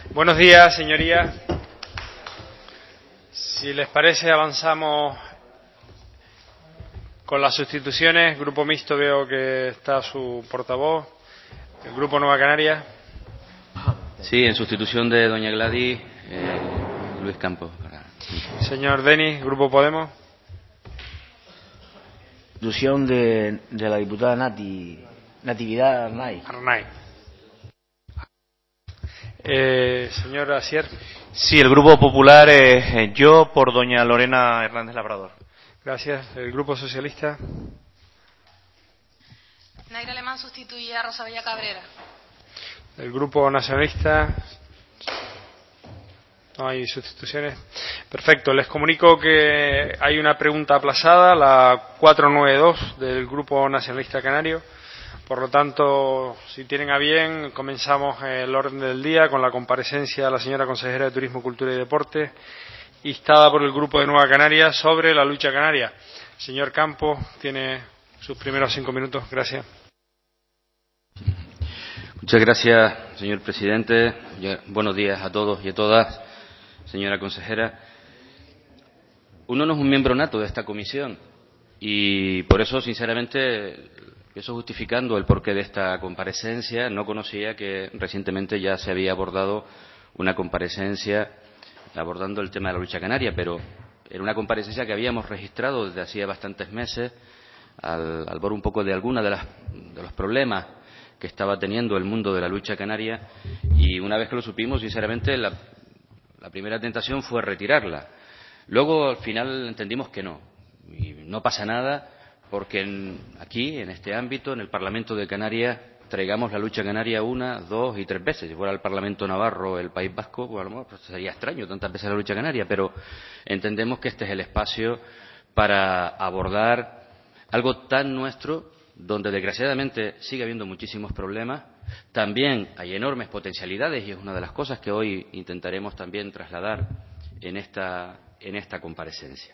Buenos días, señorías. Si les parece, avanzamos con las sustituciones. Grupo Mixto, veo que está su portavoz. El Grupo Nueva Canarias. Sí, en sustitución de doña Gladys, Luis Campos. Señor Denis, Grupo Podemos. Sustitución de la diputada Natividad Arnaiz. Señor Asier. Sí, el Grupo Popular, yo por doña Lorena Hernández Labrador. Gracias. El Grupo Socialista. Naira Alemán sustituye a Rosa Bella Cabrera. El Grupo Nacionalista. No hay sustituciones. Perfecto. Les comunico que hay una pregunta aplazada, la 492 del Grupo Nacionalista Canario. Por lo tanto, si tienen a bien, comenzamos el orden del día con la comparecencia de la señora consejera de Turismo, Cultura y Deporte, instada por el Grupo de Nueva Canarias sobre la lucha canaria. Señor Campos, tiene sus primeros 5 minutos. Gracias. Muchas gracias, señor presidente. Buenos días a todos y a todas, señora consejera. Uno no es un miembro nato de esta comisión y por eso, sinceramente, eso justificando el porqué de esta comparecencia, no conocía que recientemente ya se había abordado una comparecencia abordando el tema de la lucha canaria, pero era una comparecencia que habíamos registrado desde hacía bastantes meses al ver un poco de alguna de los problemas que estaba teniendo el mundo de la lucha canaria, y una vez que lo supimos, sinceramente, la primera tentación fue retirarla. Luego, al final, entendimos que no, y no pasa nada, porque aquí, en este ámbito, en el Parlamento de Canarias, traigamos la lucha canaria 1, 2 y 3 veces. Si fuera el Parlamento Navarro o el País Vasco, pues a lo mejor sería extraño tantas veces la lucha canaria, pero entendemos que este es el espacio para abordar algo tan nuestro, donde desgraciadamente sigue habiendo muchísimos problemas. También hay enormes potencialidades y es una de las cosas que hoy intentaremos también trasladar en esta comparecencia.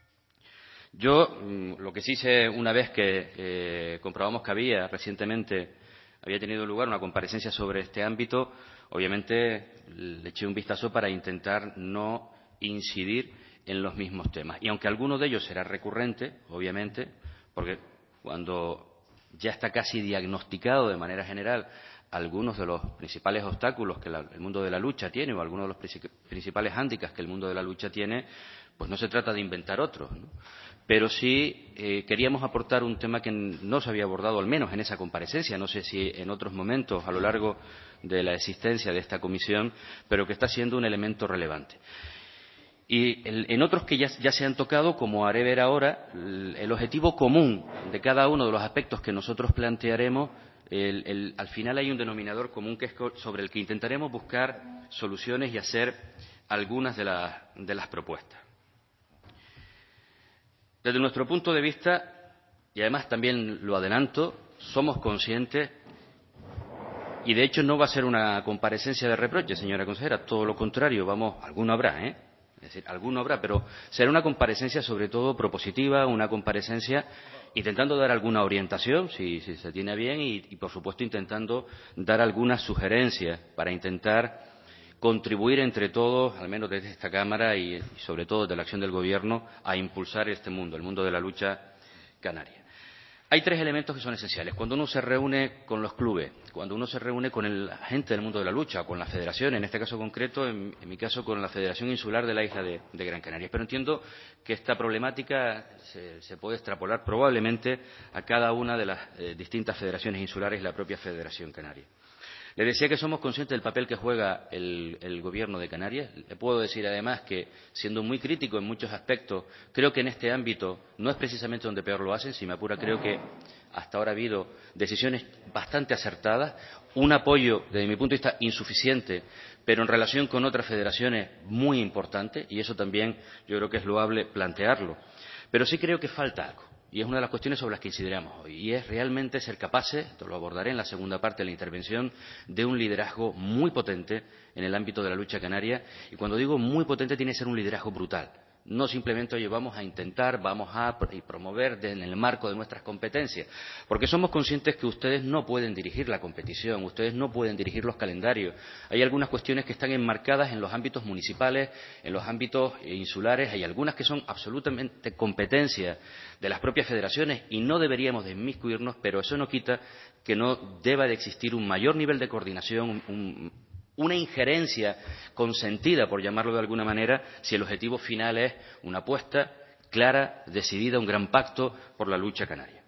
Yo lo que sí sé, una vez que comprobamos que recientemente había tenido lugar una comparecencia sobre este ámbito, obviamente le eché un vistazo para intentar no incidir en los mismos temas. Y aunque alguno de ellos será recurrente, obviamente, porque cuando ya está casi diagnosticado de manera general algunos de los principales obstáculos que el mundo de la lucha tiene, o algunos de los principales hándicaps que el mundo de la lucha tiene, pues no se trata de inventar otros, ¿no? Pero sí queríamos aportar un tema que no se había abordado, al menos en esa comparecencia, no sé si en otros momentos a lo largo de la existencia de esta comisión, pero que está siendo un elemento relevante. Y en otros que ya se han tocado, como haré ver ahora, el objetivo común de cada uno de los aspectos que nosotros plantearemos, al final hay un denominador común que es sobre el que intentaremos buscar soluciones y hacer algunas de las propuestas. Desde nuestro punto de vista, y además también lo adelanto, somos conscientes, y de hecho no va a ser una comparecencia de reproche, señora consejera, todo lo contrario, alguno habrá, es decir, alguno habrá, pero será una comparecencia sobre todo propositiva, una comparecencia intentando dar alguna orientación, si se tiene bien, y por supuesto intentando dar algunas sugerencias para intentar contribuir entre todos, al menos desde esta Cámara y sobre todo desde la acción del Gobierno, a impulsar este mundo, el mundo de la lucha canaria. Hay 3 elementos que son esenciales. Cuando uno se reúne con los clubes, cuando uno se reúne con la gente del mundo de la lucha, con la federación, en este caso concreto, en mi caso con la Federación Insular de la isla de Gran Canaria. Pero entiendo que esta problemática se puede extrapolar probablemente a cada una de las distintas federaciones insulares y la propia Federación Canaria. Le decía que somos conscientes del papel que juega el Gobierno de Canarias. Le puedo decir además que, siendo muy crítico en muchos aspectos, creo que en este ámbito no es precisamente donde peor lo hacen. Si me apura, creo que hasta ahora ha habido decisiones bastante acertadas, un apoyo, desde mi punto de vista, insuficiente, pero en relación con otras federaciones muy importante, y eso también yo creo que es loable plantearlo. Pero sí creo que falta algo. Y es una de las cuestiones sobre las que incidiremos hoy. Y es realmente ser capaces, esto lo abordaré en la segunda parte de la intervención, de un liderazgo muy potente en el ámbito de la lucha canaria. Y cuando digo muy potente, tiene que ser un liderazgo brutal. No simplemente, oye, vamos a intentar, vamos a promover en el marco de nuestras competencias, porque somos conscientes que ustedes no pueden dirigir la competición, ustedes no pueden dirigir los calendarios. Hay algunas cuestiones que están enmarcadas en los ámbitos municipales, en los ámbitos insulares, hay algunas que son absolutamente competencia de las propias federaciones y no deberíamos de inmiscuirnos, pero eso no quita que no deba de existir un mayor nivel de coordinación, una injerencia consentida, por llamarlo de alguna manera, si el objetivo final es una apuesta clara, decidida, un gran pacto por la lucha canaria.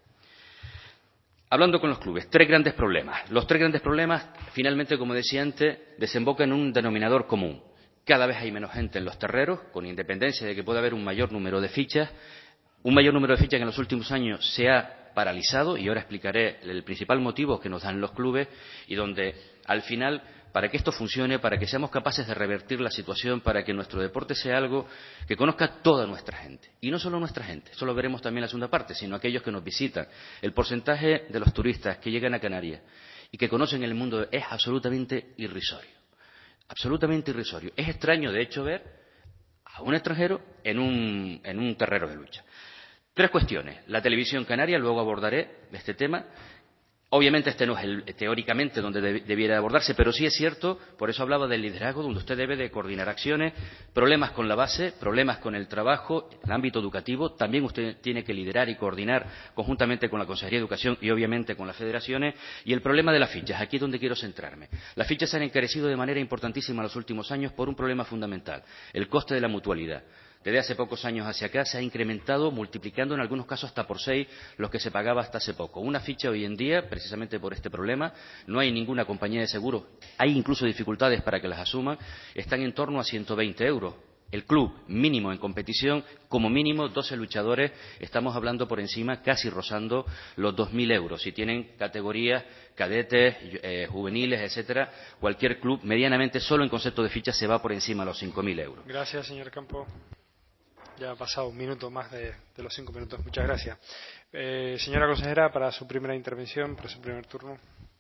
Hablando con los clubes, tres grandes problemas. Los tres grandes problemas, finalmente, como decía antes, desembocan en un denominador común. Cada vez hay menos gente en los terreros, con independencia de que pueda haber un mayor número de fichas. Un mayor número de fichas que en los últimos años se ha paralizado, y ahora explicaré el principal motivo que nos dan los clubes, y donde, al final, para que esto funcione, para que seamos capaces de revertir la situación, para que nuestro deporte sea algo que conozca toda nuestra gente. Y no solo nuestra gente, eso lo veremos también en la segunda parte, sino aquellos que nos visitan. El porcentaje de los turistas que llegan a Canarias y que conocen el mundo es absolutamente irrisorio. Absolutamente irrisorio. Es extraño, de hecho, ver a un extranjero en un terreno de lucha. Tres cuestiones. La televisión canaria, luego abordaré este tema. Obviamente este no es teóricamente donde debiera abordarse, pero sí es cierto, por eso hablaba del liderazgo, donde usted debe de coordinar acciones, problemas con la base, problemas con el trabajo, el ámbito educativo, también usted tiene que liderar y coordinar conjuntamente con la Consejería de Educación y obviamente con las federaciones, y el problema de las fichas, aquí es donde quiero centrarme. Las fichas se han encarecido de manera importantísima en los últimos años por un problema fundamental, el coste de la mutualidad. Desde hace pocos años hacia acá se ha incrementado, multiplicando en algunos casos hasta por 6 lo que se pagaba hasta hace poco. Una ficha hoy en día, precisamente por este problema, no hay ninguna compañía de seguros, hay incluso dificultades para que las asuman, están en torno a 120 euros. El club mínimo en competición, como mínimo 12 luchadores, estamos hablando por encima, casi rozando los 2.000 euros. Si tienen categorías cadetes, juveniles, etcétera, cualquier club medianamente solo en concepto de fichas se va por encima de los 5.000 euros. Gracias, señor Campo. Ya ha pasado un minuto más de los 5 minutos. Muchas gracias. Señora consejera, para su primera intervención, para su primer turno.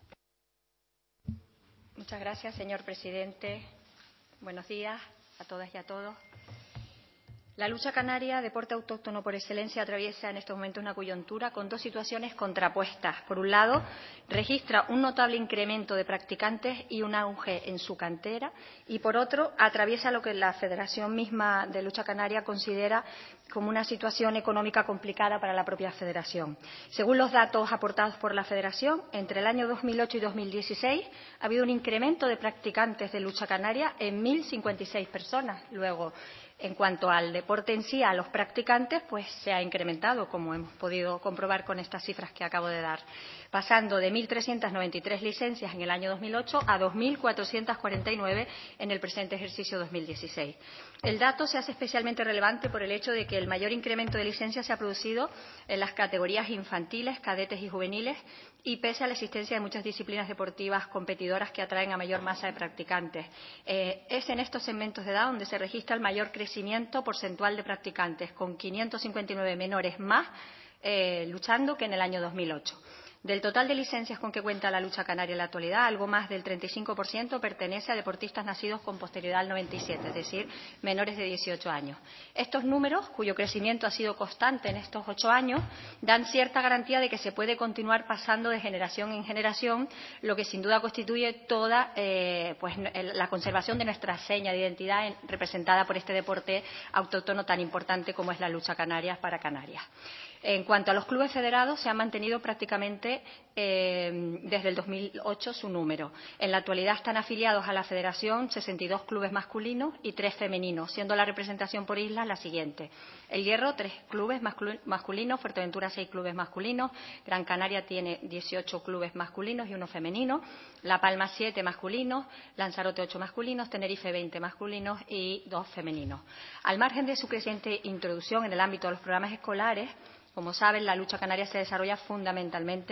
Muchas gracias, señor presidente. Buenos días a todas y a todos. La lucha canaria, deporte autóctono por excelencia, atraviesa en estos momentos una coyuntura con dos situaciones contrapuestas. Por un lado, registra un notable incremento de practicantes y un auge en su cantera, y por otro, atraviesa lo que la Federación misma de Lucha Canaria considera como una situación económica complicada para la propia Federación. Según los datos aportados por la Federación, entre el año 2008 y 2016 ha habido un incremento de practicantes de lucha canaria en 1.056 personas. Luego, en cuanto al deporte en sí, a los practicantes, pues se ha incrementado, como hemos podido comprobar con estas cifras que acabo de dar, pasando de 1.393 licencias en el año 2008 a 2.449 en el presente ejercicio 2016. El dato se hace especialmente relevante por el hecho de que el mayor incremento de licencias se ha producido en las categorías infantiles, cadetes y juveniles, y pese a la existencia de muchas disciplinas deportivas competidoras que atraen a mayor masa de practicantes. Es en estos segmentos de edad donde se registra el mayor crecimiento porcentual de practicantes, con 559 menores más luchando que en el año 2008. Del total de licencias con que cuenta la lucha canaria en la actualidad, algo más del 35% pertenece a deportistas nacidos con posterioridad al 97, es decir, menores de 18 años. Estos números, cuyo crecimiento ha sido constante en estos 8 años, dan cierta garantía de que se puede continuar pasando de generación en generación, lo que sin duda constituye toda la conservación de nuestra seña de identidad representada por este deporte autóctono tan importante como es la lucha canaria para Canarias. En cuanto a los clubes federados, se han mantenido prácticamente desde el 2008 su número. En la actualidad están afiliados a la Federación 62 clubes masculinos y 3 femeninos, siendo la representación por islas la siguiente. El Hierro, 3 clubes masculinos, Fuerteventura, 6 clubes masculinos, Gran Canaria tiene 18 clubes masculinos y 1 femenino, La Palma 7 masculinos, Lanzarote 8 masculinos, Tenerife 20 masculinos y 2 femeninos. Al margen de su creciente introducción en el ámbito de los programas escolares, como saben, la lucha canaria se desarrolla fundamentalmente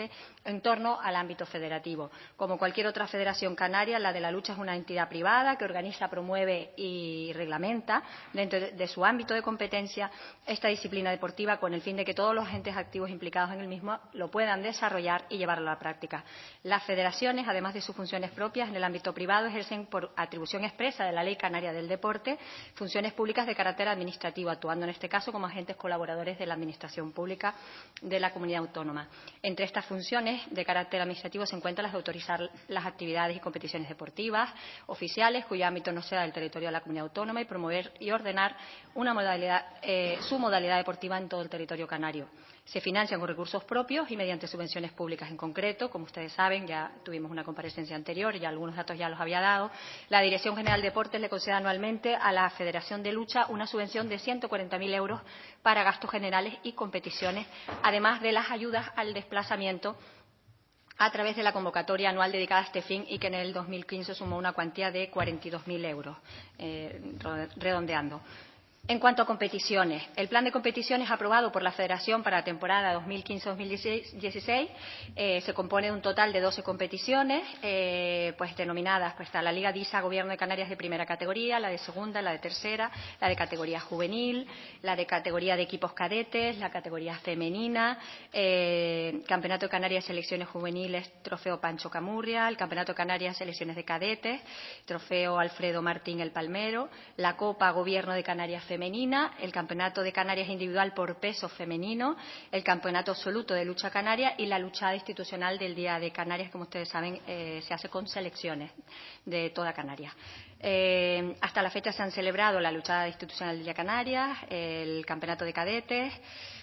en torno al ámbito federativo. Como cualquier otra federación canaria, la de la lucha es una entidad privada que organiza, promueve y reglamenta dentro de su ámbito de competencia esta disciplina deportiva con el fin de que todos los agentes activos implicados en el mismo lo puedan desarrollar y llevarlo a la práctica. Las federaciones, además de sus funciones propias en el ámbito privado, ejercen por atribución expresa de la Ley Canaria del Deporte funciones públicas de carácter administrativo, actuando en este caso como agentes colaboradores de la Administración Pública de la Comunidad Autónoma. Entre estas funciones de carácter administrativo se encuentran las de autorizar las actividades y competiciones deportivas oficiales cuyo ámbito no sea del territorio de la Comunidad Autónoma y promover y ordenar su modalidad deportiva en todo el territorio canario. Se financian con recursos propios y mediante subvenciones públicas. En concreto, como ustedes saben, ya tuvimos una comparecencia anterior y algunos datos ya los había dado, la Dirección General de Deportes le concede anualmente a la Federación de Lucha una subvención de 140.000 euros para gastos generales y competiciones, además de las ayudas al desplazamiento a través de la convocatoria anual dedicada a este fin y que en el 2015 sumó una cuantía de 42.000 euros, redondeando. En cuanto a competiciones, el plan de competiciones aprobado por la Federación para la temporada 2015-2016 se compone de un total de 12 competiciones, pues denominadas, pues está la Liga DISA Gobierno de Canarias de primera categoría, la de segunda, la de tercera, la de categoría juvenil, la de categoría de equipos cadetes, la categoría femenina, Campeonato de Canarias Selecciones Juveniles, Trofeo Pancho Camurria, el Campeonato de Canarias Selecciones de Cadetes, Trofeo Alfredo Martín El Palmero, la Copa Gobierno de Canarias Femenina, el Campeonato de Canarias Individual por Peso Femenino, el Campeonato Absoluto de Lucha Canaria y la luchada institucional del Día de Canarias, como ustedes saben, se hace con selecciones de toda Canarias. Hasta la fecha se han celebrado la luchada institucional del Día de Canarias, el Campeonato de Cadetes,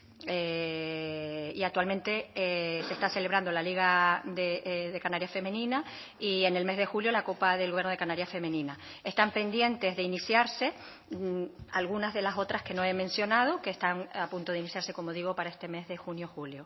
y actualmente se está celebrando la Liga de Canarias Femenina y en el mes de julio la Copa del Gobierno de Canarias Femenina. Están pendientes de iniciarse algunas de las otras que no he mencionado, que están a punto de iniciarse, como digo, para este mes de junio-julio.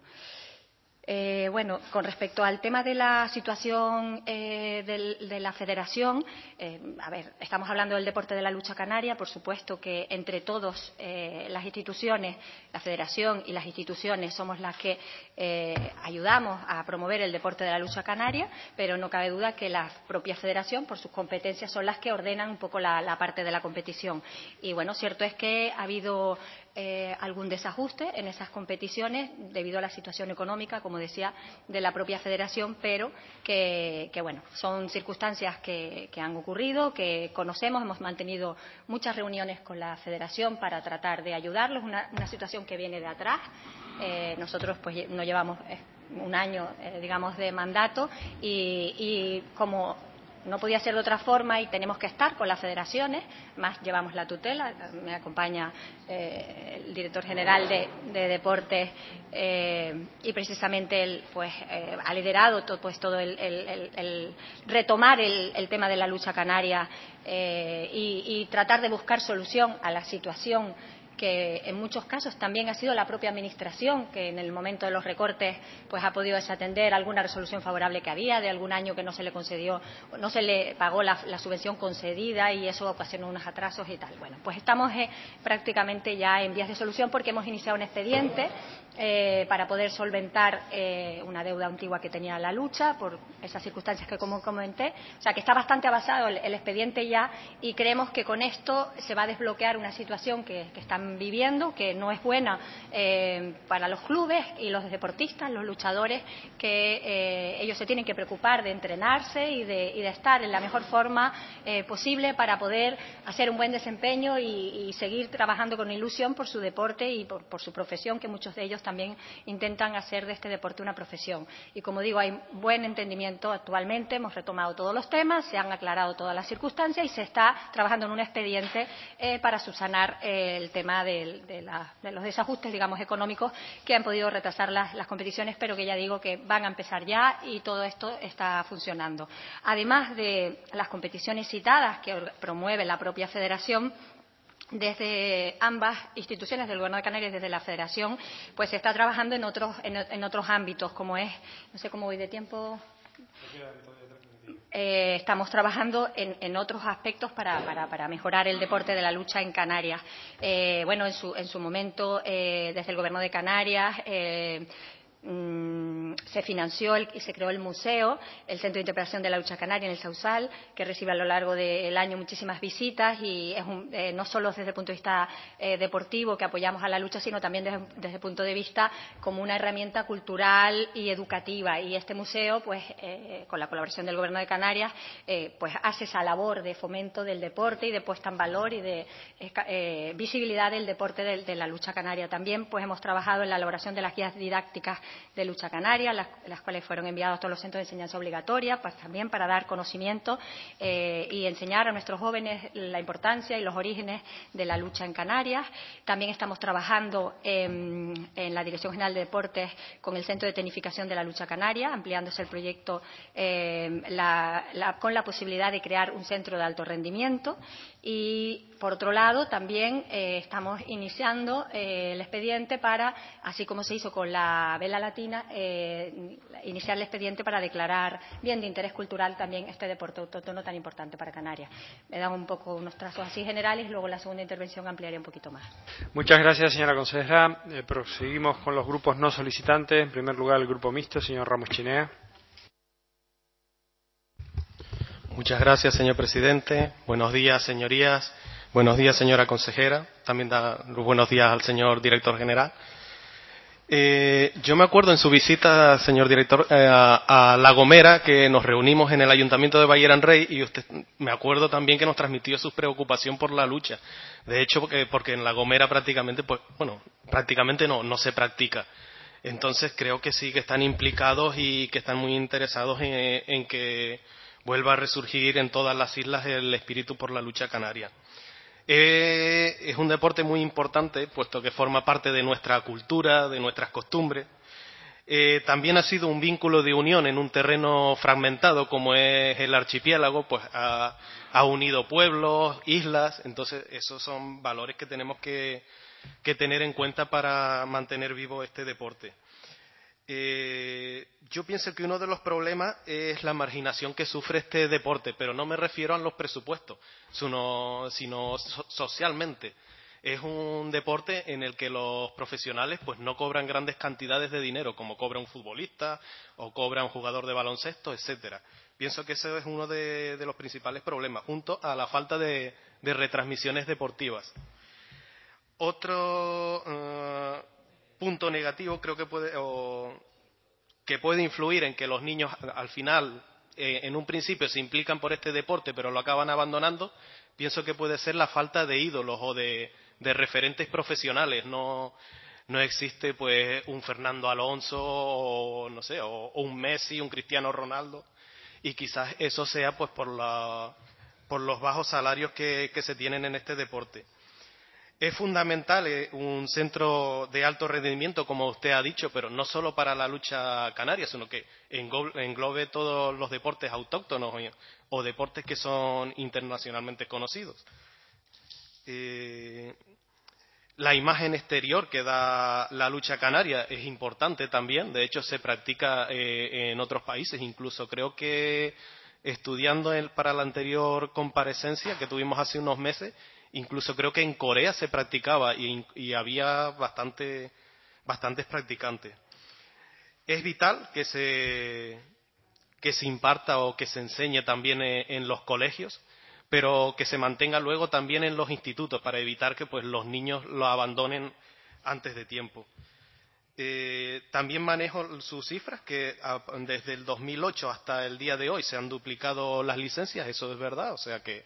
Bueno, con respecto al tema de la situación de la federación, a ver, estamos hablando del deporte de la lucha canaria, por supuesto que entre todos las instituciones, la federación y las instituciones somos las que ayudamos a promover el deporte de la lucha canaria, pero no cabe duda que la propia federación, por sus competencias, son las que ordenan un poco la parte de la competición. Y bueno, cierto es que ha habido algún desajuste en esas competiciones debido a la situación económica, como decía, de la propia federación, pero que bueno, son circunstancias que han ocurrido, que conocemos, hemos mantenido muchas reuniones con la federación para tratar de ayudarlos, una situación que viene de atrás. Nosotros pues no llevamos un año, digamos, de mandato y como no podía ser de otra forma y tenemos que estar con las federaciones, más llevamos la tutela, me acompaña el director general de deportes y precisamente él pues ha liderado todo el retomar el tema de la lucha canaria y tratar de buscar solución a la situación que en muchos casos también ha sido la propia administración que en el momento de los recortes pues ha podido desatender alguna resolución favorable que había de algún año que no se le concedió, no se le pagó la subvención concedida y eso ocasionó unos atrasos y tal. Bueno, pues estamos prácticamente ya en vías de solución porque hemos iniciado un expediente para poder solventar una deuda antigua que tenía la lucha por esas circunstancias que como comenté, o sea que está bastante avanzado el expediente ya y creemos que con esto se va a desbloquear una situación que están viviendo, que no es buena para los clubes y los deportistas, los luchadores, que ellos se tienen que preocupar de entrenarse y de estar en la mejor forma posible para poder hacer un buen desempeño y seguir trabajando con ilusión por su deporte y por su profesión, que muchos de ellos también intentan hacer de este deporte una profesión. Y como digo, hay buen entendimiento actualmente, hemos retomado todos los temas, se han aclarado todas las circunstancias y se está trabajando en un expediente para subsanar el tema de los desajustes, digamos, económicos que han podido retrasar las competiciones, pero que ya digo que van a empezar ya y todo esto está funcionando. Además de las competiciones citadas que promueve la propia federación, desde ambas instituciones del Gobierno de Canarias, desde la Federación, pues se está trabajando en otros ámbitos, como es, no sé cómo voy de tiempo. Estamos trabajando en otros aspectos para mejorar el deporte de la lucha en Canarias. Bueno, en su momento, desde el Gobierno de Canarias, se financió y se creó el museo, el Centro de Interpretación de la Lucha Canaria en el Sausal, que recibe a lo largo del año muchísimas visitas y es no solo desde el punto de vista deportivo que apoyamos a la lucha, sino también desde el punto de vista como una herramienta cultural y educativa. Y este museo, pues, con la colaboración del Gobierno de Canarias, pues hace esa labor de fomento del deporte y de puesta en valor y de visibilidad del deporte de la lucha canaria. También, pues, hemos trabajado en la elaboración de las guías didácticas de lucha canaria, las cuales fueron enviadas a todos los centros de enseñanza obligatoria, pues también para dar conocimiento y enseñar a nuestros jóvenes la importancia y los orígenes de la lucha en Canarias. También estamos trabajando en la Dirección General de Deportes con el Centro de Tecnificación de la Lucha Canaria, ampliándose el proyecto con la posibilidad de crear un centro de alto rendimiento. Y, por otro lado, también estamos iniciando el expediente para, así como se hizo con la vela latina, iniciar el expediente para declarar bien de interés cultural también este deporte autóctono tan importante para Canarias. Me dan un poco unos trazos así generales y luego en la segunda intervención ampliaré un poquito más. Muchas gracias, señora consejera. Proseguimos con los grupos no solicitantes. En primer lugar, el grupo mixto, señor Ramos Chinea. Muchas gracias, señor presidente. Buenos días, señorías. Buenos días, señora consejera. También da los buenos días al señor director general. Yo me acuerdo en su visita, señor director, a La Gomera, que nos reunimos en el Ayuntamiento de Bahiera Rey, y usted, me acuerdo también que nos transmitió su preocupación por la lucha. De hecho, porque en La Gomera prácticamente, pues, bueno, prácticamente no se practica. Entonces creo que sí que están implicados y que están muy interesados en que vuelva a resurgir en todas las islas el espíritu por la lucha canaria. Es un deporte muy importante, puesto que forma parte de nuestra cultura, de nuestras costumbres. También ha sido un vínculo de unión en un terreno fragmentado como es el archipiélago, pues ha unido pueblos, islas. Entonces esos son valores que tenemos que tener en cuenta para mantener vivo este deporte. Yo pienso que uno de los problemas es la marginación que sufre este deporte, pero no me refiero a los presupuestos, sino socialmente. Es un deporte en el que los profesionales pues no cobran grandes cantidades de dinero, como cobra un futbolista o cobra un jugador de baloncesto, etcétera. Pienso que ese es uno de los principales problemas, junto a la falta de retransmisiones deportivas. Otro punto negativo creo que puede influir en que los niños al final en un principio se implican por este deporte pero lo acaban abandonando. Pienso que puede ser la falta de ídolos o de referentes profesionales. No existe pues un Fernando Alonso o no sé, o un Messi, un Cristiano Ronaldo, y quizás eso sea pues por los bajos salarios que se tienen en este deporte. Es fundamental un centro de alto rendimiento, como usted ha dicho, pero no solo para la lucha canaria, sino que englobe todos los deportes autóctonos o deportes que son internacionalmente conocidos. La imagen exterior que da la lucha canaria es importante también. De hecho, se practica en otros países. Incluso creo que estudiando para la anterior comparecencia que tuvimos hace unos meses, incluso creo que en Corea se practicaba y había bastantes practicantes. Es vital que se imparta o que se enseñe también en los colegios, pero que se mantenga luego también en los institutos para evitar que pues los niños lo abandonen antes de tiempo. También manejo sus cifras, que desde el 2008 hasta el día de hoy se han duplicado las licencias, eso es verdad, o sea que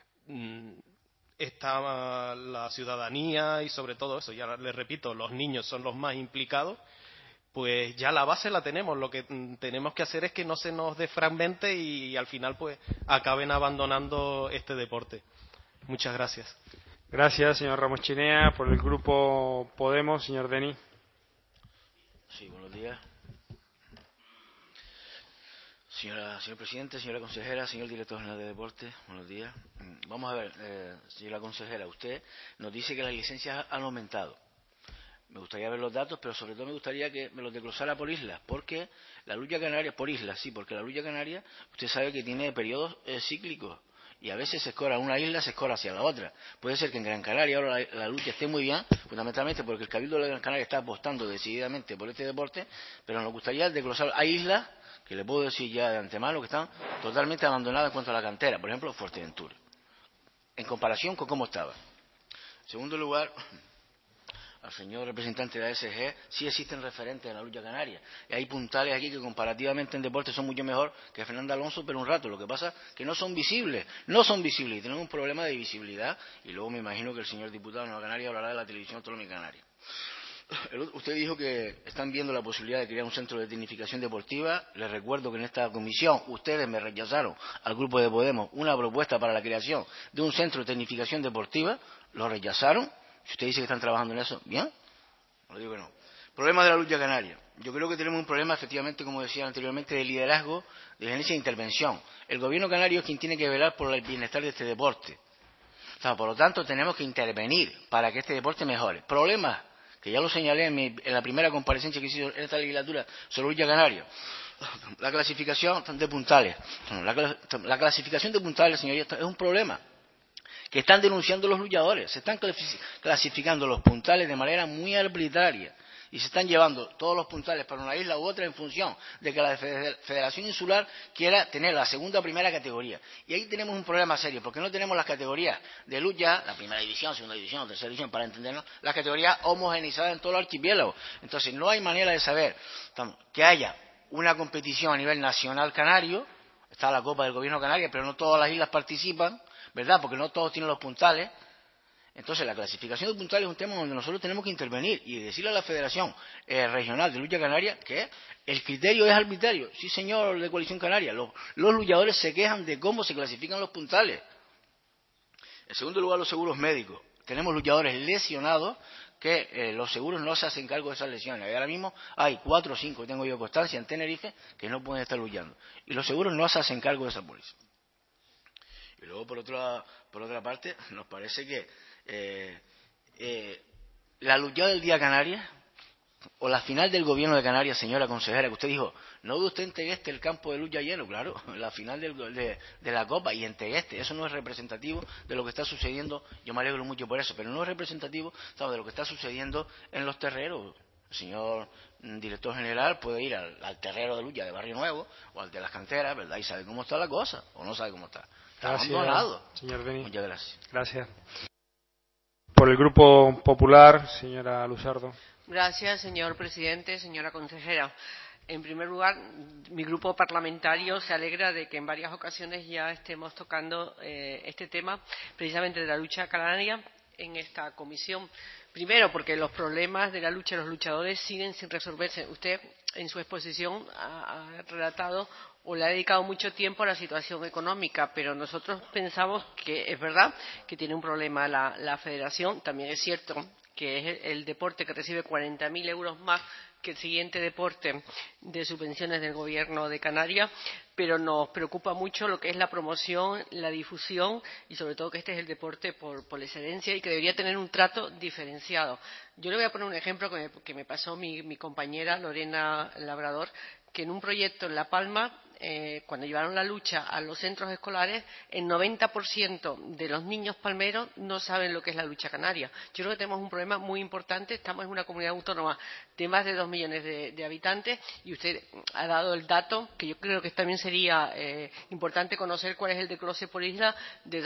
está la ciudadanía y sobre todo eso, ya les repito, los niños son los más implicados, pues ya la base la tenemos. Lo que tenemos que hacer es que no se nos desfragmente y al final pues acaben abandonando este deporte. Muchas gracias. Gracias, señor Ramos Chinea. Por el grupo Podemos, señor Denis. Sí, buenos días. Señor presidente, señora consejera, señor director general de deportes, buenos días. Vamos a ver, señora consejera, usted nos dice que las licencias han aumentado. Me gustaría ver los datos, pero sobre todo me gustaría que me los desglosara por islas, porque la lucha canaria, por islas, sí, porque la lucha canaria, usted sabe que tiene periodos cíclicos y a veces se escora una isla, se escora hacia la otra. Puede ser que en Gran Canaria ahora la lucha esté muy bien, fundamentalmente porque el Cabildo de Gran Canaria está apostando decididamente por este deporte, pero nos gustaría desglosar. Hay islas que le puedo decir ya de antemano que están totalmente abandonadas en cuanto a la cantera, por ejemplo Fuerteventura, en comparación con cómo estaba. En segundo lugar, al señor representante de la ASG, sí existen referentes en la lucha canaria. Y hay puntales aquí que comparativamente en deporte son mucho mejor que Fernando Alonso, pero un rato. Lo que pasa es que no son visibles, y tenemos un problema de visibilidad. Y luego me imagino que el señor diputado de Nueva Canaria hablará de la televisión autonómica canaria. Usted dijo que están viendo la posibilidad de crear un centro de tecnificación deportiva. Les recuerdo que en esta comisión ustedes me rechazaron al grupo de Podemos una propuesta para la creación de un centro de tecnificación deportiva. Lo rechazaron. Si usted dice que están trabajando en eso, bien. No digo que no. Problemas de la lucha canaria. Yo creo que tenemos un problema, efectivamente, como decía anteriormente, de liderazgo, de gerencia e intervención. El gobierno canario es quien tiene que velar por el bienestar de este deporte. O sea, por lo tanto, tenemos que intervenir para que este deporte mejore. Problemas que ya lo señalé en la primera comparecencia que hice en esta legislatura sobre lucha canaria. La clasificación de puntales. La clasificación de puntales, señorías, es un problema que están denunciando los luchadores. Se están clasificando los puntales de manera muy arbitraria y se están llevando todos los puntales para una isla u otra en función de que la Federación Insular quiera tener la segunda o primera categoría. Y ahí tenemos un problema serio, porque no tenemos las categorías de lucha, la primera división, segunda división, tercera división, para entendernos, las categorías homogenizadas en todo el archipiélago. Entonces no hay manera de saber que haya una competición a nivel nacional canario. Está la Copa del Gobierno Canario, pero no todas las islas participan, ¿verdad? Porque no todos tienen los puntales. Entonces, la clasificación de puntales es un tema donde nosotros tenemos que intervenir y decirle a la Federación Regional de Lucha Canaria que el criterio es arbitrario. Sí, señor de Coalición Canaria, los luchadores se quejan de cómo se clasifican los puntales. En segundo lugar, los seguros médicos. Tenemos luchadores lesionados que los seguros no se hacen cargo de esas lesiones. Y ahora mismo hay 4 o 5, tengo yo constancia, en Tenerife, que no pueden estar luchando. Y los seguros no se hacen cargo de esa póliza. Y luego, por otra parte, nos parece que la lucha del Día Canarias o la final del Gobierno de Canarias, señora consejera, que usted dijo, no ve usted en Tegueste el campo de lucha lleno, claro, la final de la Copa y en Tegueste, eso no es representativo de lo que está sucediendo, yo me alegro mucho por eso, pero no es representativo, ¿sabe?, de lo que está sucediendo en los terreros. El señor director general puede ir al terrero de lucha de Barrio Nuevo o al de las canteras, ¿verdad?, y sabe cómo está la cosa, o no sabe cómo está. Gracias, abandonado. señor Beni. Muchas gracias. Gracias. Por el Grupo Popular, señora Luzardo. Gracias, señor presidente, señora consejera. En primer lugar, mi grupo parlamentario se alegra de que en varias ocasiones ya estemos tocando este tema, precisamente de la lucha canaria, en esta comisión. Primero, porque los problemas de la lucha de los luchadores siguen sin resolverse. Usted, en su exposición, ha relatado o le ha dedicado mucho tiempo a la situación económica, pero nosotros pensamos que es verdad que tiene un problema la federación. También es cierto que es el deporte que recibe 40.000 euros más que el siguiente deporte de subvenciones del Gobierno de Canarias, pero nos preocupa mucho lo que es la promoción, la difusión y sobre todo que este es el deporte por excelencia y que debería tener un trato diferenciado. Yo le voy a poner un ejemplo que me pasó mi compañera Lorena Labrador, que en un proyecto en La Palma, cuando llevaron la lucha a los centros escolares, el 90% de los niños palmeros no saben lo que es la lucha canaria. Yo creo que tenemos un problema muy importante. Estamos en una comunidad autónoma de más de 2 millones de habitantes y usted ha dado el dato, que yo creo que también sería importante conocer cuál es el desglose por isla de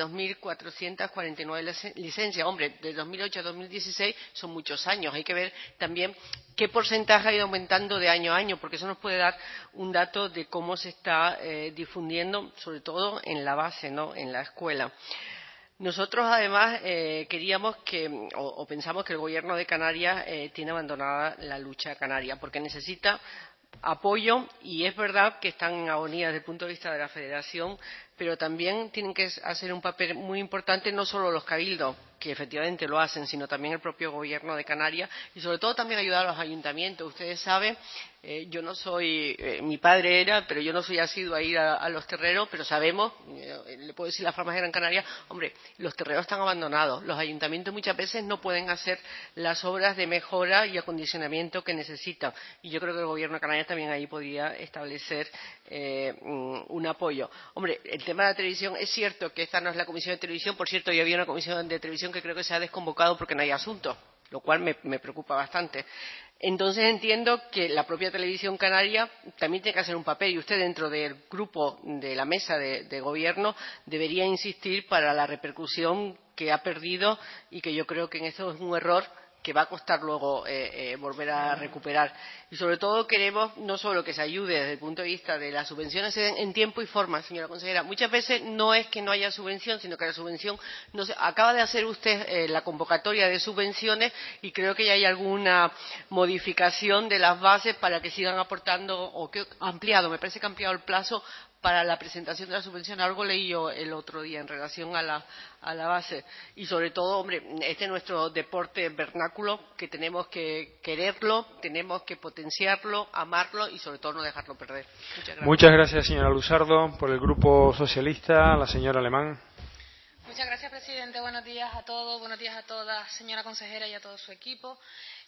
2.449 licencias. Hombre, de 2008 a 2016 son muchos años. Hay que ver también qué porcentaje ha ido aumentando de año a año, porque eso nos puede dar un dato de cómo se está difundiendo, sobre todo en la base, ¿no?, en la escuela. Nosotros, además, queríamos o pensamos que el Gobierno de Canarias tiene abandonada la lucha canaria, porque necesita apoyo, y es verdad que están en agonía desde el punto de vista de la Federación, pero también tienen que hacer un papel muy importante no solo los cabildos, que efectivamente lo hacen, sino también el propio Gobierno de Canarias y sobre todo también ayudar a los ayuntamientos. Ustedes saben, yo no soy, mi padre era, pero yo no soy asiduo a ir a los terreros, pero sabemos, le puedo decir las farmas de Gran Canaria, hombre, los terreros están abandonados, los ayuntamientos muchas veces no pueden hacer las obras de mejora y acondicionamiento que necesitan, y yo creo que el Gobierno de Canarias también ahí podría establecer un apoyo. Hombre, el tema de la televisión, es cierto que esta no es la comisión de televisión. Por cierto, ya había una comisión de televisión que creo que se ha desconvocado porque no hay asunto, lo cual me preocupa bastante. Entonces entiendo que la propia Televisión Canaria también tiene que hacer un papel, y usted, dentro del grupo de la mesa de gobierno, debería insistir para la repercusión que ha perdido, y que yo creo que en eso es un error que va a costar luego volver a recuperar. Y sobre todo queremos no solo que se ayude desde el punto de vista de las subvenciones en tiempo y forma, señora consejera. Muchas veces no es que no haya subvención, sino que la subvención no se... Acaba de hacer usted la convocatoria de subvenciones, y creo que ya hay alguna modificación de las bases para que sigan aportando, o que ampliado, me parece que ha ampliado el plazo para la presentación de la subvención. Algo leí yo el otro día en relación a la base. Y sobre todo, hombre, este es nuestro deporte vernáculo, que tenemos que quererlo, tenemos que potenciarlo, amarlo y sobre todo no dejarlo perder. Muchas gracias. Muchas gracias, señora Luzardo. Por el Grupo Socialista, la señora Alemán. Muchas gracias, presidente. Buenos días a todos, buenos días a todas, señora consejera, y a todo su equipo.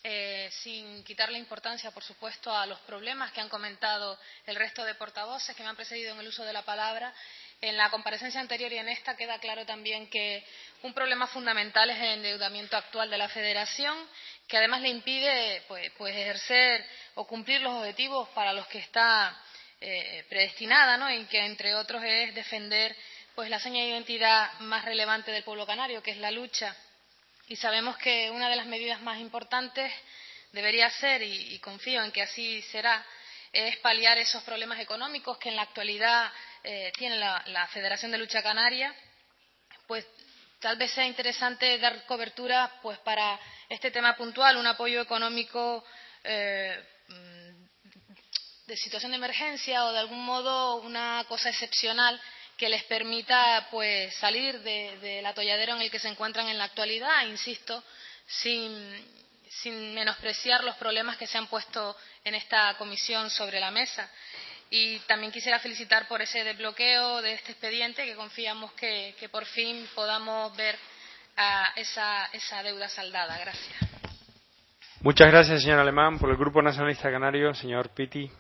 Sin quitarle importancia, por supuesto, a los problemas que han comentado el resto de portavoces que me han precedido en el uso de la palabra. En la comparecencia anterior y en esta queda claro también que un problema fundamental es el endeudamiento actual de la Federación, que además le impide pues ejercer o cumplir los objetivos para los que está predestinada, ¿no? Y que, entre otros, es defender pues la seña de identidad más relevante del pueblo canario, que es la lucha. Y sabemos que una de las medidas más importantes debería ser, y confío en que así será, es paliar esos problemas económicos que en la actualidad tiene la Federación de Lucha Canaria. Pues tal vez sea interesante dar cobertura pues para este tema puntual, un apoyo económico de situación de emergencia, o de algún modo una cosa excepcional que les permita pues salir del atolladero en el que se encuentran en la actualidad, insisto, sin menospreciar los problemas que se han puesto en esta comisión sobre la mesa. Y también quisiera felicitar por ese desbloqueo de este expediente, que confiamos que por fin podamos ver esa deuda saldada. Gracias. Muchas gracias, señora Alemán. Por el Grupo Nacionalista Canario, señor Pitti.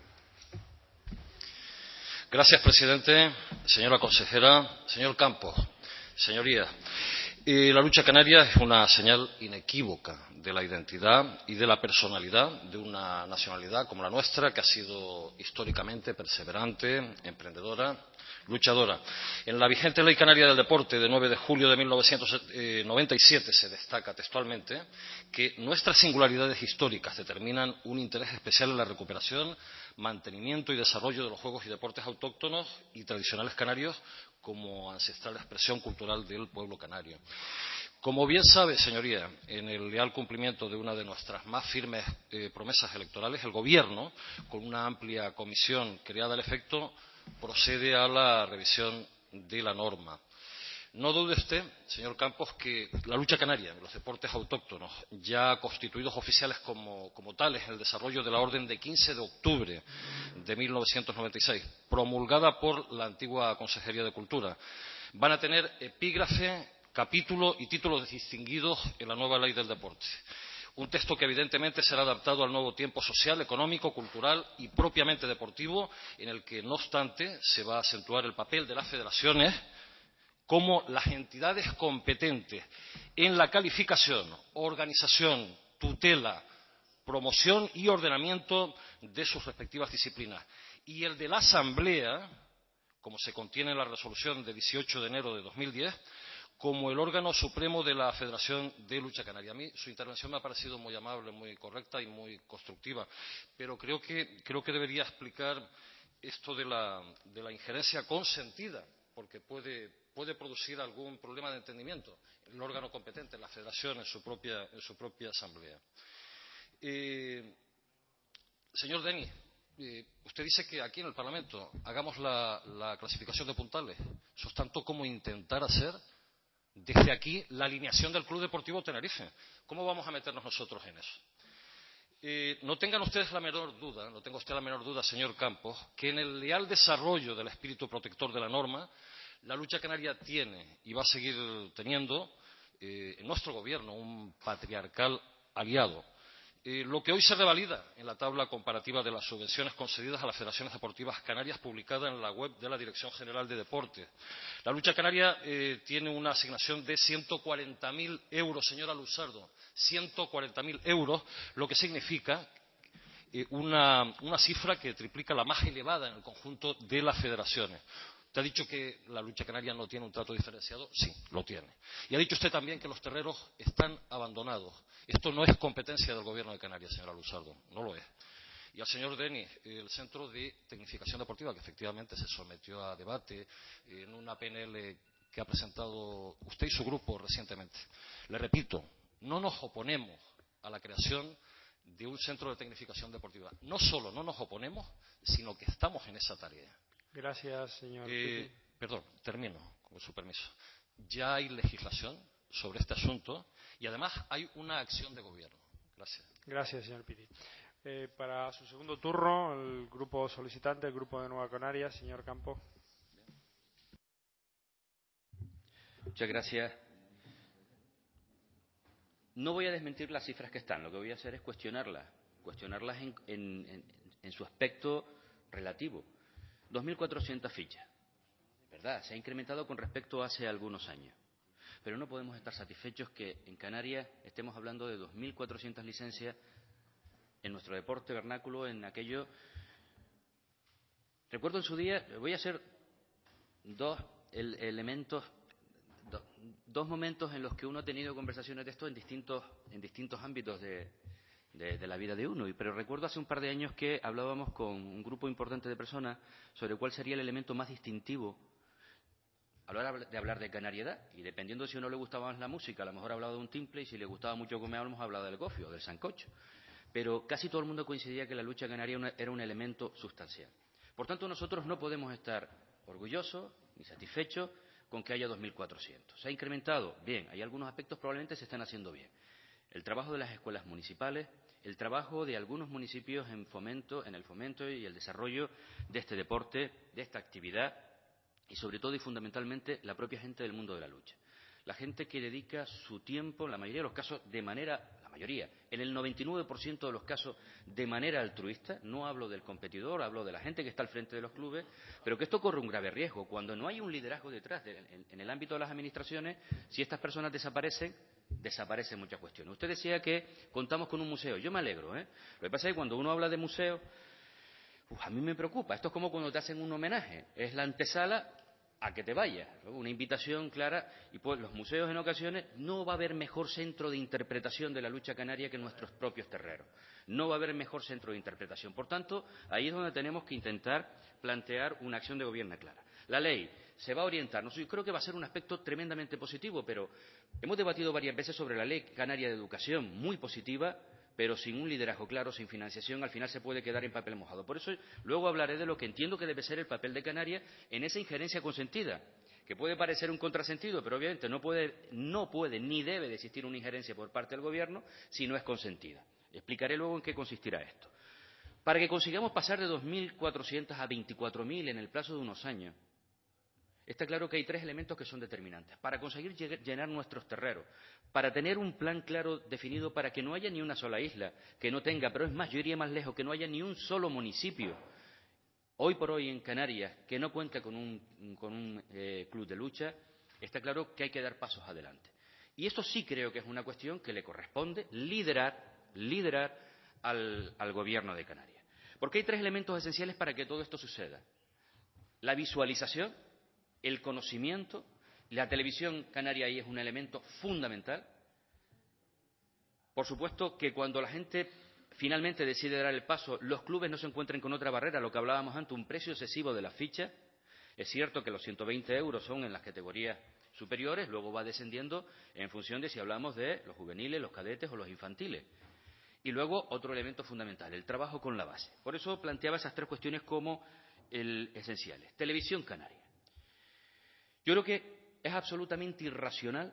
Gracias, presidente, señora consejera, señor Campos, señorías. La lucha canaria es una señal inequívoca de la identidad y de la personalidad de una nacionalidad como la nuestra, que ha sido históricamente perseverante, emprendedora, luchadora. En la vigente Ley Canaria del Deporte de 9 de julio de 1997 se destaca textualmente que nuestras singularidades históricas determinan un interés especial en la recuperación, mantenimiento y desarrollo de los juegos y deportes autóctonos y tradicionales canarios como ancestral expresión cultural del pueblo canario. Como bien sabe, señoría, en el leal cumplimiento de una de nuestras más firmes promesas electorales, el Gobierno, con una amplia comisión creada al efecto, procede a la revisión de la norma. No dude usted, señor Campos, que la lucha canaria en los deportes autóctonos, ya constituidos oficiales como tales, el desarrollo de la orden de 15 de octubre de 1996, promulgada por la antigua Consejería de Cultura, van a tener epígrafe, capítulo y títulos distinguidos en la nueva Ley del Deporte. Un texto que evidentemente será adaptado al nuevo tiempo social, económico, cultural y propiamente deportivo, en el que, no obstante, se va a acentuar el papel de las federaciones como las entidades competentes en la calificación, organización, tutela, promoción y ordenamiento de sus respectivas disciplinas. Y el de la Asamblea, como se contiene en la resolución de 18 de enero de 2010, como el órgano supremo de la Federación de Lucha Canaria. A mí su intervención me ha parecido muy amable, muy correcta y muy constructiva, pero creo que debería explicar esto de la injerencia consentida, porque puede producir algún problema de entendimiento el órgano competente, la Federación, en su propia Asamblea. Señor Denis, usted dice que aquí en el Parlamento hagamos la clasificación de puntales. Eso es tanto como intentar hacer desde aquí la alineación del Club Deportivo Tenerife. ¿Cómo vamos a meternos nosotros en eso? No tengan ustedes la menor duda, no tenga usted la menor duda, señor Campos, que en el leal desarrollo del espíritu protector de la norma, la lucha canaria tiene y va a seguir teniendo en nuestro gobierno un patriarcal aliado. Lo que hoy se revalida en la tabla comparativa de las subvenciones concedidas a las federaciones deportivas canarias publicada en la web de la Dirección General de Deportes. La lucha canaria tiene una asignación de 140.000 euros, señora Luzardo, 140.000 euros, lo que significa una cifra que triplica la más elevada en el conjunto de las federaciones. Usted ha dicho que la lucha canaria no tiene un trato diferenciado. Sí, lo tiene. Y ha dicho usted también que los terreros están abandonados. Esto no es competencia del Gobierno de Canarias, señora Luzardo, no lo es. Y al señor Denis, el Centro de Tecnificación Deportiva, que efectivamente se sometió a debate en una PNL que ha presentado usted y su grupo recientemente. Le repito, no nos oponemos a la creación de un centro de tecnificación deportiva. No solo no nos oponemos, sino que estamos en esa tarea. Gracias, señor. Perdón, termino, con su permiso. Ya hay legislación sobre este asunto y además hay una acción de gobierno. Gracias. Gracias, señor Piti. Para su segundo turno, el grupo solicitante, el grupo de Nueva Canarias, señor Campos. Muchas gracias. No voy a desmentir las cifras que están, lo que voy a hacer es cuestionarlas en su aspecto relativo. 2.400 fichas, ¿verdad? Se ha incrementado con respecto a hace algunos años. Pero no podemos estar satisfechos que en Canarias estemos hablando de 2.400 licencias en nuestro deporte vernáculo, en aquello. Recuerdo en su día, voy a hacer dos momentos en los que uno ha tenido conversaciones de esto en distintos ámbitos de la vida de uno. Pero recuerdo hace un par de años que hablábamos con un grupo importante de personas sobre cuál sería el elemento más distintivo a la hora de hablar de canariedad. Y dependiendo de si a uno le gustaba más la música, a lo mejor hablaba de un timple, y si le gustaba mucho comer, hemos hablado del gofio, del sancocho. Pero casi todo el mundo coincidía que la lucha canaria era un elemento sustancial. Por tanto, nosotros no podemos estar orgullosos ni satisfechos con que haya 2.400. ¿Se ha incrementado? Bien, hay algunos aspectos probablemente se están haciendo bien. El trabajo de las escuelas municipales, el trabajo de algunos municipios en el fomento y el desarrollo de este deporte, de esta actividad, y sobre todo y fundamentalmente la propia gente del mundo de la lucha. La gente que dedica su tiempo, en la mayoría de los casos, en el 99% de los casos, de manera altruista. No hablo del competidor, hablo de la gente que está al frente de los clubes, pero que esto corre un grave riesgo. Cuando no hay un liderazgo detrás, en el ámbito de las administraciones, si estas personas desaparecen muchas cuestiones. Usted decía que contamos con un museo. Yo me alegro, ¿eh? Lo que pasa es que cuando uno habla de museo, a mí me preocupa. Esto es como cuando te hacen un homenaje. Es la antesala a que te vayas, ¿no? Una invitación clara. Y pues los museos en ocasiones no va a haber mejor centro de interpretación de la lucha canaria que nuestros propios terreros. No va a haber mejor centro de interpretación. Por tanto, ahí es donde tenemos que intentar plantear una acción de gobierno clara. La ley se va a orientar. Yo creo que va a ser un aspecto tremendamente positivo, pero hemos debatido varias veces sobre la Ley Canaria de Educación, muy positiva, pero sin un liderazgo claro, sin financiación, al final se puede quedar en papel mojado. Por eso luego hablaré de lo que entiendo que debe ser el papel de Canarias en esa injerencia consentida, que puede parecer un contrasentido, pero obviamente no puede ni debe de existir una injerencia por parte del Gobierno si no es consentida. Explicaré luego en qué consistirá esto. Para que consigamos pasar de 2.400 a 24.000 en el plazo de unos años, está claro que hay tres elementos que son determinantes. Para conseguir llenar nuestros terreros, para tener un plan claro definido para que no haya ni una sola isla que no tenga, pero es más, yo iría más lejos, que no haya ni un solo municipio, hoy por hoy en Canarias, que no cuenta con un club de lucha, está claro que hay que dar pasos adelante. Y esto sí creo que es una cuestión que le corresponde liderar al Gobierno de Canarias. Porque hay tres elementos esenciales para que todo esto suceda. La visualización, el conocimiento. La televisión canaria ahí es un elemento fundamental. Por supuesto que cuando la gente finalmente decide dar el paso, los clubes no se encuentren con otra barrera, lo que hablábamos antes, un precio excesivo de la ficha. Es cierto que los 120 euros son en las categorías superiores, luego va descendiendo en función de si hablamos de los juveniles, los cadetes o los infantiles. Y luego otro elemento fundamental, el trabajo con la base. Por eso planteaba esas tres cuestiones como esenciales. Televisión canaria. Yo creo que es absolutamente irracional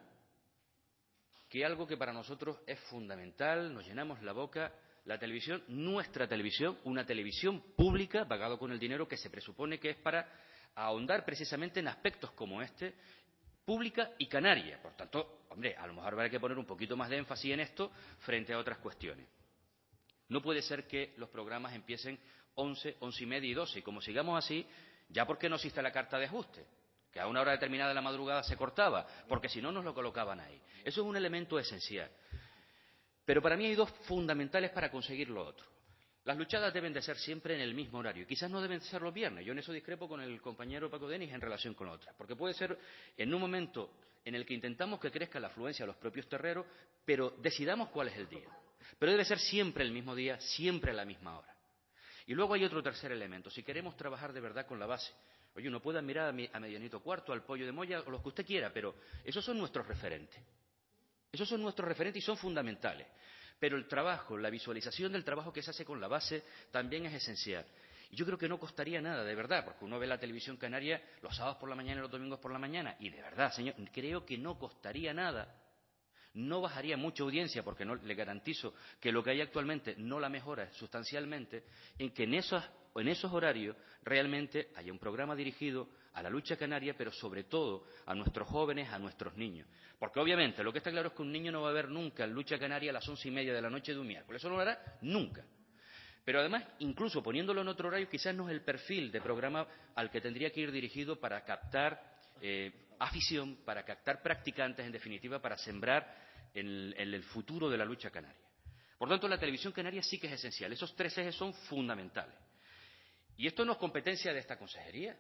que algo que para nosotros es fundamental, nos llenamos la boca, la televisión, nuestra televisión, una televisión pública, pagado con el dinero que se presupone que es para ahondar precisamente en aspectos como este, pública y canaria. Por tanto, hombre, a lo mejor habrá que poner un poquito más de énfasis en esto frente a otras cuestiones. No puede ser que los programas empiecen 11, 11:30 y 12. Y como sigamos así, ya porque no existe la carta de ajuste, que a una hora determinada de la madrugada se cortaba, porque si no nos lo colocaban ahí. Eso es un elemento esencial. Pero para mí hay dos fundamentales para conseguir lo otro. Las luchadas deben de ser siempre en el mismo horario. Y quizás no deben ser los viernes. Yo en eso discrepo con el compañero Paco Denis en relación con la otra. Porque puede ser en un momento en el que intentamos que crezca la afluencia a los propios terreros, pero decidamos cuál es el día. Pero debe ser siempre el mismo día, siempre a la misma hora. Y luego hay otro tercer elemento. Si queremos trabajar de verdad con la base, oye, uno puede admirar a Medianito Cuarto, al Pollo de Moya, o los que usted quiera, pero esos son nuestros referentes. Esos son nuestros referentes y son fundamentales. Pero el trabajo, la visualización del trabajo que se hace con la base también es esencial. Y yo creo que no costaría nada, de verdad, porque uno ve la televisión canaria los sábados por la mañana y los domingos por la mañana, y de verdad, señor, creo que no costaría nada. No bajaría mucha audiencia, porque no le garantizo que lo que hay actualmente no la mejora sustancialmente, en que en esos horarios realmente haya un programa dirigido a la lucha canaria, pero sobre todo a nuestros jóvenes, a nuestros niños. Porque obviamente lo que está claro es que un niño no va a ver nunca lucha canaria a las 11:30 de la noche de un miércoles. Eso no lo hará nunca. Pero además, incluso poniéndolo en otro horario, quizás no es el perfil de programa al que tendría que ir dirigido para captar afición, para captar practicantes, en definitiva, para sembrar en el futuro de la lucha canaria. Por tanto, la televisión canaria sí que es esencial. Esos tres ejes son fundamentales. Y esto no es competencia de esta consejería,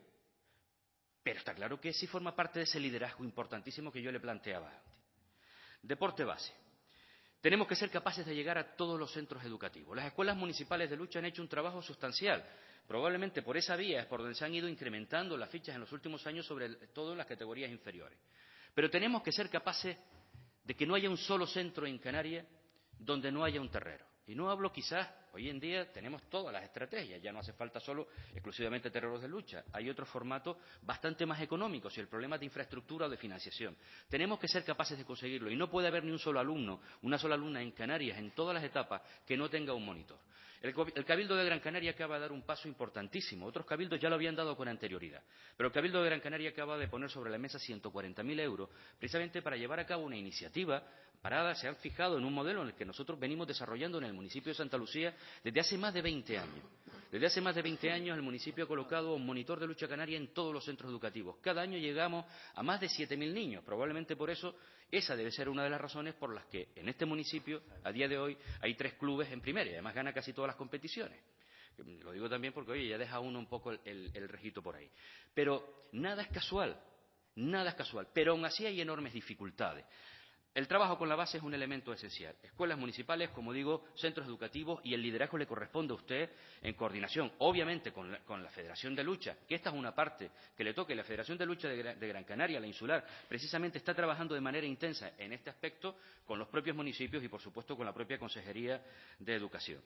pero está claro que sí forma parte de ese liderazgo importantísimo que yo le planteaba antes. Deporte base. Tenemos que ser capaces de llegar a todos los centros educativos. Las escuelas municipales de lucha han hecho un trabajo sustancial. Probablemente por esa vía es por donde se han ido incrementando las fichas en los últimos años, sobre todo en las categorías inferiores. Pero tenemos que ser capaces de que no haya un solo centro en Canarias donde no haya un terrero. Y no hablo quizás, hoy en día tenemos todas las estrategias, ya no hace falta solo exclusivamente terreros de lucha, hay otros formatos bastante más económicos y el problema es de infraestructura o de financiación. Tenemos que ser capaces de conseguirlo y no puede haber ni un solo alumno, una sola alumna en Canarias, en todas las etapas, que no tenga un monitor. El Cabildo de Gran Canaria acaba de dar un paso importantísimo, otros cabildos ya lo habían dado con anterioridad, pero el Cabildo de Gran Canaria acaba de poner sobre la mesa 140.000 euros precisamente para llevar a cabo una iniciativa parada. Se han fijado en un modelo en el que nosotros venimos desarrollando en el municipio de Santa Lucía desde hace más de 20 años. Desde hace más de 20 años el municipio ha colocado un monitor de lucha canaria en todos los centros educativos. Cada año llegamos a más de 7.000 niños. Probablemente por eso esa debe ser una de las razones por las que en este municipio, a día de hoy, hay 3 clubes en primera y además gana casi todas las competiciones. Lo digo también porque, oye, ya deja uno un poco el rejito por ahí. Pero nada es casual, pero aún así hay enormes dificultades. El trabajo con la base es un elemento esencial. Escuelas municipales, como digo, centros educativos, y el liderazgo le corresponde a usted en coordinación, obviamente, con la Federación de Lucha, que esta es una parte que le toca. La Federación de Lucha de Gran Canaria, la insular, precisamente está trabajando de manera intensa en este aspecto con los propios municipios y, por supuesto, con la propia Consejería de Educación.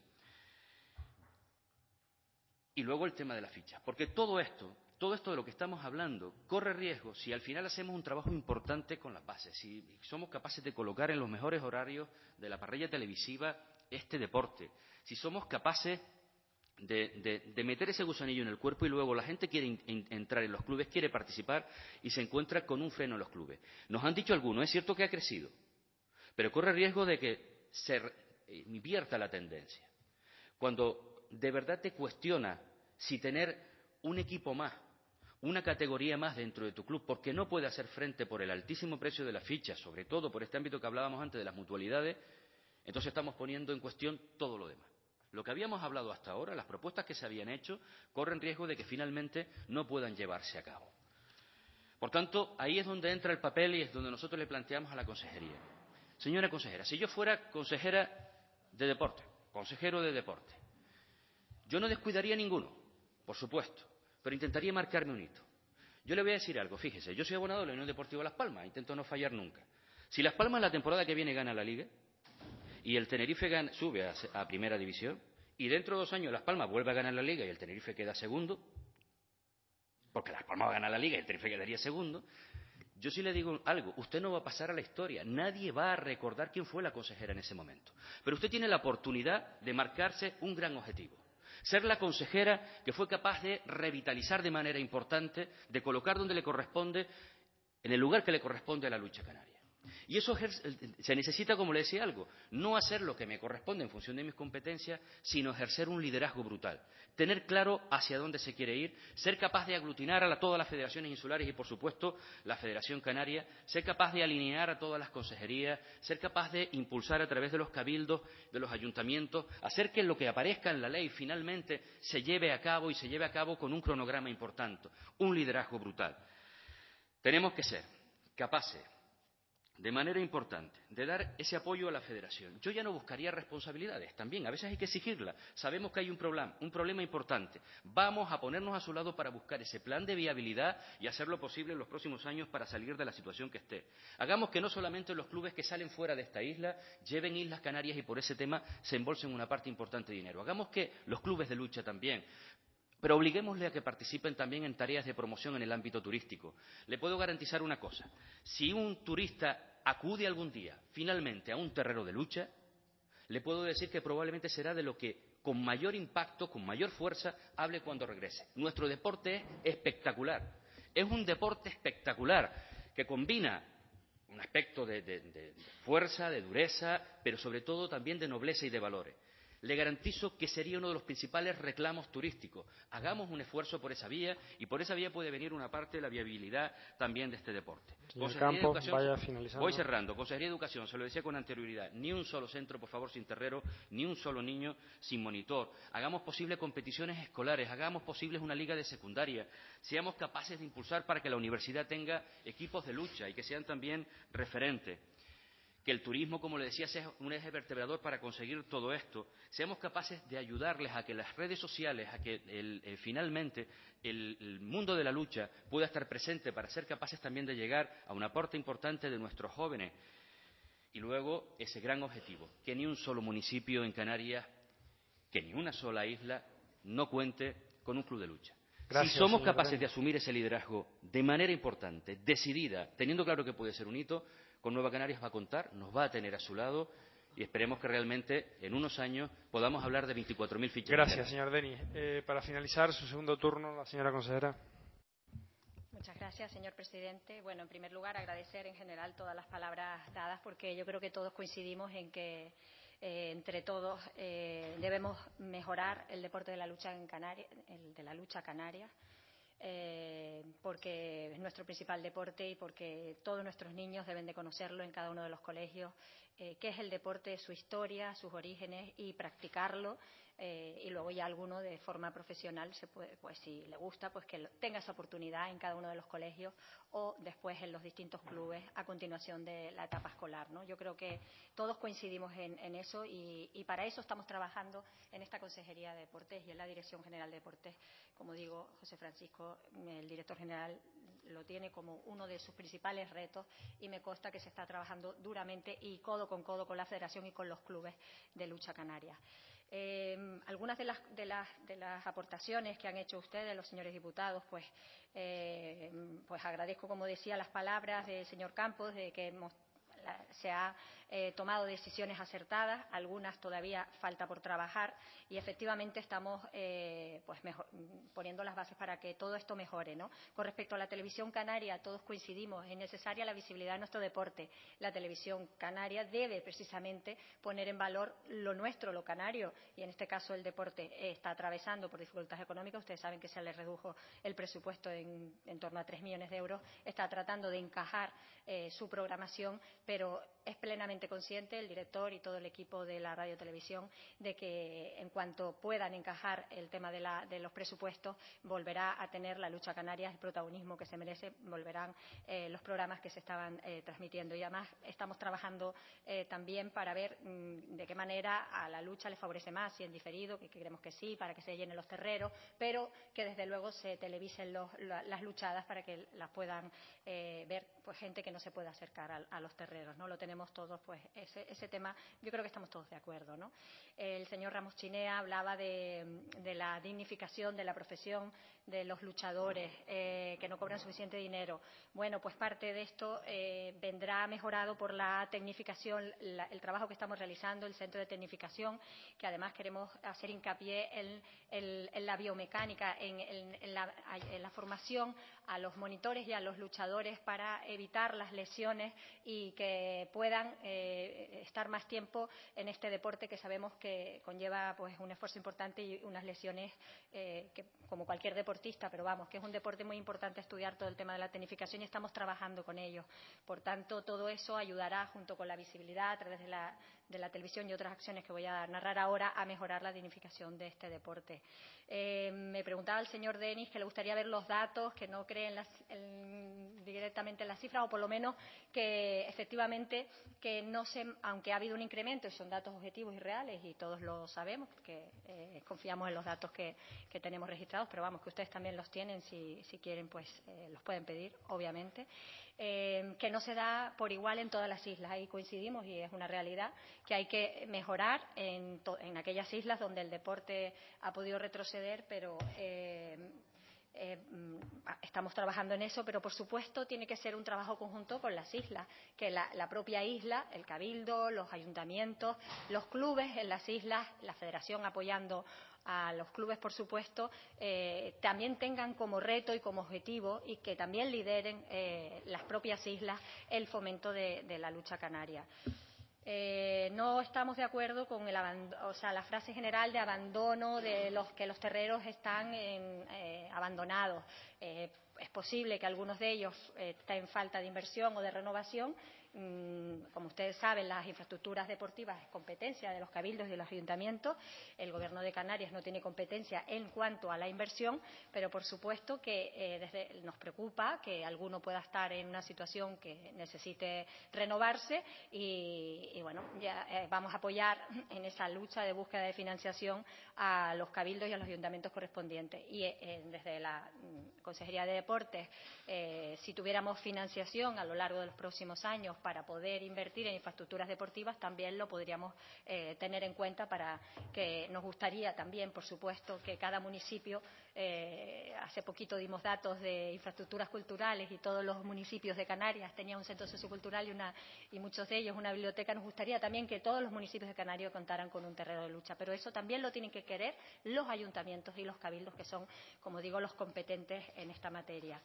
Y luego el tema de las fichas, porque todo esto de lo que estamos hablando corre riesgo si al final hacemos un trabajo importante con las bases, si somos capaces de colocar en los mejores horarios de la parrilla televisiva este deporte, si somos capaces de meter ese gusanillo en el cuerpo y luego la gente quiere entrar en los clubes, quiere participar y se encuentra con un freno en los clubes. Nos han dicho algunos, es cierto que ha crecido, pero corre riesgo de que se invierta la tendencia. Cuando de verdad te cuestiona si tener un equipo más, una categoría más dentro de tu club, porque no puede hacer frente por el altísimo precio de las fichas, sobre todo por este ámbito que hablábamos antes de las mutualidades, entonces estamos poniendo en cuestión todo lo demás. Lo que habíamos hablado hasta ahora, las propuestas que se habían hecho, corren riesgo de que finalmente no puedan llevarse a cabo. Por tanto, ahí es donde entra el papel y es donde nosotros le planteamos a la consejería. Señora consejera, si yo fuera consejera de deporte, consejero de deporte, yo no descuidaría ninguno, por supuesto, pero intentaría marcarme un hito. Yo le voy a decir algo, fíjese, yo soy abonado de la Unión Deportiva Las Palmas, intento no fallar nunca. Si Las Palmas la temporada que viene gana la Liga y el Tenerife sube a Primera División y dentro de 2 años Las Palmas vuelve a ganar la Liga y el Tenerife queda segundo, porque Las Palmas va a ganar la Liga y el Tenerife quedaría segundo, yo sí le digo algo, usted no va a pasar a la historia, nadie va a recordar quién fue la consejera en ese momento, pero usted tiene la oportunidad de marcarse un gran objetivo. Ser la consejera que fue capaz de revitalizar de manera importante, de colocar donde le corresponde, en el lugar que le corresponde a la lucha canaria. Y eso se necesita, como le decía algo, no hacer lo que me corresponde en función de mis competencias, sino ejercer un liderazgo brutal. Tener claro hacia dónde se quiere ir, ser capaz de aglutinar a todas las federaciones insulares y, por supuesto, la Federación Canaria, ser capaz de alinear a todas las consejerías, ser capaz de impulsar a través de los cabildos, de los ayuntamientos, hacer que lo que aparezca en la ley finalmente se lleve a cabo y se lleve a cabo con un cronograma importante, un liderazgo brutal. Tenemos que ser capaces, de manera importante, de dar ese apoyo a la federación. Yo ya no buscaría responsabilidades, también, a veces hay que exigirlas. Sabemos que hay un problema importante. Vamos a ponernos a su lado para buscar ese plan de viabilidad y hacer lo posible en los próximos años para salir de la situación que esté. Hagamos que no solamente los clubes que salen fuera de esta isla lleven Islas Canarias y por ese tema se embolsen una parte importante de dinero. Hagamos que los clubes de lucha también, pero obliguémosle a que participen también en tareas de promoción en el ámbito turístico. Le puedo garantizar una cosa, si un turista acude algún día finalmente a un terreno de lucha, le puedo decir que probablemente será de lo que con mayor impacto, con mayor fuerza, hable cuando regrese. Nuestro deporte es espectacular, es un deporte espectacular que combina un aspecto de fuerza, de dureza, pero sobre todo también de nobleza y de valores. Le garantizo que sería uno de los principales reclamos turísticos. Hagamos un esfuerzo por esa vía y por esa vía puede venir una parte de la viabilidad también de este deporte. Señor Campos, vaya finalizando. Voy cerrando. Consejería de Educación, se lo decía con anterioridad, ni un solo centro, por favor, sin terrero, ni un solo niño sin monitor. Hagamos posible competiciones escolares, hagamos posibles una liga de secundaria, seamos capaces de impulsar para que la universidad tenga equipos de lucha y que sean también referentes. Que el turismo, como le decía, sea un eje vertebrador para conseguir todo esto. Seamos capaces de ayudarles a que las redes sociales, a que finalmente el mundo de la lucha pueda estar presente para ser capaces también de llegar a un aporte importante de nuestros jóvenes. Y luego ese gran objetivo, que ni un solo municipio en Canarias, que ni una sola isla no cuente con un club de lucha. Gracias, si somos señor capaces Reni. de asumir ese liderazgo de manera importante, decidida, teniendo claro que puede ser un hito, con Nueva Canarias va a contar, nos va a tener a su lado y esperemos que realmente en unos años podamos hablar de 24.000 fichas. Gracias, señor Denis. Para finalizar su segundo turno, la señora consejera. Muchas gracias, señor presidente. Bueno, en primer lugar, agradecer en general todas las palabras dadas, porque yo creo que todos coincidimos en que entre todos debemos mejorar el deporte de la lucha en Canarias, el de la lucha canaria, porque es nuestro principal deporte y porque todos nuestros niños deben de conocerlo en cada uno de los colegios, qué es el deporte, su historia, sus orígenes y practicarlo. Y luego ya alguno de forma profesional se puede, pues si le gusta, pues que tenga esa oportunidad en cada uno de los colegios o después en los distintos clubes a continuación de la etapa escolar, ¿no? Yo creo que todos coincidimos en eso y para eso estamos trabajando en esta Consejería de Deportes y en la Dirección General de Deportes. Como digo, José Francisco, el director general, lo tiene como uno de sus principales retos y me consta que se está trabajando duramente y codo con la Federación y con los clubes de lucha canaria. Algunas de las aportaciones que han hecho ustedes, los señores diputados, pues agradezco, como decía, las palabras del señor Campos de que se ha tomado decisiones acertadas, algunas todavía falta por trabajar y efectivamente estamos poniendo las bases para que todo esto mejore, ¿no? Con respecto a la televisión canaria, todos coincidimos, es necesaria la visibilidad de nuestro deporte. La televisión canaria debe precisamente poner en valor lo nuestro, lo canario, y en este caso el deporte está atravesando por dificultades económicas. Ustedes saben que se les redujo el presupuesto en torno a 3 millones de euros. Está tratando de encajar su programación, pero es plenamente consciente el director y todo el equipo de la radio televisión de que en cuanto puedan encajar el tema de los presupuestos, volverá a tener la lucha canaria el protagonismo que se merece, volverán los programas que se estaban transmitiendo. Y además estamos trabajando también para ver de qué manera a la lucha le favorece más, si en diferido, que creemos que sí, para que se llenen los terreros, pero que desde luego se televisen las luchadas para que las puedan ver pues gente que no se puede acercar a los terreros, ¿no? Lo tenemos todos, pues ese tema yo creo que estamos todos de acuerdo, ¿no? El señor Ramos Chinea hablaba de la dignificación de la profesión de los luchadores que no cobran suficiente dinero. Bueno, pues parte de esto vendrá mejorado por la tecnificación, el trabajo que estamos realizando, el centro de tecnificación, que además queremos hacer hincapié en la biomecánica, en la formación los monitores y a los luchadores para evitar las lesiones y que puedan estar más tiempo en este deporte que sabemos que conlleva pues un esfuerzo importante y unas lesiones que, como cualquier deportista, pero vamos, que es un deporte muy importante estudiar todo el tema de la tecnificación y estamos trabajando con ello. Por tanto, todo eso ayudará, junto con la visibilidad a través de la televisión y otras acciones que voy a narrar ahora, a mejorar la dignificación de este deporte. Me preguntaba el señor Denis que le gustaría ver los datos, que no cree directamente en las cifras, o por lo menos que efectivamente que no se, aunque ha habido un incremento y son datos objetivos y reales y todos lo sabemos porque confiamos en los datos que tenemos registrados, pero vamos, que ustedes también los tienen, si quieren pues los pueden pedir, obviamente, que no se da por igual en todas las islas. Ahí coincidimos y es una realidad que hay que mejorar en aquellas islas donde el deporte ha podido retroceder, pero estamos trabajando en eso, pero por supuesto tiene que ser un trabajo conjunto con las islas, que la propia isla, el cabildo, los ayuntamientos, los clubes en las islas, la federación apoyando a los clubes, por supuesto, también tengan como reto y como objetivo y que también lideren las propias islas el fomento de la lucha canaria. No estamos de acuerdo con la frase general de abandono, de que los terreros están abandonados. Es posible que algunos de ellos estén en falta de inversión o de renovación. Como ustedes saben, las infraestructuras deportivas es competencia de los cabildos y de los ayuntamientos. El Gobierno de Canarias no tiene competencia en cuanto a la inversión, pero por supuesto que nos preocupa que alguno pueda estar en una situación que necesite renovarse y bueno, ya vamos a apoyar en esa lucha de búsqueda de financiación a los cabildos y a los ayuntamientos correspondientes. Y desde la Consejería de Deportes, si tuviéramos financiación a lo largo de los próximos años para poder invertir en infraestructuras deportivas, también lo podríamos tener en cuenta, para que nos gustaría también, por supuesto, que cada municipio, hace poquito dimos datos de infraestructuras culturales y todos los municipios de Canarias tenían un centro sociocultural y muchos de ellos una biblioteca. Nos gustaría también que todos los municipios de Canarias contaran con un terreno de lucha, pero eso también lo tienen que querer los ayuntamientos y los cabildos, que son, como digo, los competentes en esta materia.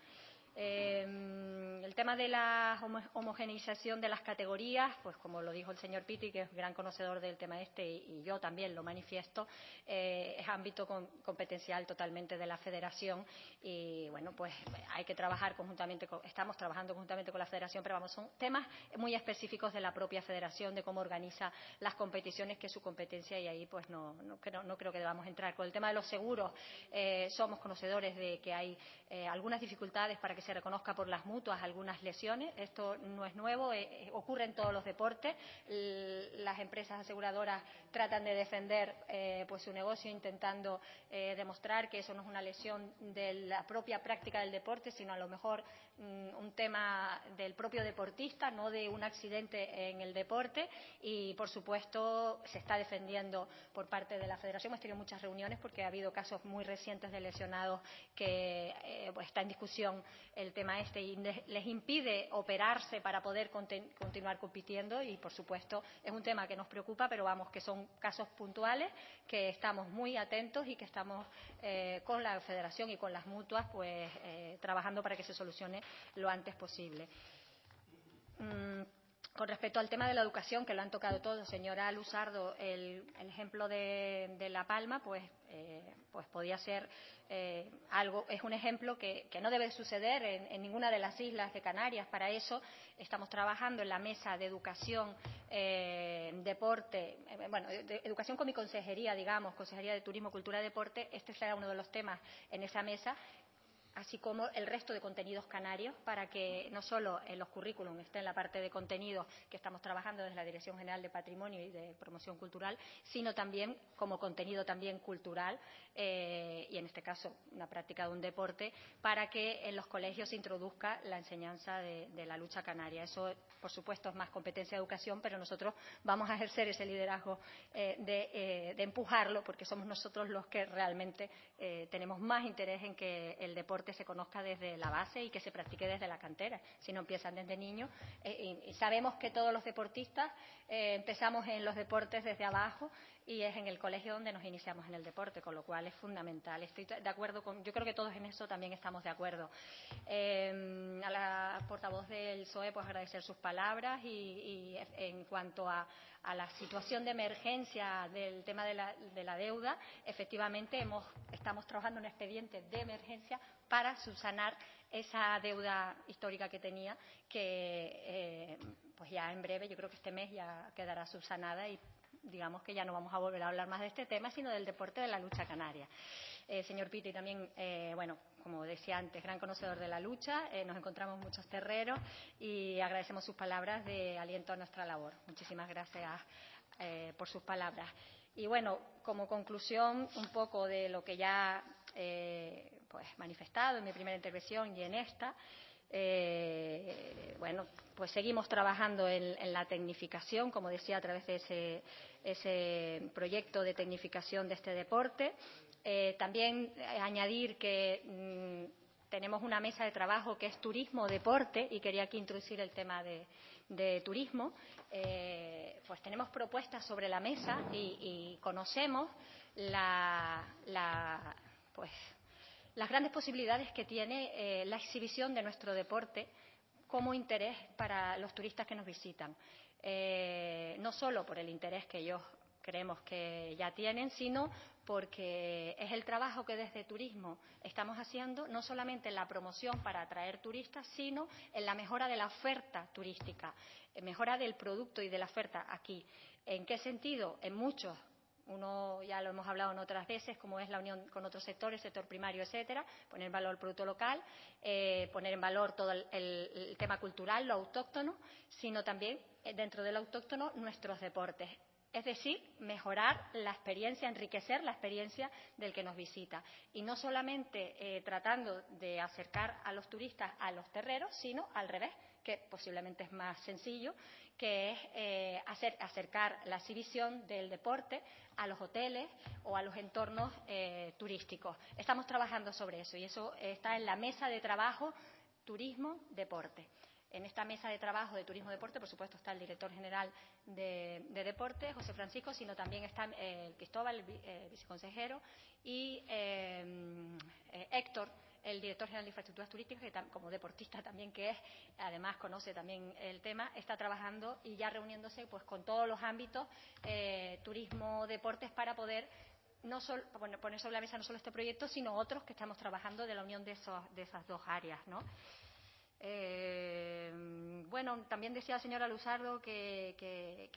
El tema de la homogeneización de las categorías, pues como lo dijo el señor Pitti, que es gran conocedor del tema y yo también lo manifiesto, es ámbito competencial totalmente de la Federación y bueno, pues hay que trabajar conjuntamente, estamos trabajando conjuntamente con la Federación, pero vamos, son temas muy específicos de la propia Federación, de cómo organiza las competiciones, que es su competencia, y ahí pues no creo que debamos entrar. Con el tema de los seguros, somos conocedores de que hay algunas dificultades para que se reconozca por las mutuas algunas lesiones. Esto no es nuevo, ocurre en todos los deportes. Las empresas aseguradoras tratan de defender pues su negocio, intentando demostrar que eso no es una lesión de la propia práctica del deporte, sino a lo mejor un tema del propio deportista, no de un accidente en el deporte. Y por supuesto se está defendiendo por parte de la Federación. Hemos tenido muchas reuniones porque ha habido casos muy recientes de lesionados que pues está en discusión el tema y les impide operarse para poder continuar compitiendo, y por supuesto es un tema que nos preocupa, pero vamos, que son casos puntuales, que estamos muy atentos y que estamos con la Federación y con las mutuas pues trabajando para que se solucione lo antes posible. Con respecto al tema de la educación, que lo han tocado todos, señora Luzardo, el ejemplo de La Palma, pues podía ser algo, es un ejemplo que no debe suceder en ninguna de las islas de Canarias. Para eso estamos trabajando en la mesa de educación, deporte, de educación con mi consejería, digamos, Consejería de Turismo, Cultura y Deporte. Este será uno de los temas en esa mesa, así como el resto de contenidos canarios, para que no solo en los currículums esté en la parte de contenidos que estamos trabajando desde la Dirección General de Patrimonio y de Promoción Cultural, sino también como contenido también cultural, y en este caso una práctica de un deporte, para que en los colegios se introduzca la enseñanza de la lucha canaria. Eso, por supuesto, es más competencia de educación, pero nosotros vamos a ejercer ese liderazgo de empujarlo, porque somos nosotros los que realmente tenemos más interés en que el deporte se conozca desde la base y que se practique desde la cantera, si no empiezan desde niños. Y sabemos que todos los deportistas empezamos en los deportes desde abajo, y es en el colegio donde nos iniciamos en el deporte, con lo cual es fundamental. Estoy de acuerdo yo creo que todos en eso también estamos de acuerdo. A la portavoz del PSOE, pues agradecer sus palabras y en cuanto a la situación de emergencia del tema de la deuda, efectivamente estamos trabajando en un expediente de emergencia para subsanar esa deuda histórica que tenía, que pues ya en breve, yo creo que este mes ya quedará subsanada y digamos que ya no vamos a volver a hablar más de este tema, sino del deporte de la lucha canaria. Señor Piti, también, bueno, como decía antes, gran conocedor de la lucha, nos encontramos muchos terreros y agradecemos sus palabras de aliento a nuestra labor. Muchísimas gracias por sus palabras. Y bueno, como conclusión un poco de lo que ya pues manifestado en mi primera intervención y en esta, bueno, pues seguimos trabajando en la tecnificación, como decía, a través de ese proyecto de tecnificación de este deporte. También añadir que tenemos una mesa de trabajo que es turismo-deporte, y quería aquí introducir el tema de turismo. Pues tenemos propuestas sobre la mesa y conocemos pues las grandes posibilidades que tiene la exhibición de nuestro deporte como interés para los turistas que nos visitan. No solo por el interés que ellos creemos que ya tienen, sino porque es el trabajo que desde turismo estamos haciendo, no solamente en la promoción para atraer turistas, sino en la mejora de la oferta turística, en mejora del producto y de la oferta aquí. ¿En qué sentido? En muchos. Uno ya lo hemos hablado en otras veces, como es la unión con otros sectores, sector primario, etcétera, poner en valor el producto local, poner en valor todo el tema cultural, lo autóctono, sino también dentro del autóctono nuestros deportes. Es decir, mejorar la experiencia, enriquecer la experiencia del que nos visita. Y no solamente tratando de acercar a los turistas a los terreros, sino al revés, que posiblemente es más sencillo, que es acercar la exhibición del deporte a los hoteles o a los entornos turísticos. Estamos trabajando sobre eso y eso está en la mesa de trabajo turismo-deporte. En esta mesa de trabajo de turismo-deporte, por supuesto, está el director general de deporte, José Francisco, sino también está Cristóbal, el viceconsejero, y Héctor, el director general de infraestructuras turísticas, que como deportista también que es, además conoce también el tema, está trabajando y ya reuniéndose pues con todos los ámbitos turismo, deportes, para poder no solo poner sobre la mesa no solo este proyecto, sino otros que estamos trabajando de la unión de esas dos áreas, ¿no? Bueno, también decía la señora Luzardo que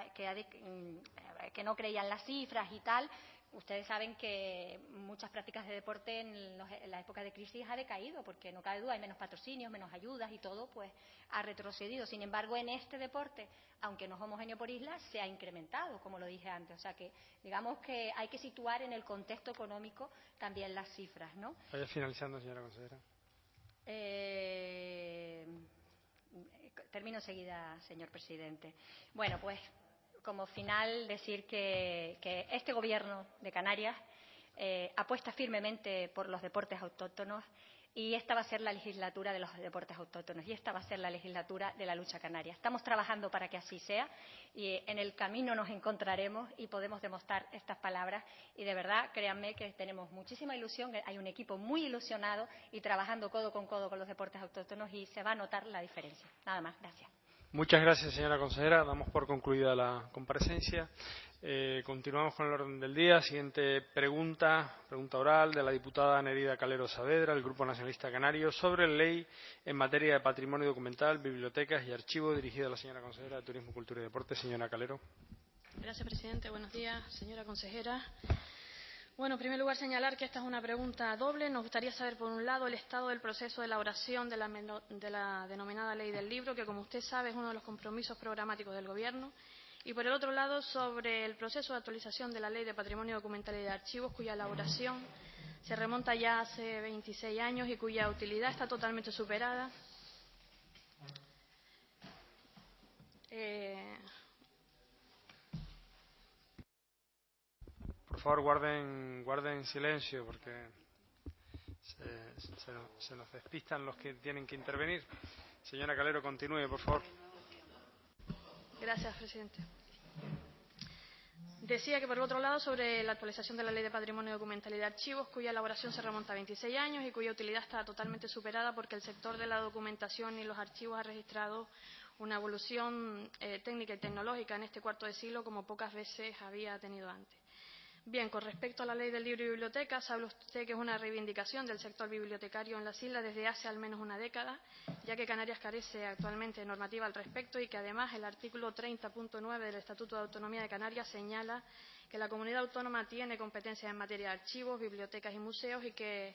no creían las cifras y tal. Ustedes saben que muchas prácticas de deporte en la época de crisis ha decaído, porque no cabe duda, hay menos patrocinios, menos ayudas y todo pues ha retrocedido. Sin embargo, en este deporte, aunque no es homogéneo por islas, se ha incrementado, como lo dije antes. O sea que digamos que hay que situar en el contexto económico también las cifras, ¿no? Vaya finalizando, señora consejera. Termino enseguida, señor presidente. Bueno, pues como final decir que este Gobierno de Canarias apuesta firmemente por los deportes autóctonos, y esta va a ser la legislatura de los deportes autóctonos y esta va a ser la legislatura de la lucha canaria. Estamos trabajando para que así sea y en el camino nos encontraremos y podemos demostrar estas palabras, y de verdad créanme que tenemos muchísima ilusión, hay un equipo muy ilusionado y trabajando codo con los deportes autóctonos, y se va a notar la diferencia. Nada más, gracias. Muchas gracias, señora consejera. Damos por concluida la comparecencia. Continuamos con el orden del día. Siguiente pregunta oral de la diputada Nerida Calero Saavedra, del Grupo Nacionalista Canario, sobre ley en materia de patrimonio documental, bibliotecas y archivos, dirigida a la señora consejera de Turismo, Cultura y Deporte. Señora Calero. Gracias, presidente. Buenos días, señora consejera. Bueno, en primer lugar, señalar que esta es una pregunta doble. Nos gustaría saber, por un lado, el estado del proceso de elaboración de la denominada Ley del Libro, que, como usted sabe, es uno de los compromisos programáticos del Gobierno. Y, por el otro lado, sobre el proceso de actualización de la Ley de Patrimonio Documental y de Archivos, cuya elaboración se remonta ya hace 26 años y cuya utilidad está totalmente superada. Por favor, guarden silencio, porque se nos despistan los que tienen que intervenir. Señora Calero, continúe, por favor. Gracias, presidente. Decía que, por otro lado, sobre la actualización de la Ley de Patrimonio Documental y de Archivos, cuya elaboración se remonta a 26 años y cuya utilidad está totalmente superada porque el sector de la documentación y los archivos ha registrado una evolución técnica y tecnológica en este cuarto de siglo como pocas veces había tenido antes. Bien, con respecto a la Ley del Libro y Bibliotecas, sabe usted que es una reivindicación del sector bibliotecario en las islas desde hace al menos una década, ya que Canarias carece actualmente de normativa al respecto y que además el artículo 30.9 del Estatuto de Autonomía de Canarias señala que la comunidad autónoma tiene competencias en materia de archivos, bibliotecas y museos y que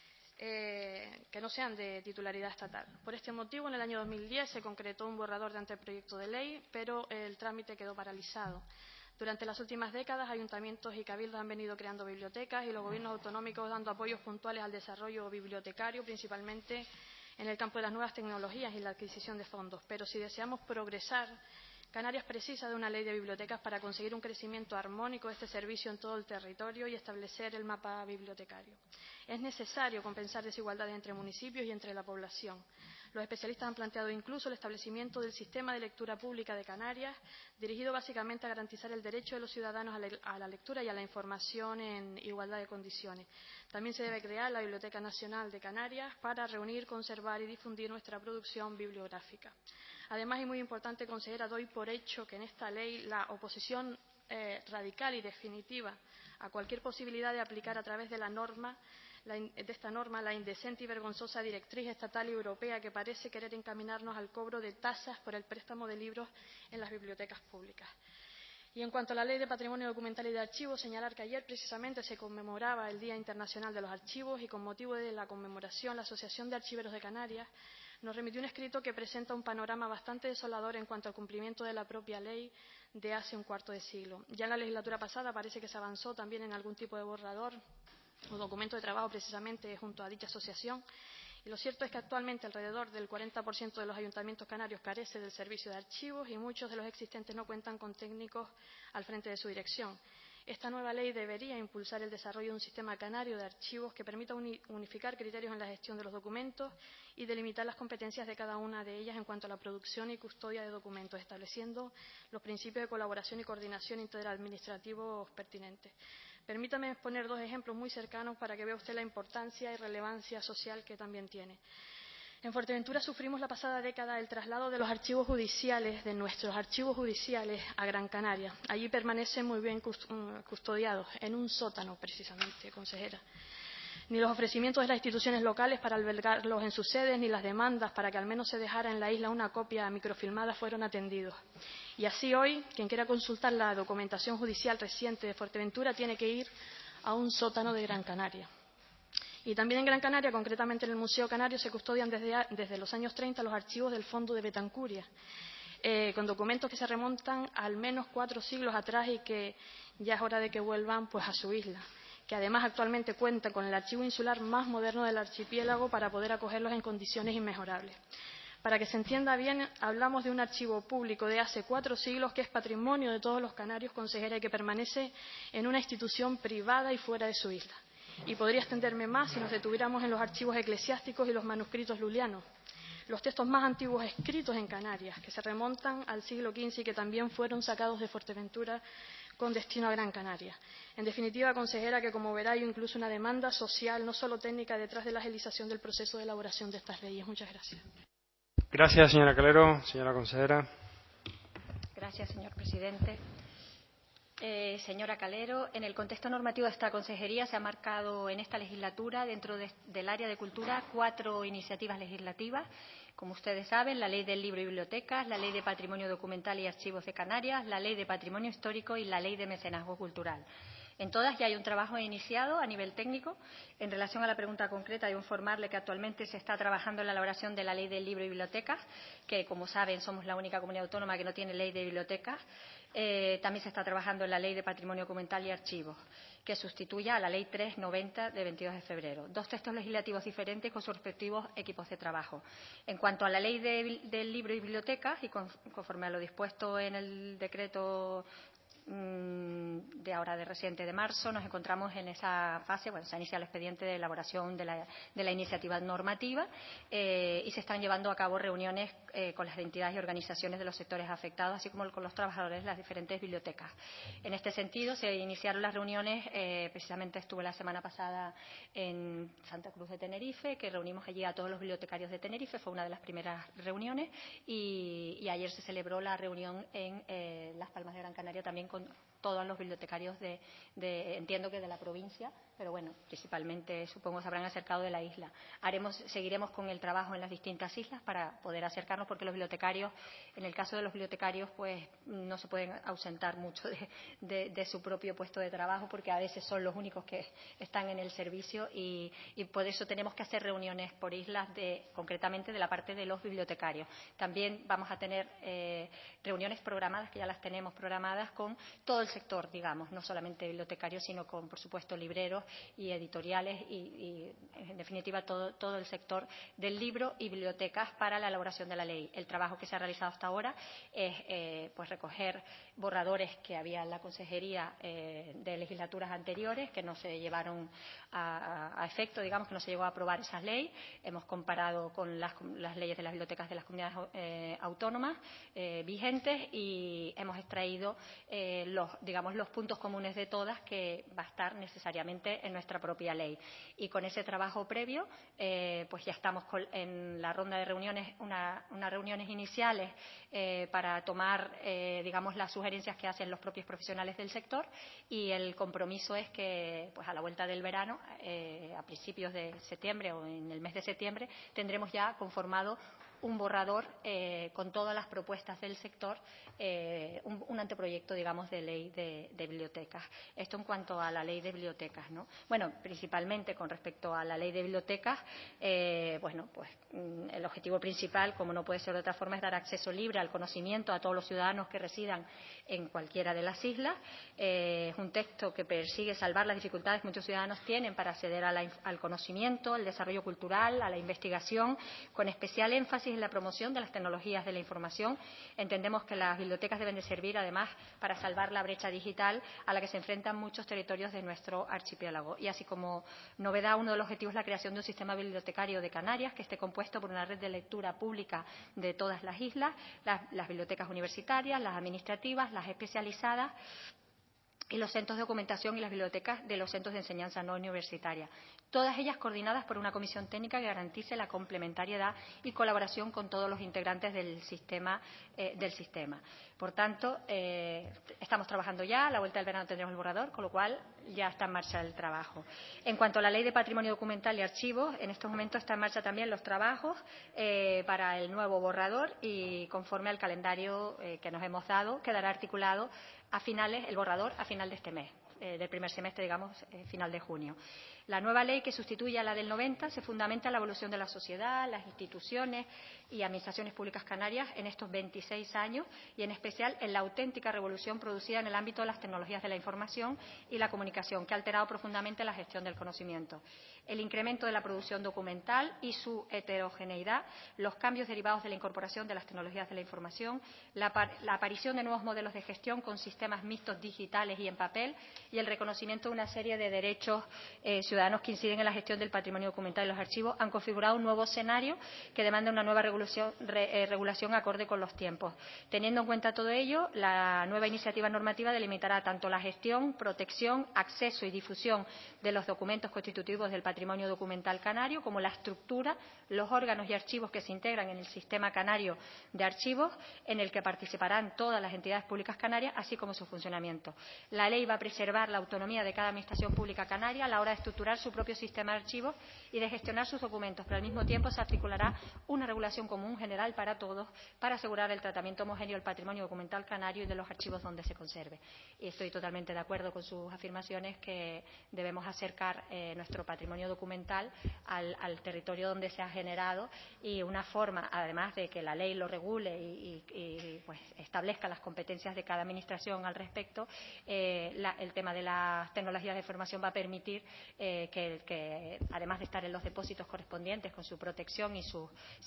no sean de titularidad estatal. Por este motivo, en el año 2010 se concretó un borrador de anteproyecto de ley, pero el trámite quedó paralizado. Durante las últimas décadas, ayuntamientos y cabildos han venido creando bibliotecas y los gobiernos autonómicos dando apoyos puntuales al desarrollo bibliotecario, principalmente en el campo de las nuevas tecnologías y la adquisición de fondos. Pero si deseamos progresar, Canarias precisa de una ley de bibliotecas para conseguir un crecimiento armónico de este servicio en todo el territorio y establecer el mapa bibliotecario. Es necesario compensar desigualdades entre municipios y entre la población. Los especialistas han planteado incluso el establecimiento del sistema de lectura pública de Canarias, dirigido básicamente a garantizar el derecho de los ciudadanos a la lectura y a la información en igualdad de condiciones. También se debe crear la Biblioteca Nacional de Canarias para reunir, conservar y difundir nuestra producción bibliográfica. Además, y muy importante, consejera, doy por hecho que en esta ley la oposición radical y definitiva a cualquier posibilidad de aplicar a través de esta norma la indecente y vergonzosa directriz estatal y europea que parece querer encaminarnos al cobro de tasas por el préstamo de libros en las bibliotecas públicas. Y en cuanto a la Ley de Patrimonio Documental y de Archivos, señalar que ayer precisamente se conmemoraba el Día Internacional de los Archivos y con motivo de la conmemoración la Asociación de Archiveros de Canarias nos remitió un escrito que presenta un panorama bastante desolador en cuanto al cumplimiento de la propia ley de hace un cuarto de siglo. Ya en la legislatura pasada parece que se avanzó también en algún tipo de borrador o documento de trabajo precisamente junto a dicha asociación. Y lo cierto es que actualmente alrededor del 40% de los ayuntamientos canarios carece del servicio de archivos y muchos de los existentes no cuentan con técnicos al frente de su dirección. Esta nueva ley debería impulsar el desarrollo de un sistema canario de archivos que permita unificar criterios en la gestión de los documentos y delimitar las competencias de cada una de ellas en cuanto a la producción y custodia de documentos, estableciendo los principios de colaboración y coordinación interadministrativos pertinentes. Permítame exponer dos ejemplos muy cercanos para que vea usted la importancia y relevancia social que también tiene. En Fuerteventura sufrimos la pasada década el traslado de los archivos judiciales, de nuestros archivos judiciales, a Gran Canaria. Allí permanecen muy bien custodiados, en un sótano precisamente, consejera. Ni los ofrecimientos de las instituciones locales para albergarlos en sus sedes, ni las demandas para que al menos se dejara en la isla una copia microfilmada fueron atendidos. Y así hoy, quien quiera consultar la documentación judicial reciente de Fuerteventura tiene que ir a un sótano de Gran Canaria. Y también en Gran Canaria, concretamente en el Museo Canario, se custodian desde los años 30 los archivos del Fondo de Betancuria, con documentos que se remontan al menos 4 siglos atrás y que ya es hora de que vuelvan pues a su isla, que además actualmente cuenta con el archivo insular más moderno del archipiélago para poder acogerlos en condiciones inmejorables. Para que se entienda bien, hablamos de un archivo público de hace 4 siglos que es patrimonio de todos los canarios, consejera, y que permanece en una institución privada y fuera de su isla. Y podría extenderme más si nos detuviéramos en los archivos eclesiásticos y los manuscritos lulianos, los textos más antiguos escritos en Canarias, que se remontan al siglo XV y que también fueron sacados de Fuerteventura con destino a Gran Canaria. En definitiva, consejera, que como verá hay incluso una demanda social, no solo técnica, detrás de la agilización del proceso de elaboración de estas leyes. Muchas gracias. Gracias, señora Calero. Señora consejera. Gracias, señor presidente. Señora Calero, en el contexto normativo de esta consejería se ha marcado en esta legislatura, dentro del área de cultura, 4 iniciativas legislativas. Como ustedes saben, la Ley del Libro y Bibliotecas, la Ley de Patrimonio Documental y Archivos de Canarias, la Ley de Patrimonio Histórico y la Ley de Mecenazgo Cultural. En todas ya hay un trabajo iniciado a nivel técnico. En relación a la pregunta concreta, debo informarle que actualmente se está trabajando en la elaboración de la Ley del Libro y Bibliotecas, que, como saben, somos la única comunidad autónoma que no tiene ley de bibliotecas. También se está trabajando en la Ley de Patrimonio Documental y Archivos, que sustituya a la Ley 390 de 22 de febrero. 2 textos legislativos diferentes con sus respectivos equipos de trabajo. En cuanto a la Ley del Libro y Bibliotecas, y conforme a lo dispuesto en el decreto de ahora de reciente de marzo nos encontramos en esa fase, bueno, se inicia el expediente de elaboración de la iniciativa normativa y se están llevando a cabo reuniones con las entidades y organizaciones de los sectores afectados, así como con los trabajadores de las diferentes bibliotecas. En este sentido, se iniciaron las reuniones, precisamente estuve la semana pasada en Santa Cruz de Tenerife, que reunimos allí a todos los bibliotecarios de Tenerife, fue una de las primeras reuniones, y ayer se celebró la reunión en Las Palmas de Gran Canaria también con todos los bibliotecarios entiendo que de la provincia, pero bueno, principalmente supongo se habrán acercado de la isla. Seguiremos con el trabajo en las distintas islas para poder acercarnos, porque los bibliotecarios, en el caso de los bibliotecarios, pues no se pueden ausentar mucho de su propio puesto de trabajo, porque a veces son los únicos que están en el servicio y por eso tenemos que hacer reuniones por islas concretamente de la parte de los bibliotecarios. También vamos a tener reuniones programadas, que ya las tenemos programadas, con todo el sector, digamos, no solamente bibliotecarios, sino con, por supuesto, libreros y editoriales y en definitiva, todo el sector del libro y bibliotecas para la elaboración de la ley. El trabajo que se ha realizado hasta ahora es pues recoger borradores que había en la Consejería de legislaturas anteriores que no se llevaron a efecto, digamos, que no se llegó a aprobar esa ley. Hemos comparado con las leyes de las bibliotecas de las comunidades autónomas vigentes y hemos extraído los puntos comunes de todas, que va a estar necesariamente en nuestra propia ley. Y con ese trabajo previo, pues ya estamos en la ronda de reuniones, unas reuniones iniciales para tomar, las sugerencias que hacen los propios profesionales del sector, y el compromiso es que, pues a la vuelta del verano, a principios de septiembre o en el mes de septiembre, tendremos ya conformado un borrador con todas las propuestas del sector, un anteproyecto, digamos, de ley de bibliotecas. Esto en cuanto a la ley de bibliotecas, ¿no? Bueno, principalmente con respecto a la ley de bibliotecas, el objetivo principal, como no puede ser de otra forma, es dar acceso libre al conocimiento a todos los ciudadanos que residan en cualquiera de las islas. Es un texto que persigue salvar las dificultades que muchos ciudadanos tienen para acceder al conocimiento, al desarrollo cultural, a la investigación, con especial énfasis en la promoción de las tecnologías de la información. Entendemos que las bibliotecas deben de servir, además, para salvar la brecha digital a la que se enfrentan muchos territorios de nuestro archipiélago. Y así como novedad, uno de los objetivos es la creación de un sistema bibliotecario de Canarias que esté compuesto por una red de lectura pública de todas las islas, las bibliotecas universitarias, las administrativas, las especializadas y los centros de documentación y las bibliotecas de los centros de enseñanza no universitaria, todas ellas coordinadas por una comisión técnica que garantice la complementariedad y colaboración con todos los integrantes del sistema. Por tanto, estamos trabajando ya, a la vuelta del verano tendremos el borrador, con lo cual ya está en marcha el trabajo. En cuanto a la Ley de Patrimonio Documental y Archivos, en estos momentos están en marcha también los trabajos para el nuevo borrador, y conforme al calendario que nos hemos dado, quedará articulado el borrador a final de este mes, del primer semestre, digamos, final de junio. La nueva ley, que sustituye a la del 90, se fundamenta en la evolución de la sociedad, las instituciones y administraciones públicas canarias en estos 26 años, y en especial en la auténtica revolución producida en el ámbito de las tecnologías de la información y la comunicación, que ha alterado profundamente la gestión del conocimiento. El incremento de la producción documental y su heterogeneidad, los cambios derivados de la incorporación de las tecnologías de la información, la aparición de nuevos modelos de gestión con sistemas mixtos digitales y en papel, y el reconocimiento de una serie de derechos ciudadanos que inciden en la gestión del patrimonio documental y los archivos han configurado un nuevo escenario que demanda una nueva regulación acorde con los tiempos. Teniendo en cuenta todo ello, la nueva iniciativa normativa delimitará tanto la gestión, protección, acceso y difusión de los documentos constitutivos del patrimonio documental canario, como la estructura, los órganos y archivos que se integran en el sistema canario de archivos, en el que participarán todas las entidades públicas canarias, así como su funcionamiento. La ley va a preservar la autonomía de cada administración pública canaria a la hora de estructurar su propio sistema de archivos y de gestionar sus documentos, pero al mismo tiempo se articulará una regulación común general para todos, para asegurar el tratamiento homogéneo del patrimonio documental canario y de los archivos donde se conserve. Y estoy totalmente de acuerdo con sus afirmaciones, que debemos acercar nuestro patrimonio documental al territorio donde se ha generado, y una forma, además de que la ley lo regule y pues establezca las competencias de cada administración al respecto, el tema de las tecnologías de información va a permitir que además de estar en los depósitos correspondientes con su protección y sus sistemas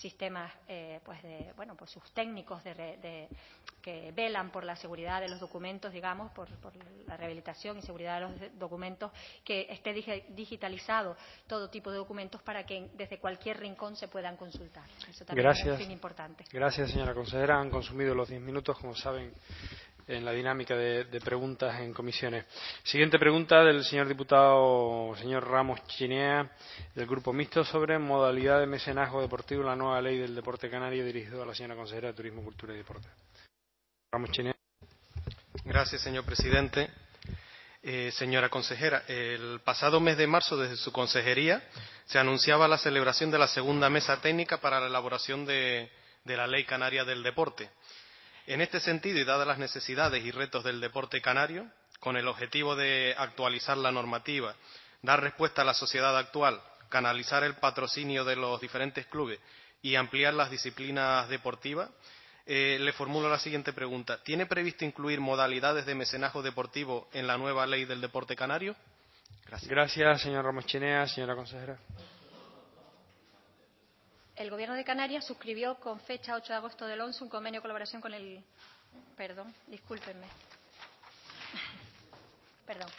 personas, pues sus técnicos que velan por la seguridad de los documentos, digamos, por la rehabilitación y seguridad de los documentos, que esté digitalizado todo tipo de documentos para que desde cualquier rincón se puedan consultar. Eso también es un fin importante. Gracias, señora consejera. Han consumido los 10 minutos, como saben, en la dinámica de preguntas en comisiones. Siguiente pregunta del señor diputado, señor Ramos Chinea, del Grupo Mixto, sobre modalidad de mecenazgo deportivo en la nueva ley del deporte canario, dirigido a la señora consejera de Turismo, Cultura y Deporte. Ramos Chinea. Gracias, señor presidente. Señora consejera, el pasado mes de marzo, desde su consejería, se anunciaba la celebración de la segunda mesa técnica para la elaboración de la Ley Canaria del Deporte. En este sentido, y dadas las necesidades y retos del deporte canario, con el objetivo de actualizar la normativa, dar respuesta a la sociedad actual, canalizar el patrocinio de los diferentes clubes y ampliar las disciplinas deportivas, le formulo la siguiente pregunta. ¿Tiene previsto incluir modalidades de mecenazgo deportivo en la nueva ley del deporte canario? Gracias. Gracias, señor Ramos Chinea. Señora consejera. El Gobierno de Canarias suscribió con fecha 8 de agosto del 11 un convenio de colaboración con el... Perdón, discúlpenme. Perdón.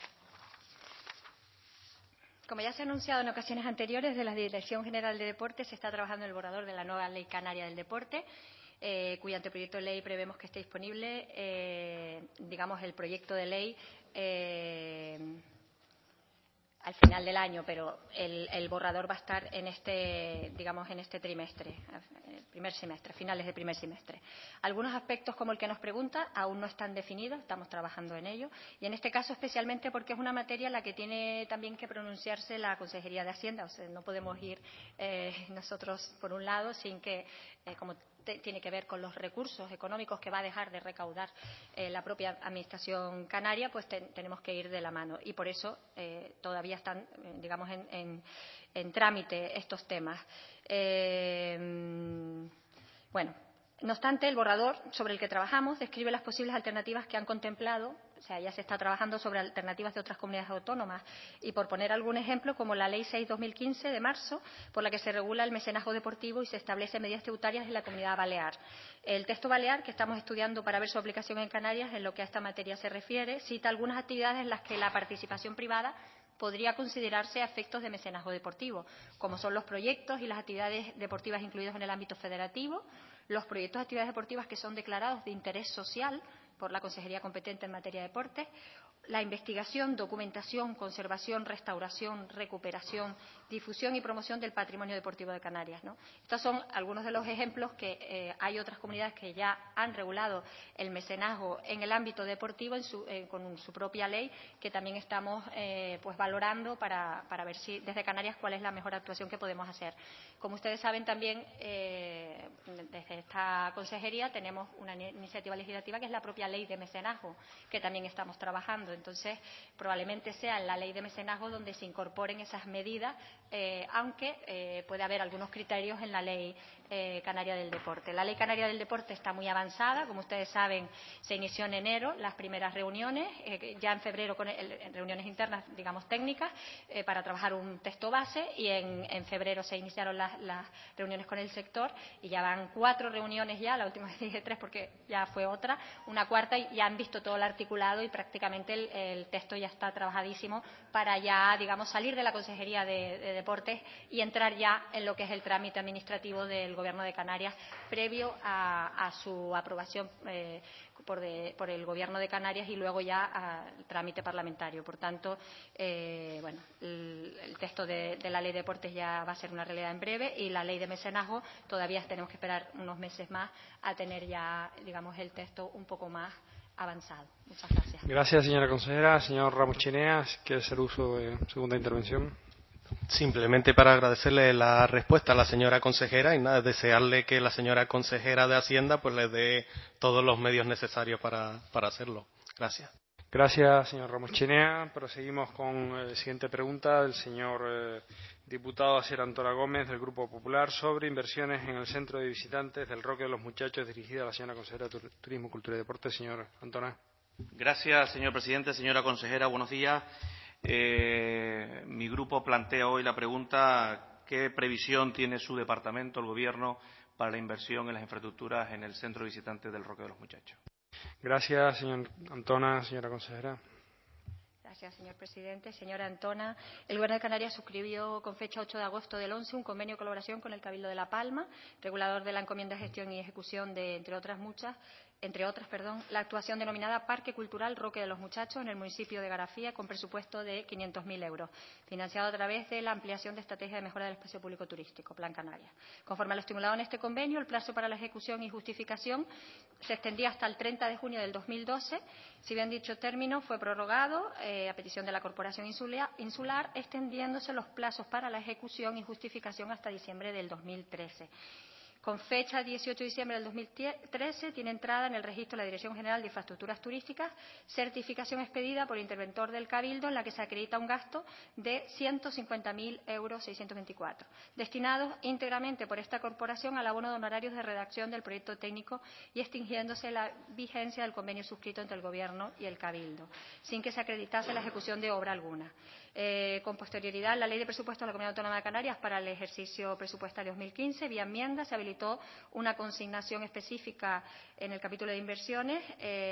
Como ya se ha anunciado en ocasiones anteriores, desde la Dirección General de Deportes se está trabajando en el borrador de la nueva Ley Canaria del Deporte, cuyo anteproyecto de ley prevemos que esté disponible, el proyecto de ley al final del año, pero el borrador va a estar en este trimestre, el primer semestre, finales del primer semestre. Algunos aspectos, como el que nos pregunta, aún no están definidos, estamos trabajando en ello, y en este caso especialmente porque es una materia en la que tiene también que pronunciarse la Consejería de Hacienda. O sea, no podemos ir nosotros por un lado sin que, como tiene que ver con los recursos económicos que va a dejar de recaudar la propia Administración canaria, pues tenemos que ir de la mano. Y por eso todavía están, en trámite estos temas. No obstante, el borrador sobre el que trabajamos describe las posibles alternativas que han contemplado. O sea, ya se está trabajando sobre alternativas de otras comunidades autónomas. Y por poner algún ejemplo, como la Ley 6/2015 de marzo, por la que se regula el mecenazgo deportivo y se establecen medidas tributarias en la Comunidad Balear. El texto balear, que estamos estudiando para ver su aplicación en Canarias, en lo que a esta materia se refiere, cita algunas actividades en las que la participación privada podría considerarse a efectos de mecenazgo deportivo, como son los proyectos y las actividades deportivas incluidos en el ámbito federativo, los proyectos de actividades deportivas que son declarados de interés social por la Consejería competente en materia de deporte, la investigación, documentación, conservación, restauración, recuperación, difusión y promoción del patrimonio deportivo de Canarias, ¿no? Estos son algunos de los ejemplos que hay otras comunidades que ya han regulado el mecenazgo en el ámbito deportivo con su propia ley, que también estamos valorando para ver si desde Canarias cuál es la mejor actuación que podemos hacer. Como ustedes saben también, desde esta consejería tenemos una iniciativa legislativa que es la propia ley de mecenazgo, que también estamos trabajando. Entonces, probablemente sea en la ley de mecenazgo donde se incorporen esas medidas, aunque puede haber algunos criterios en la ley canaria del deporte. La ley canaria del deporte está muy avanzada. Como ustedes saben, se inició en enero las primeras reuniones, ya en febrero con reuniones internas, técnicas, para trabajar un texto base, y en febrero se iniciaron las reuniones con el sector, y ya van 4 reuniones ya, la última vez dije 3 porque ya fue otra, una cuarta, y ya han visto todo el articulado y prácticamente el texto ya está trabajadísimo para ya, salir de la Consejería de Deportes y entrar ya en lo que es el trámite administrativo del Gobierno de Canarias, previo a su aprobación por el Gobierno de Canarias y luego ya al trámite parlamentario. Por tanto, el texto de la Ley de Deportes ya va a ser una realidad en breve, y la Ley de Mecenazgo todavía tenemos que esperar unos meses más a tener ya, el texto un poco más avanzado. Muchas gracias. Gracias, señora consejera. Señor Ramos Chinea, ¿quiere hacer uso de segunda intervención? Simplemente para agradecerle la respuesta a la señora consejera y desearle que la señora consejera de Hacienda le dé todos los medios necesarios para hacerlo. Gracias. Gracias, señor Ramos Chinea. Proseguimos con la siguiente pregunta del señor diputado Asier Antona Gómez, del Grupo Popular, sobre inversiones en el Centro de Visitantes del Roque de los Muchachos, dirigida a la señora consejera de Turismo, Cultura y Deporte. Señor Antona. Gracias, señor presidente. Señora consejera, buenos días. Mi grupo plantea hoy la pregunta: ¿qué previsión tiene su departamento, el Gobierno, para la inversión en las infraestructuras en el centro visitante del Roque de los Muchachos. Gracias, señor Antona. Señora consejera. Gracias, señor presidente. Señora Antona, el Gobierno de Canarias suscribió con fecha 8 de agosto del 11 un convenio de colaboración con el Cabildo de La Palma, regulador de la encomienda de gestión y ejecución de, entre otras, la actuación denominada Parque Cultural Roque de los Muchachos en el municipio de Garafía, con presupuesto de 500.000 euros, financiado a través de la ampliación de estrategia de mejora del espacio público turístico, Plan Canarias. Conforme a lo estimulado en este convenio, el plazo para la ejecución y justificación se extendía hasta el 30 de junio del 2012. Si bien dicho término fue prorrogado a petición de la Corporación Insular, extendiéndose los plazos para la ejecución y justificación hasta diciembre del 2013. Con fecha 18 de diciembre del 2013, tiene entrada en el registro de la Dirección General de Infraestructuras Turísticas certificación expedida por interventor del Cabildo en la que se acredita un gasto de 150.000 euros 624, destinados íntegramente por esta corporación al abono de honorarios de redacción del proyecto técnico y extinguiéndose la vigencia del convenio suscrito entre el Gobierno y el Cabildo, sin que se acreditase la ejecución de obra alguna. Con posterioridad, la Ley de Presupuestos de la Comunidad Autónoma de Canarias para el ejercicio presupuestario 2015, vía enmienda, se habilitó una consignación específica en el capítulo de inversiones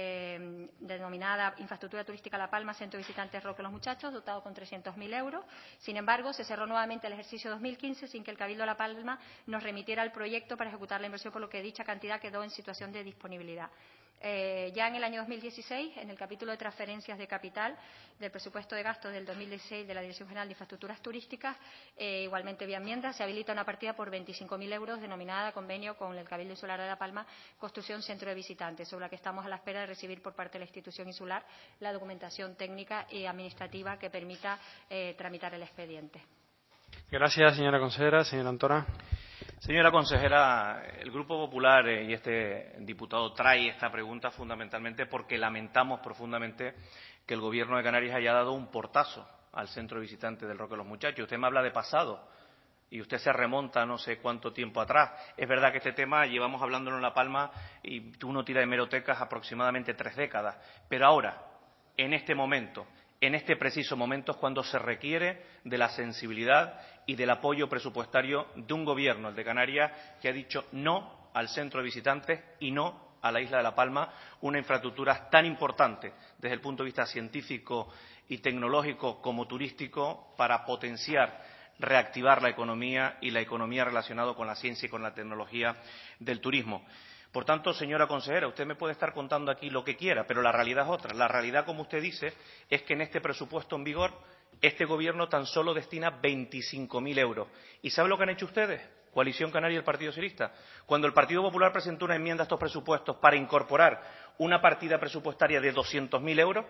denominada Infraestructura Turística La Palma, Centro Visitantes Roque Los Muchachos, dotado con 300.000 euros. Sin embargo, se cerró nuevamente el ejercicio 2015 sin que el Cabildo de La Palma nos remitiera el proyecto para ejecutar la inversión, por lo que dicha cantidad quedó en situación de disponibilidad. Ya en el año 2016, en el capítulo de transferencias de capital del presupuesto de gastos del 2016 de la Dirección General de Infraestructuras Turísticas, igualmente vía enmienda, se habilita una partida por 25.000 euros denominada convenio con el Cabildo Insular de La Palma, construcción centro de visitantes, sobre la que estamos a la espera de recibir por parte de la institución insular la documentación técnica y administrativa que permita tramitar el expediente. Gracias, señora consejera. Señora Antona. Señora consejera, el Grupo Popular y este diputado trae esta pregunta fundamentalmente porque lamentamos profundamente que el Gobierno de Canarias haya dado un portazo al centro visitante del Roque de los Muchachos. Usted me habla de pasado y usted se remonta no sé cuánto tiempo atrás. Es verdad que este tema llevamos hablándolo en La Palma y uno tira de hemerotecas aproximadamente 3 décadas. Pero ahora, en este momento, en este preciso momento, es cuando se requiere de la sensibilidad y del apoyo presupuestario de un gobierno, el de Canarias, que ha dicho no al centro de visitantes y no a la isla de La Palma, una infraestructura tan importante desde el punto de vista científico y tecnológico como turístico para potenciar, reactivar la economía y la economía relacionada con la ciencia y con la tecnología del turismo. Por tanto, señora consejera, usted me puede estar contando aquí lo que quiera, pero la realidad es otra. La realidad, como usted dice, es que en este presupuesto en vigor, este Gobierno tan solo destina 25.000 euros. ¿Y sabe lo que han hecho ustedes? Coalición Canaria y el Partido Socialista. Cuando el Partido Popular presentó una enmienda a estos presupuestos para incorporar una partida presupuestaria de 200.000 euros,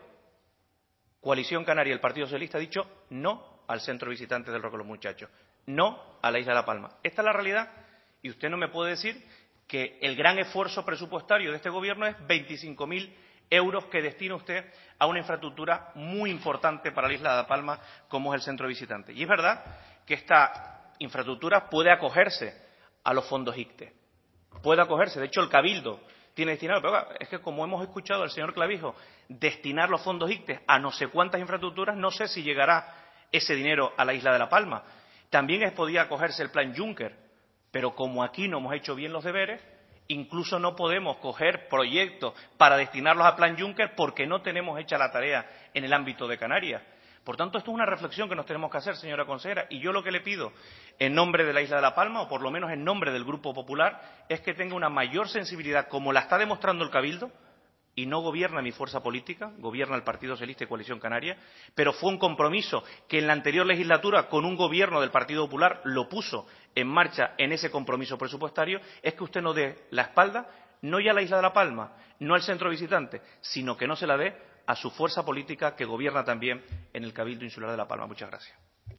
Coalición Canaria y el Partido Socialista ha dicho no al centro visitante del Roque de los Muchachos, no a la isla de La Palma. Esta es la realidad y usted no me puede decir que el gran esfuerzo presupuestario de este Gobierno es 25.000 euros que destina usted a una infraestructura muy importante para la isla de La Palma, como es el centro visitante. Y es verdad que esta infraestructura puede acogerse a los fondos ICTE, puede acogerse. De hecho, el Cabildo tiene destinado, pero es que como hemos escuchado al señor Clavijo, destinar los fondos ICTE a no sé cuántas infraestructuras, no sé si llegará ese dinero a la isla de La Palma. También podía acogerse el plan Juncker, pero como aquí no hemos hecho bien los deberes, incluso no podemos coger proyectos para destinarlos al plan Juncker porque no tenemos hecha la tarea en el ámbito de Canarias. Por tanto, esto es una reflexión que nos tenemos que hacer, señora consejera, y yo lo que le pido en nombre de la isla de La Palma, o por lo menos en nombre del Grupo Popular, es que tenga una mayor sensibilidad, como la está demostrando el Cabildo, y no gobierna mi fuerza política, gobierna el Partido Socialista y Coalición Canaria, pero fue un compromiso que en la anterior legislatura, con un gobierno del Partido Popular, lo puso en marcha en ese compromiso presupuestario, es que usted no dé la espalda, no ya a la isla de La Palma, no al centro visitante, sino que no se la dé a su fuerza política que gobierna también en el Cabildo Insular de La Palma. Muchas gracias.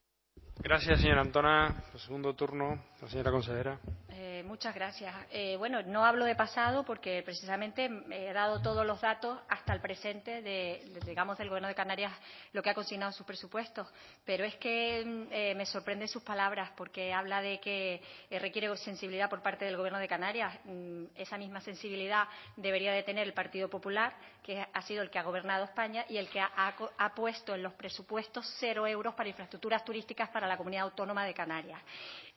Gracias, señora Antona. El segundo turno, la señora consejera. Muchas gracias. Bueno, no hablo de pasado porque precisamente he dado todos los datos hasta el presente digamos, del Gobierno de Canarias, lo que ha consignado sus presupuestos. Pero es que me sorprenden sus palabras porque habla de que requiere sensibilidad por parte del Gobierno de Canarias. Esa misma sensibilidad debería de tener el Partido Popular, que ha sido el que ha gobernado España y el que ha puesto en los presupuestos 0 euros para infraestructuras turísticas para la Comunidad Autónoma de Canarias.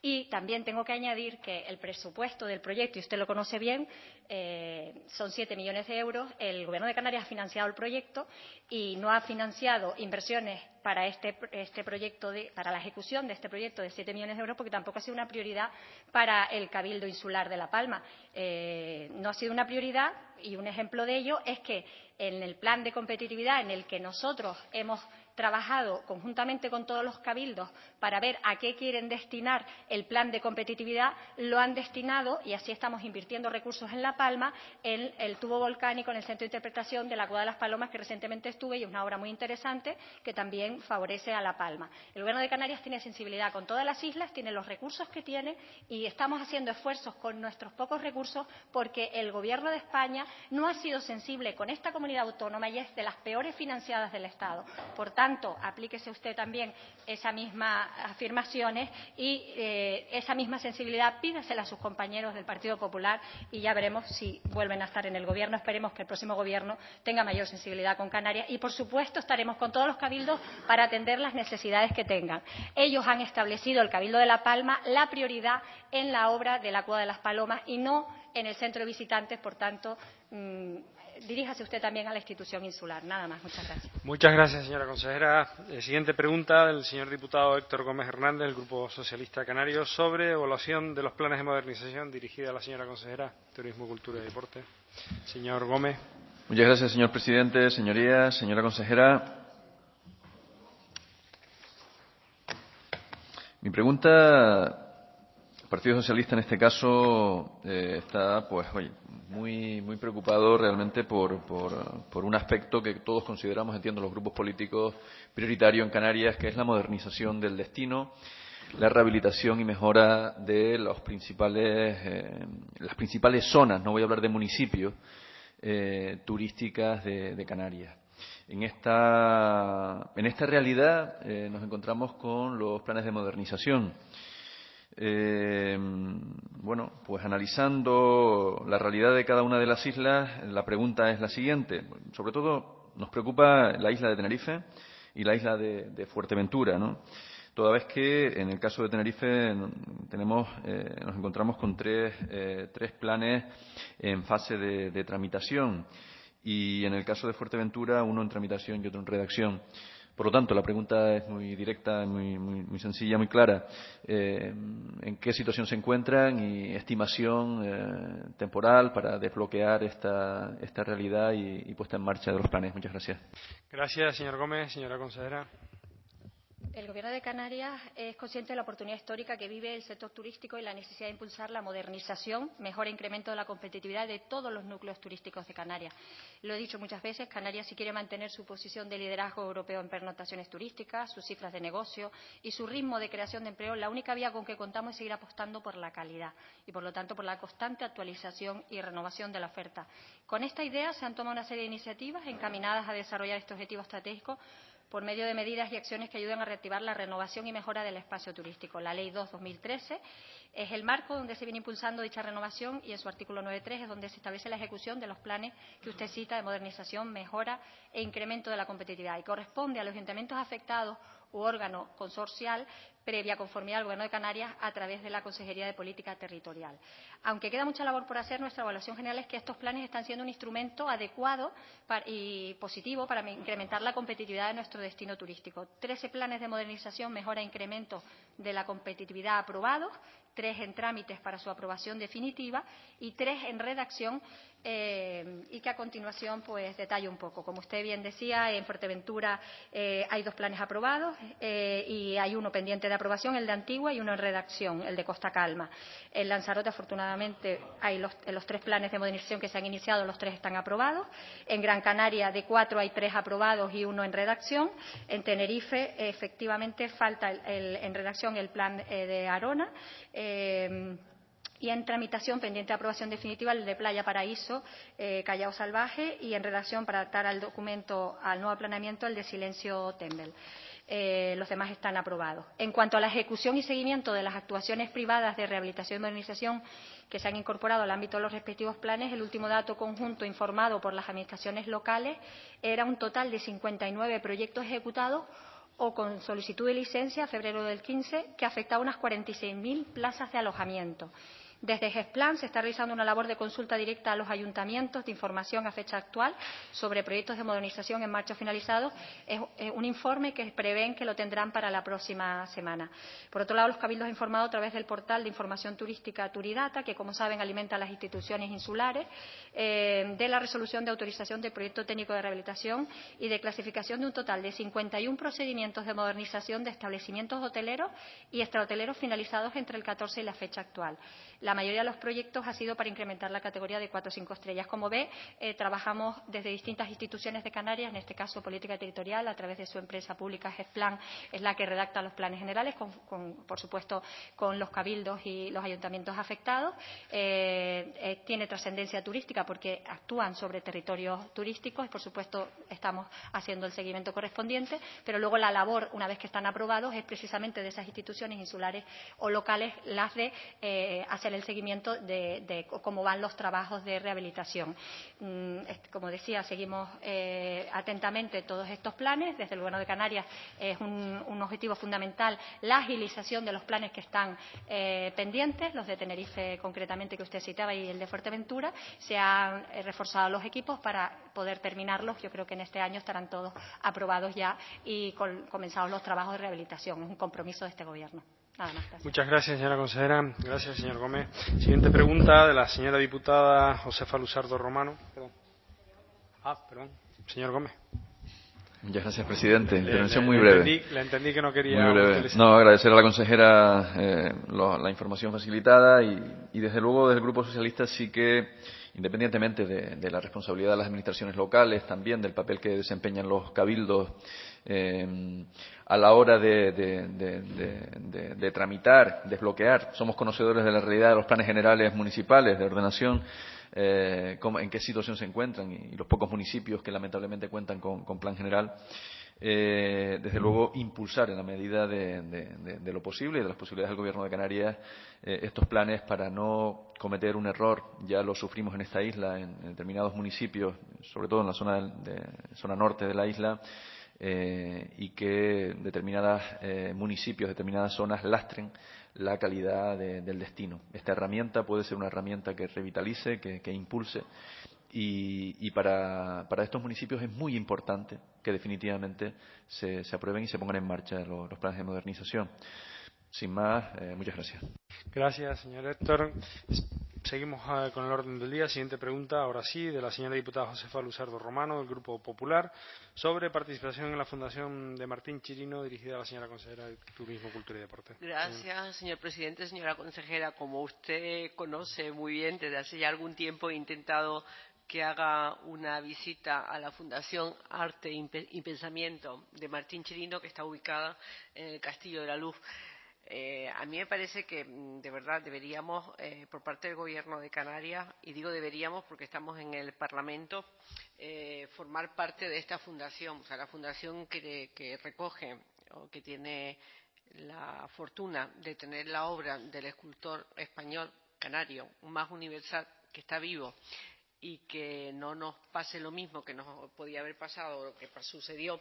Y también tengo que añadir que el presupuesto del proyecto, y usted lo conoce bien, son 7 millones de euros. El Gobierno de Canarias ha financiado el proyecto y no ha financiado inversiones para este proyecto, para la ejecución de este proyecto de 7 millones de euros, porque tampoco ha sido una prioridad para el Cabildo Insular de La Palma. No ha sido una prioridad, y un ejemplo de ello es que en el plan de competitividad en el que nosotros hemos trabajado conjuntamente con todos los cabildos para ver a qué quieren destinar el plan de competitividad, lo han destinado, y así estamos invirtiendo recursos en La Palma, en el tubo volcánico, en el centro de interpretación de la Cueva de las Palomas, que recientemente estuve, y es una obra muy interesante que también favorece a La Palma. El Gobierno de Canarias tiene sensibilidad con todas las islas, tiene los recursos que tiene, y estamos haciendo esfuerzos con nuestros pocos recursos porque el Gobierno de España no ha sido sensible con esta comunidad autónoma y es de las peores financiadas del Estado. Por tanto, aplíquese usted también esas mismas afirmaciones y esa misma sensibilidad pídasela a sus compañeros del Partido Popular, y ya veremos si vuelven a estar en el Gobierno. Esperemos que el próximo Gobierno tenga mayor sensibilidad con Canarias y, por supuesto, estaremos con todos los cabildos para atender las necesidades que tengan. Ellos han establecido, el Cabildo de La Palma, la prioridad en la obra de la Cueva de las Palomas y no en el centro de visitantes. Por tanto, diríjase usted también a la institución insular. Nada más. Muchas gracias. Muchas gracias, señora consejera. Siguiente pregunta del señor diputado Héctor Gómez Hernández, del Grupo Socialista Canario, sobre evaluación de los planes de modernización, dirigida a la señora consejera de Turismo, Cultura y Deporte. Señor Gómez. Muchas gracias, señor presidente, señorías, señora consejera. Mi pregunta, el Partido Socialista en este caso está, pues, oye, muy preocupado realmente por un aspecto que todos consideramos, entiendo, los grupos políticos, prioritario en Canarias, que es la modernización del destino, la rehabilitación y mejora de las principales zonas, no voy a hablar de municipios, turísticas de Canarias. En esta realidad nos encontramos con los planes de modernización. Bueno, pues analizando la realidad de cada una de las islas, la pregunta es la siguiente. Sobre todo nos preocupa la isla de Tenerife y la isla de Fuerteventura, ¿no? Toda vez que en el caso de Tenerife nos encontramos con tres planes en fase de tramitación, y en el caso de Fuerteventura uno en tramitación y otro en redacción. Por lo tanto, la pregunta es muy directa, muy sencilla, muy clara. ¿En qué situación se encuentran y estimación temporal para desbloquear esta realidad y puesta en marcha de los planes? Muchas gracias. Gracias, señor Gómez. Señora consejera. El Gobierno de Canarias es consciente de la oportunidad histórica que vive el sector turístico y la necesidad de impulsar la modernización, mejora e incremento de la competitividad de todos los núcleos turísticos de Canarias. Lo he dicho muchas veces, Canarias, si quiere mantener su posición de liderazgo europeo en pernoctaciones turísticas, sus cifras de negocio y su ritmo de creación de empleo, la única vía con que contamos es seguir apostando por la calidad y, por lo tanto, por la constante actualización y renovación de la oferta. Con esta idea se han tomado una serie de iniciativas encaminadas a desarrollar este objetivo estratégico por medio de medidas y acciones que ayuden a reactivar la renovación y mejora del espacio turístico. La Ley 2/2013 es el marco donde se viene impulsando dicha renovación, y en su artículo 9.3 es donde se establece la ejecución de los planes que usted cita de modernización, mejora e incremento de la competitividad, y corresponde a los ayuntamientos afectados u órgano consorcial previa conformidad al Gobierno de Canarias a través de la Consejería de Política Territorial. Aunque queda mucha labor por hacer, nuestra evaluación general es que estos planes están siendo un instrumento adecuado y positivo para incrementar la competitividad de nuestro destino turístico. 13 planes de modernización, mejora e incremento de la competitividad aprobados, 3 en trámites para su aprobación definitiva y 3 en redacción, y que a continuación pues detallo un poco. Como usted bien decía, en Fuerteventura hay 2 planes aprobados y hay uno pendiente de aprobación, el de Antigua, y uno en redacción, el de Costa Calma. En Lanzarote, afortunadamente, hay los 3 planes de modernización que se han iniciado, los 3 están aprobados. En Gran Canaria, de 4 hay 3 aprobados y uno en redacción. En Tenerife, efectivamente, falta en redacción el plan de Arona. Y en tramitación, pendiente de aprobación definitiva, el de Playa Paraíso, Callao Salvaje, y en redacción para adaptar al documento, al nuevo planeamiento, el de Silencio Tembel. Los demás están aprobados. En cuanto a la ejecución y seguimiento de las actuaciones privadas de rehabilitación y modernización que se han incorporado al ámbito de los respectivos planes, el último dato conjunto informado por las administraciones locales era un total de 59 proyectos ejecutados o con solicitud de licencia, febrero del 15, que afecta a unas 46.000 plazas de alojamiento. Desde GESPLAN se está realizando una labor de consulta directa a los ayuntamientos de información a fecha actual sobre proyectos de modernización en marcha o finalizados. Es un informe que prevén que lo tendrán para la próxima semana. Por otro lado, los cabildos han informado a través del portal de información turística Turidata, que, como saben, alimenta a las instituciones insulares, de la resolución de autorización del proyecto técnico de rehabilitación y de clasificación de un total de 51 procedimientos de modernización de establecimientos hoteleros y extrahoteleros finalizados entre el 14 y la fecha actual. La mayoría de los proyectos ha sido para incrementar la categoría de 4 o 5 estrellas. Como ve, trabajamos desde distintas instituciones de Canarias, en este caso Política Territorial, a través de su empresa pública GESPLAN, es la que redacta los planes generales, por supuesto, con los cabildos y los ayuntamientos afectados. Tiene trascendencia turística porque actúan sobre territorios turísticos y, por supuesto, estamos haciendo el seguimiento correspondiente, pero luego la labor, una vez que están aprobados, es precisamente de esas instituciones insulares o locales las de hacer el seguimiento de cómo van los trabajos de rehabilitación. Como decía, seguimos atentamente todos estos planes. Desde el Gobierno de Canarias es un objetivo fundamental la agilización de los planes que están pendientes, los de Tenerife concretamente que usted citaba y el de Fuerteventura. Se han reforzado los equipos para poder terminarlos. Yo creo que en este año estarán todos aprobados ya y comenzados los trabajos de rehabilitación. Es un compromiso de este Gobierno. Nada más, gracias. Muchas gracias, señora consejera. Gracias, señor Gómez. Siguiente pregunta de la señora diputada Josefa Luzardo Romano. Perdón. Señor Gómez. Muchas gracias, presidente. Intervención muy breve. Le entendí que no quería. Muy breve. No, agradecer a la consejera la información facilitada y desde luego desde el Grupo Socialista sí que, independientemente de la responsabilidad de las administraciones locales, también del papel que desempeñan los cabildos a la hora de tramitar, desbloquear. Somos conocedores de la realidad de los planes generales municipales de ordenación, en qué situación se encuentran y los pocos municipios que lamentablemente cuentan con plan general. Desde luego, impulsar en la medida de lo posible y de las posibilidades del Gobierno de Canarias estos planes para no cometer un error. Ya lo sufrimos en esta isla, en determinados municipios, sobre todo en la zona norte de la isla, y que determinados municipios, determinadas zonas lastren la calidad del destino. Esta herramienta puede ser una herramienta que revitalice, que impulse. Y para estos municipios es muy importante que definitivamente se aprueben y se pongan en marcha los planes de modernización. Sin más, muchas gracias. Gracias, señor Héctor. Seguimos con el orden del día. Siguiente pregunta, ahora sí, de la señora diputada Josefa Luzardo Romano, del Grupo Popular, sobre participación en la Fundación de Martín Chirino, dirigida a la señora consejera de Turismo, Cultura y Deporte. Gracias, señor presidente. Señora consejera, como usted conoce muy bien, desde hace ya algún tiempo he intentado que haga una visita a la Fundación Arte y Pensamiento de Martín Chirino, que está ubicada en el Castillo de la Luz. A mí me parece que, de verdad, deberíamos, por parte del Gobierno de Canarias, y digo deberíamos porque estamos en el Parlamento, formar parte de esta fundación. O sea, la fundación que recoge o que tiene la fortuna de tener la obra del escultor español canario más universal que está vivo, y que no nos pase lo mismo que nos podía haber pasado o lo que sucedió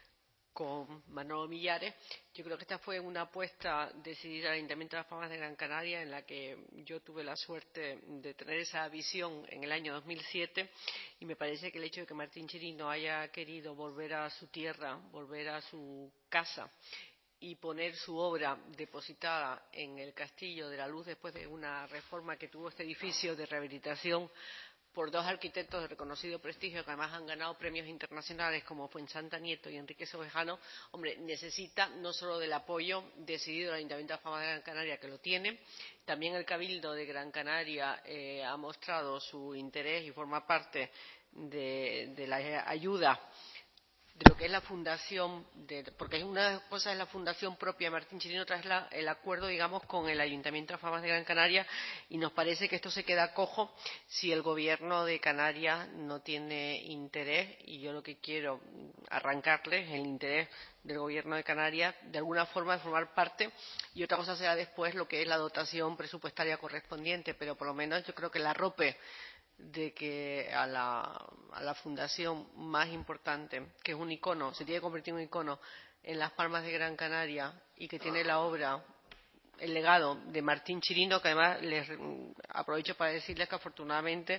con Manolo Millares. Yo creo que esta fue una apuesta decidida del Ayuntamiento de Las Palmas de Gran Canaria, en la que yo tuve la suerte de tener esa visión en el año 2007, y me parece que el hecho de que Martín Chirino haya querido volver a su tierra, volver a su casa y poner su obra depositada en el Castillo de la Luz después de una reforma que tuvo este edificio de rehabilitación por dos arquitectos de reconocido prestigio que además han ganado premios internacionales como Fuensanta Nieto y Enrique Sobejano, hombre, necesita no solo del apoyo decidido del Ayuntamiento de Las Palmas de Gran Canaria, que lo tiene, también el Cabildo de Gran Canaria ha mostrado su interés y forma parte de la ayuda de lo que es la fundación, porque una cosa es la fundación propia de Martín Chirino, otra es el acuerdo, digamos, con el Ayuntamiento de Las Palmas de Gran Canaria, y nos parece que esto se queda cojo si el Gobierno de Canarias no tiene interés, y yo lo que quiero arrancarles el interés del Gobierno de Canarias de alguna forma de formar parte, y otra cosa será después lo que es la dotación presupuestaria correspondiente, pero por lo menos yo creo que el arrope de que a la fundación más importante, que es un icono, se tiene que convertir en un icono en Las Palmas de Gran Canaria y que tiene la obra, el legado de Martín Chirino, que además les aprovecho para decirles que afortunadamente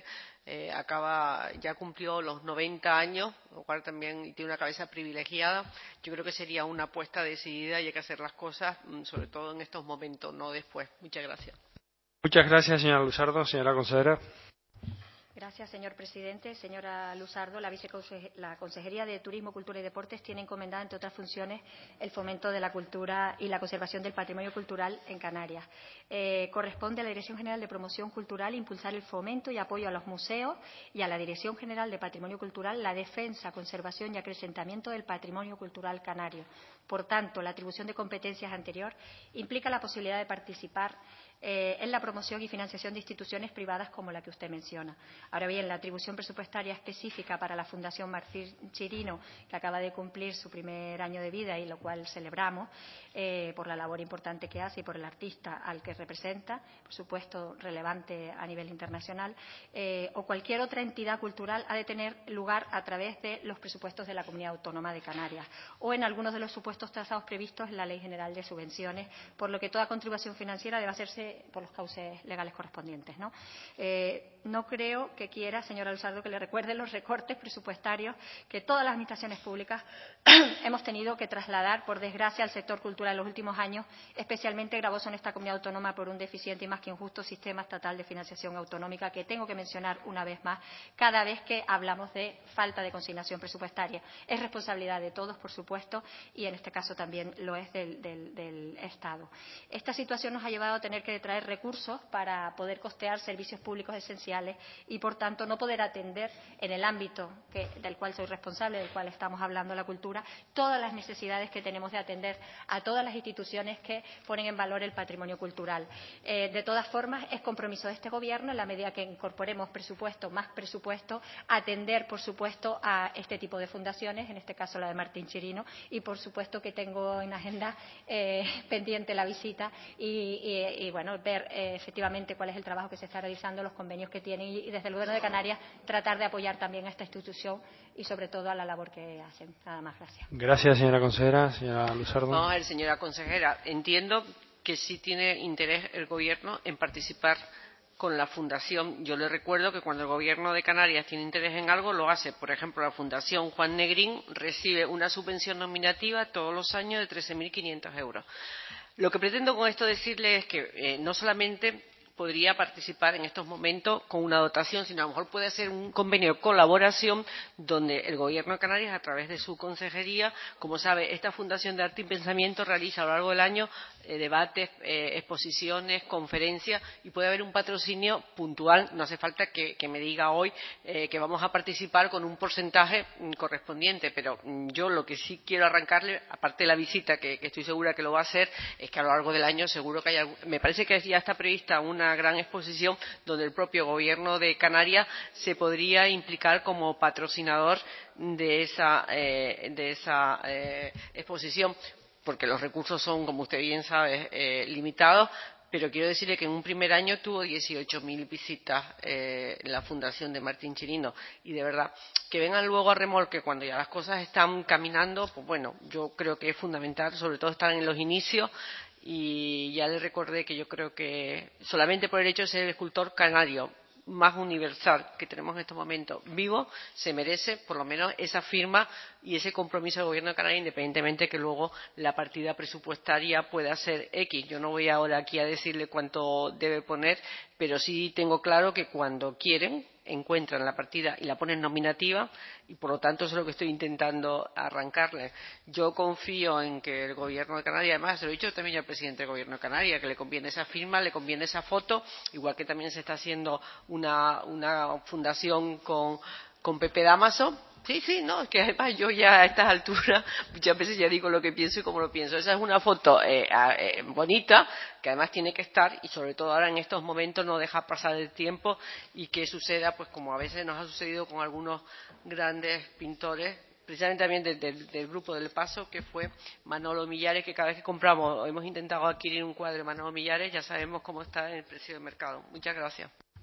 ya cumplió los 90 años, lo cual también tiene una cabeza privilegiada. Yo creo que sería una apuesta decidida y hay que hacer las cosas, sobre todo en estos momentos, no después. Muchas gracias. Muchas gracias, señora Luzardo. Señora consejera. Gracias, señor presidente. Señora Luzardo, la Consejería de Turismo, Cultura y Deportes tiene encomendada, entre otras funciones, el fomento de la cultura y la conservación del patrimonio cultural en Canarias. Corresponde a la Dirección General de Promoción Cultural impulsar el fomento y apoyo a los museos y a la Dirección General de Patrimonio Cultural la defensa, conservación y acrecentamiento del patrimonio cultural canario. Por tanto, la atribución de competencias anterior implica la posibilidad de participar en la promoción y financiación de instituciones privadas como la que usted menciona. Ahora bien, la atribución presupuestaria específica para la Fundación Martín Chirino, que acaba de cumplir su primer año de vida y lo cual celebramos por la labor importante que hace y por el artista al que representa, por supuesto relevante a nivel internacional, o cualquier otra entidad cultural ha de tener lugar a través de los presupuestos de la Comunidad Autónoma de Canarias o en algunos de los supuestos trazados previstos en la Ley General de Subvenciones, por lo que toda contribución financiera debe hacerse por los cauces legales correspondientes, ¿no? No creo que quiera, señora Luzardo, que le recuerde los recortes presupuestarios que todas las administraciones públicas hemos tenido que trasladar, por desgracia, al sector cultural en los últimos años, especialmente gravoso en esta comunidad autónoma por un deficiente y más que injusto sistema estatal de financiación autonómica que tengo que mencionar una vez más cada vez que hablamos de falta de consignación presupuestaria. Es responsabilidad de todos, por supuesto, y en este caso también lo es del Estado. Esta situación nos ha llevado a tener que traer recursos para poder costear servicios públicos esenciales y, por tanto, no poder atender en el ámbito del cual soy responsable, del cual estamos hablando, la cultura, todas las necesidades que tenemos de atender a todas las instituciones que ponen en valor el patrimonio cultural. De todas formas, es compromiso de este Gobierno, en la medida que incorporemos presupuesto, más presupuesto, atender, por supuesto, a este tipo de fundaciones, en este caso la de Martín Chirino, y, por supuesto, que tengo en agenda pendiente la visita y bueno, ver efectivamente cuál es el trabajo que se está realizando, los convenios que tienen y desde el Gobierno de Canarias tratar de apoyar también a esta institución y sobre todo a la labor que hacen. Nada más, gracias. Gracias, señora consejera. Señora Luzardo. Vamos a ver, señora consejera, entiendo que sí tiene interés el Gobierno en participar con la Fundación. Yo le recuerdo que cuando el Gobierno de Canarias tiene interés en algo, lo hace. Por ejemplo, la Fundación Juan Negrín recibe una subvención nominativa todos los años de 13.500 euros. Lo que pretendo con esto decirle es que no solamente podría participar en estos momentos con una dotación, sino a lo mejor puede hacer un convenio de colaboración donde el Gobierno de Canarias, a través de su consejería, como sabe, esta Fundación de Arte y Pensamiento realiza a lo largo del año debates, exposiciones, conferencias y puede haber un patrocinio puntual. No hace falta que me diga hoy que vamos a participar con un porcentaje correspondiente, pero yo lo que sí quiero arrancarle, aparte de la visita, que estoy segura que lo va a hacer, es que a lo largo del año seguro que me parece que ya está prevista una gran exposición donde el propio Gobierno de Canarias se podría implicar como patrocinador de esa exposición, porque los recursos son, como usted bien sabe, limitados, pero quiero decirle que en un primer año tuvo 18.000 visitas la Fundación de Martín Chirino y de verdad que vengan luego a remolque cuando ya las cosas están caminando, pues bueno, yo creo que es fundamental, sobre todo estar en los inicios. Y ya le recordé que yo creo que solamente por el hecho de ser el escultor canario más universal que tenemos en estos momentos vivo, se merece por lo menos esa firma y ese compromiso del Gobierno de Canarias, independientemente que luego la partida presupuestaria pueda ser X. Yo no voy ahora aquí a decirle cuánto debe poner, pero sí tengo claro que cuando quieren encuentran la partida y la ponen nominativa y por lo tanto eso es lo que estoy intentando arrancarle. Yo confío en que el Gobierno de Canarias, además se lo he dicho también al presidente del Gobierno de Canarias, que le conviene esa firma, le conviene esa foto, igual que también se está haciendo una fundación con Pepe Damaso. Sí, no, es que además yo ya a estas alturas muchas veces ya digo lo que pienso y cómo lo pienso. Esa es una foto bonita, que además tiene que estar, y sobre todo ahora en estos momentos no dejar pasar el tiempo y que suceda, pues como a veces nos ha sucedido con algunos grandes pintores, precisamente también del grupo del Paso, que fue Manolo Millares, que cada vez que compramos o hemos intentado adquirir un cuadro de Manolo Millares, ya sabemos cómo está en el precio de mercado. Muchas gracias.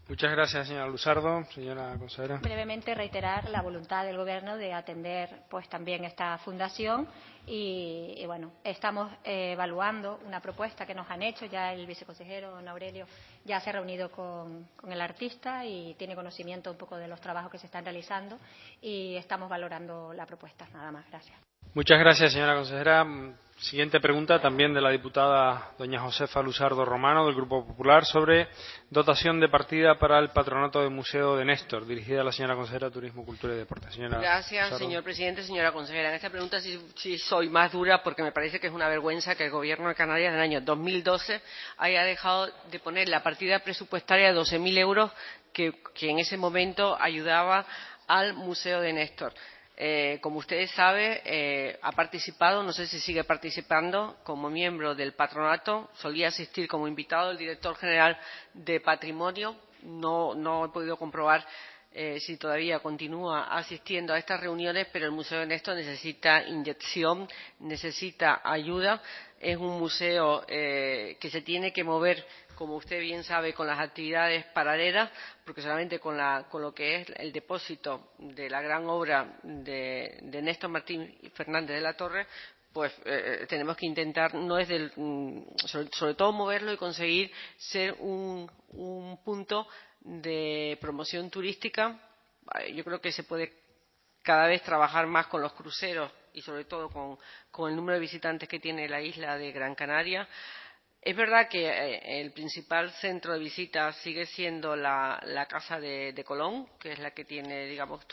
Muchas gracias, señora Luzardo. Señora consejera. Brevemente reiterar la voluntad del Gobierno de atender pues también esta fundación y bueno, estamos evaluando una propuesta que nos han hecho. Ya el viceconsejero, don Aurelio, ya se ha reunido con el artista y tiene conocimiento un poco de los trabajos que se están realizando y estamos valorando la propuesta. Nada más. Gracias. Muchas gracias, señora consejera. Siguiente pregunta, también de la diputada doña Josefa Luzardo Romano, del Grupo Popular, sobre dotación de partida para el patronato del Museo de Néstor, dirigida a la señora consejera de Turismo, Cultura y Deporte. Señora Gracias, Luzardo. señor presidente. Señora consejera, en esta pregunta sí soy más dura porque me parece que es una vergüenza que el Gobierno de Canarias en el año 2012 haya dejado de poner la partida presupuestaria de 12.000 euros que en ese momento ayudaba al Museo de Néstor. Como ustedes saben, ha participado, no sé si sigue participando, como miembro del patronato. Solía asistir como invitado el director general de Patrimonio. No he podido comprobar si todavía continúa asistiendo a estas reuniones, pero el Museo de Néstor necesita inyección, necesita ayuda. Es un museo que se tiene que mover, como usted bien sabe, con las actividades paralelas, porque solamente con lo que es el depósito de la gran obra de Néstor Martín Fernández de la Torre, pues tenemos que intentar, sobre todo moverlo y conseguir ser un punto de promoción turística. Yo creo que se puede cada vez trabajar más con los cruceros y sobre todo con el número de visitantes que tiene la isla de Gran Canaria. Es verdad que el principal centro de visitas sigue siendo la Casa de Colón, que es la que tiene, digamos,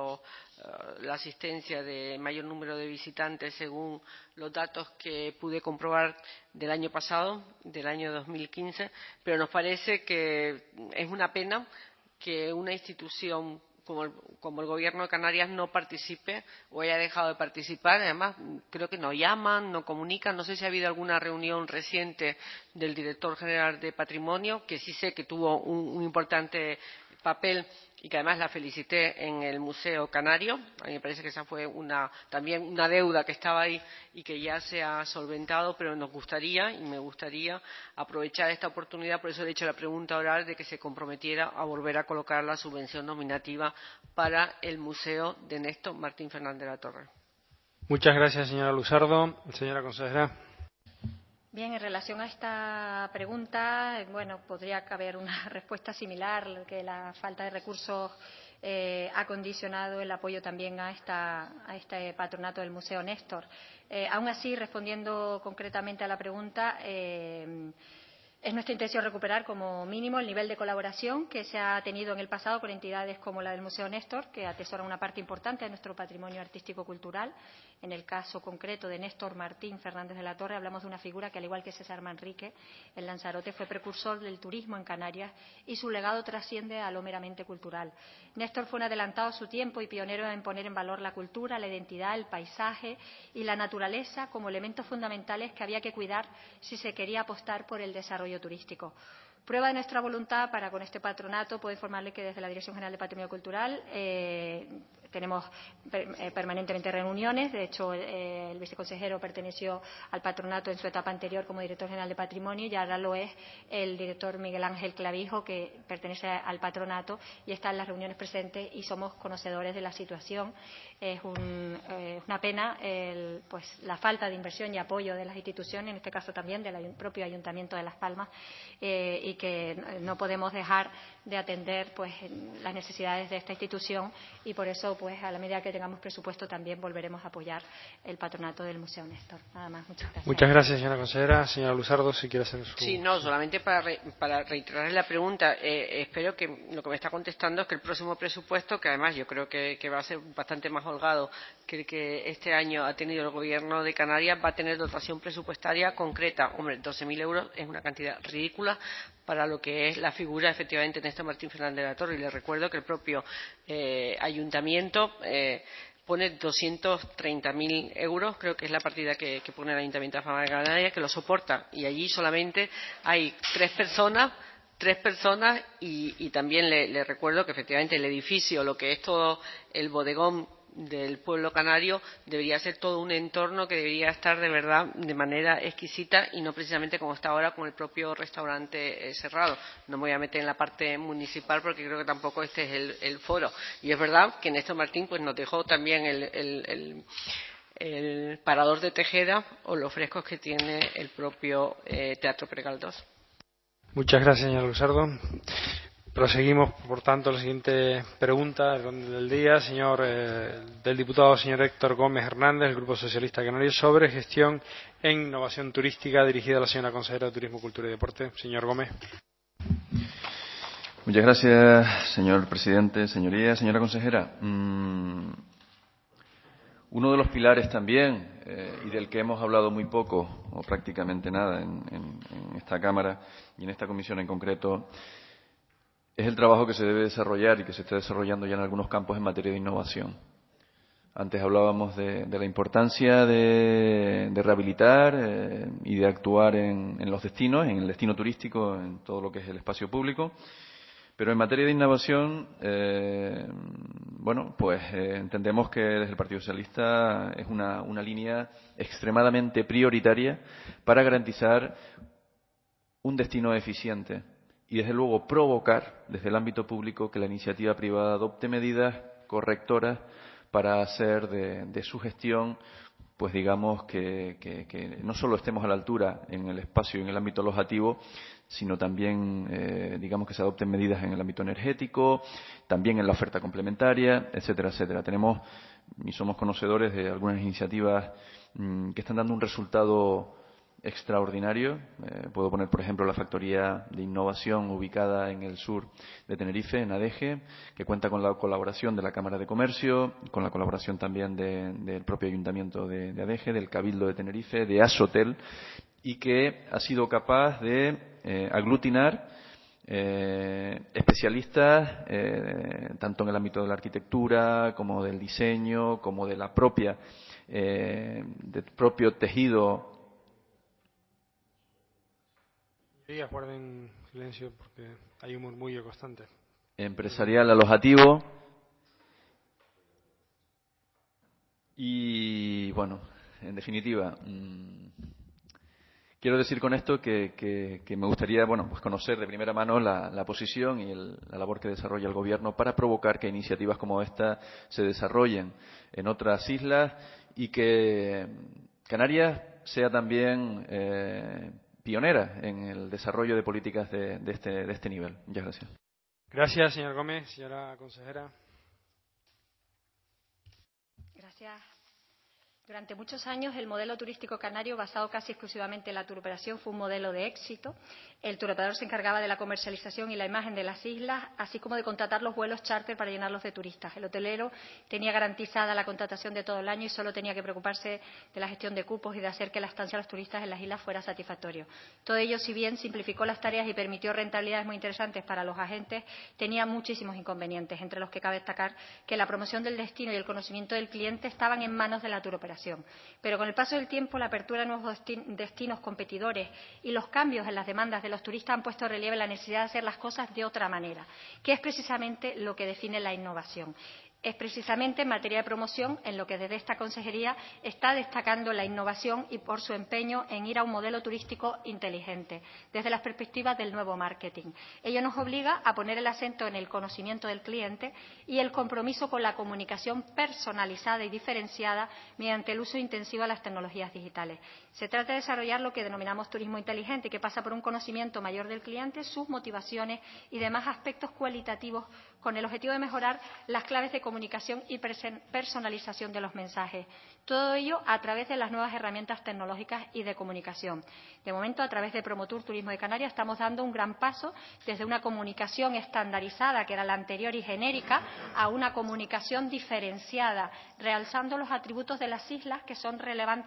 la asistencia de mayor número de visitantes según los datos que pude comprobar del año pasado, del año 2015, pero nos parece que es una pena que una institución como el Gobierno de Canarias no participe o haya dejado de participar. Además, creo que no llaman, no comunican. No sé si ha habido alguna reunión reciente del director general de Patrimonio, que sí sé que tuvo un importante papel y que además la felicité en el Museo Canario. A mí me parece que esa fue también una deuda que estaba ahí y que ya se ha solventado, pero me gustaría aprovechar esta oportunidad, por eso le he hecho la pregunta oral, de que se comprometiera a volver a colocar la subvención nominativa para el Museo de Néstor Martín Fernández de la Torre. Muchas gracias, señora Luzardo. Señora consejera. Bien, en relación a esta pregunta, bueno, podría caber una respuesta similar, que la falta de recursos ha condicionado el apoyo también a este patronato del Museo Néstor. Aún así, respondiendo concretamente a la pregunta, es nuestra intención recuperar como mínimo el nivel de colaboración que se ha tenido en el pasado con entidades como la del Museo Néstor, que atesoran una parte importante de nuestro patrimonio artístico-cultural. En el caso concreto de Néstor Martín Fernández de la Torre, hablamos de una figura que, al igual que César Manrique, en Lanzarote, fue precursor del turismo en Canarias y su legado trasciende a lo meramente cultural. Néstor fue un adelantado a su tiempo y pionero en poner en valor la cultura, la identidad, el paisaje y la naturaleza como elementos fundamentales que había que cuidar si se quería apostar por el desarrollo turístico. Prueba de nuestra voluntad para con este patronato, puedo informarle que desde la Dirección General de Patrimonio Cultural tenemos permanentemente reuniones. De hecho, el viceconsejero perteneció al patronato en su etapa anterior como director general de Patrimonio y ahora lo es el director Miguel Ángel Clavijo, que pertenece al patronato y está en las reuniones presentes y somos conocedores de la situación. Es una pena pues la falta de inversión y apoyo de las instituciones, en este caso también del propio Ayuntamiento de Las Palmas, y que no podemos dejar de atender pues las necesidades de esta institución y por eso pues a la medida que tengamos presupuesto también volveremos a apoyar el patronato del Museo Néstor. Nada más, muchas gracias. Muchas gracias, señora consejera. Señora Luzardo, si quiere hacer su... Sí, no, solamente para reiterar la pregunta, espero que lo que me está contestando es que el próximo presupuesto, que además yo creo que va a ser bastante más holgado que el que este año ha tenido el Gobierno de Canarias, va a tener dotación presupuestaria concreta. Hombre, 12.000 euros es una cantidad ridícula para lo que es la figura efectivamente de Néstor Martín Fernández de la Torre, y les recuerdo que el propio ayuntamiento pone 230.000 euros, creo que es la partida que pone el Ayuntamiento de Palma de Canarias, que lo soporta, y allí solamente hay 3 personas 3 personas y también le recuerdo que efectivamente el edificio, lo que es todo el bodegón del pueblo canario, debería ser todo un entorno que debería estar de verdad de manera exquisita y no precisamente como está ahora con el propio restaurante cerrado. No me voy a meter en la parte municipal porque creo que tampoco este es el foro. Y es verdad que Néstor Martín pues nos dejó también el parador de Tejeda o los frescos que tiene el propio Teatro Pregaldós. Muchas gracias, señor Luzardo. Proseguimos, por tanto, la siguiente pregunta del día, del diputado señor Héctor Gómez Hernández, del Grupo Socialista Canario, sobre gestión en innovación turística, dirigida a la señora consejera de Turismo, Cultura y Deporte. Señor Gómez. Muchas gracias, señor presidente, señorías, señora consejera. Uno de los pilares también, y del que hemos hablado muy poco o prácticamente nada en esta Cámara y en esta comisión en concreto, es el trabajo que se debe desarrollar y que se está desarrollando ya en algunos campos en materia de innovación. Antes hablábamos de la importancia de rehabilitar y de actuar en los destinos, en el destino turístico, en todo lo que es el espacio público. Pero en materia de innovación, entendemos que desde el Partido Socialista es una línea extremadamente prioritaria para garantizar un destino eficiente y, desde luego, provocar desde el ámbito público que la iniciativa privada adopte medidas correctoras para hacer de su gestión, pues digamos que no solo estemos a la altura en el espacio y en el ámbito alojativo, sino también, digamos, que se adopten medidas en el ámbito energético, también en la oferta complementaria, etcétera, etcétera. Tenemos y somos conocedores de algunas iniciativas que están dando un resultado extraordinario. Puedo poner, por ejemplo, la factoría de innovación ubicada en el sur de Tenerife, en Adeje, que cuenta con la colaboración de la Cámara de Comercio, con la colaboración también del propio Ayuntamiento de Adeje, del Cabildo de Tenerife, de Asotel, y que ha sido capaz de aglutinar especialistas tanto en el ámbito de la arquitectura como del diseño, como de la propia del propio tejido. Guarden silencio porque hay un murmullo constante. Empresarial alojativo. Y bueno, en definitiva, quiero decir con esto que me gustaría, pues conocer de primera mano la posición y la labor que desarrolla el Gobierno para provocar que iniciativas como esta se desarrollen en otras islas y que Canarias sea también pionera en el desarrollo de políticas de este nivel. Muchas gracias. Gracias, señor Gómez. Señora consejera. Gracias. Durante muchos años, el modelo turístico canario, basado casi exclusivamente en la turoperación, fue un modelo de éxito. El turoperador se encargaba de la comercialización y la imagen de las islas, así como de contratar los vuelos charter para llenarlos de turistas. El hotelero tenía garantizada la contratación de todo el año y solo tenía que preocuparse de la gestión de cupos y de hacer que la estancia de los turistas en las islas fuera satisfactorio. Todo ello, si bien simplificó las tareas y permitió rentabilidades muy interesantes para los agentes, tenía muchísimos inconvenientes, entre los que cabe destacar que la promoción del destino y el conocimiento del cliente estaban en manos de la turoperación. Pero con el paso del tiempo, la apertura de nuevos destinos competidores y los cambios en las demandas de los turistas han puesto en relieve la necesidad de hacer las cosas de otra manera, que es precisamente lo que define la innovación. Es precisamente en materia de promoción en lo que desde esta consejería está destacando la innovación y por su empeño en ir a un modelo turístico inteligente, desde las perspectivas del nuevo marketing. Ello nos obliga a poner el acento en el conocimiento del cliente y el compromiso con la comunicación personalizada y diferenciada mediante el uso intensivo de las tecnologías digitales. Se trata de desarrollar lo que denominamos turismo inteligente, que pasa por un conocimiento mayor del cliente, sus motivaciones y demás aspectos cualitativos, con el objetivo de mejorar las claves de comunicación y personalización de los mensajes. Todo ello a través de las nuevas herramientas tecnológicas y de comunicación. De momento, a través de Promotur Turismo de Canarias, estamos dando un gran paso desde una comunicación estandarizada, que era la anterior y genérica, a una comunicación diferenciada, realzando los atributos de las islas que son relevantes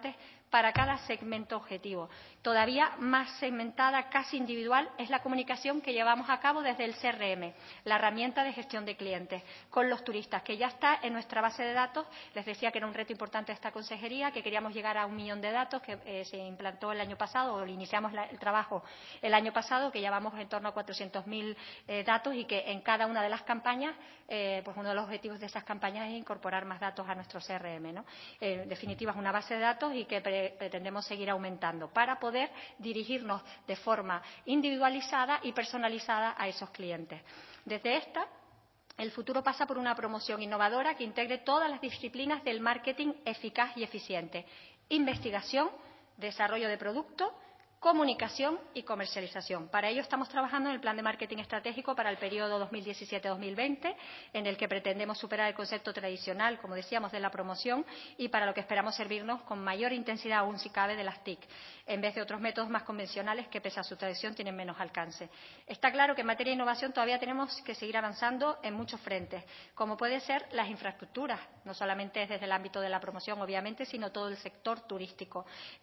para cada segmento objetivo. Todavía más segmentada, casi individual, es la comunicación que llevamos a cabo desde el CRM, la herramienta de gestión de clientes, con los turistas, que ya está en nuestra base de datos. Les decía que era un reto importante de esta consejería, que queríamos llegar a 1 millón de datos, que se implantó el año pasado, o iniciamos el trabajo el año pasado, que ya vamos en torno a 400.000 datos, y que en cada una de las campañas, pues uno de los objetivos de esas campañas es incorporar más datos a nuestro CRM, ¿no? En definitiva, es una base de datos y que pretendemos seguir aumentando para poder dirigirnos de forma individualizada y personalizada a esos clientes. Desde esta, el futuro pasa por una promoción innovadora que integre todas las disciplinas del marketing eficaz y eficiente: investigación, desarrollo de producto, comunicación y comercialización. Para ello estamos trabajando en el plan de marketing estratégico para el periodo 2017-2020, en el que pretendemos superar el concepto tradicional, como decíamos, de la promoción, y para lo que esperamos servirnos con mayor intensidad, aún si cabe, de las TIC, en vez de otros métodos más convencionales que, pese a su tradición, tienen menos alcance. Está claro que en materia de innovación todavía tenemos que seguir avanzando en muchos frentes, como puede ser las infraestructuras, no solamente desde el ámbito de la promoción, obviamente, sino todo el sector turístico.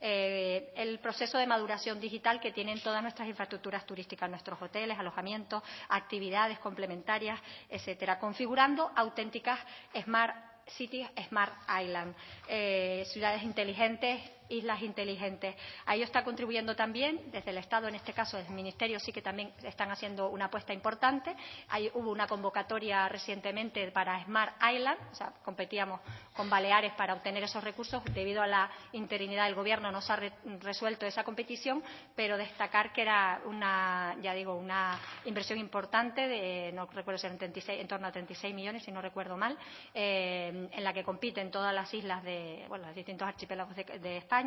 El proceso de maduración digital que tienen todas nuestras infraestructuras turísticas, nuestros hoteles, alojamientos, actividades complementarias, etcétera, configurando auténticas Smart Cities, Smart Island, ciudades inteligentes, islas inteligentes. A ello está contribuyendo también desde el Estado, en este caso desde el Ministerio, sí que también están haciendo una apuesta importante. Hubo una convocatoria recientemente para Smart Island, o sea, competíamos con Baleares para obtener esos recursos. Debido a la interinidad del Gobierno no se ha resuelto esa competición, pero destacar que era una inversión importante, de, no recuerdo si eran en torno a 36 millones, si no recuerdo mal, en la que compiten todas las islas de, bueno, los distintos archipiélagos de España,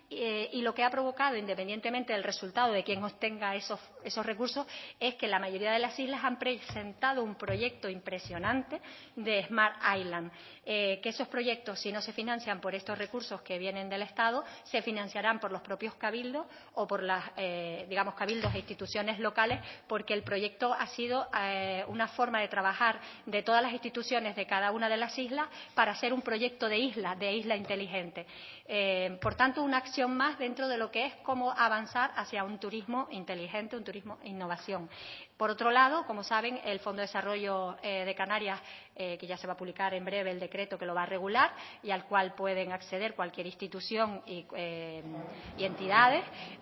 y lo que ha provocado, independientemente del resultado de quien obtenga esos recursos, es que la mayoría de las islas han presentado un proyecto impresionante de Smart Island, que esos proyectos, si no se financian por estos recursos que vienen del Estado, se financiarán por los propios cabildos o por las, cabildos e instituciones locales, porque el proyecto ha sido una forma de trabajar de todas las instituciones de cada una de las islas para hacer un proyecto de isla inteligente. Por tanto, una acción más dentro de lo que es cómo avanzar hacia un turismo inteligente, un turismo e innovación. Por otro lado, como saben, el Fondo de Desarrollo de Canarias, que ya se va a publicar en breve el decreto que lo va a regular y al cual pueden acceder cualquier institución y entidades,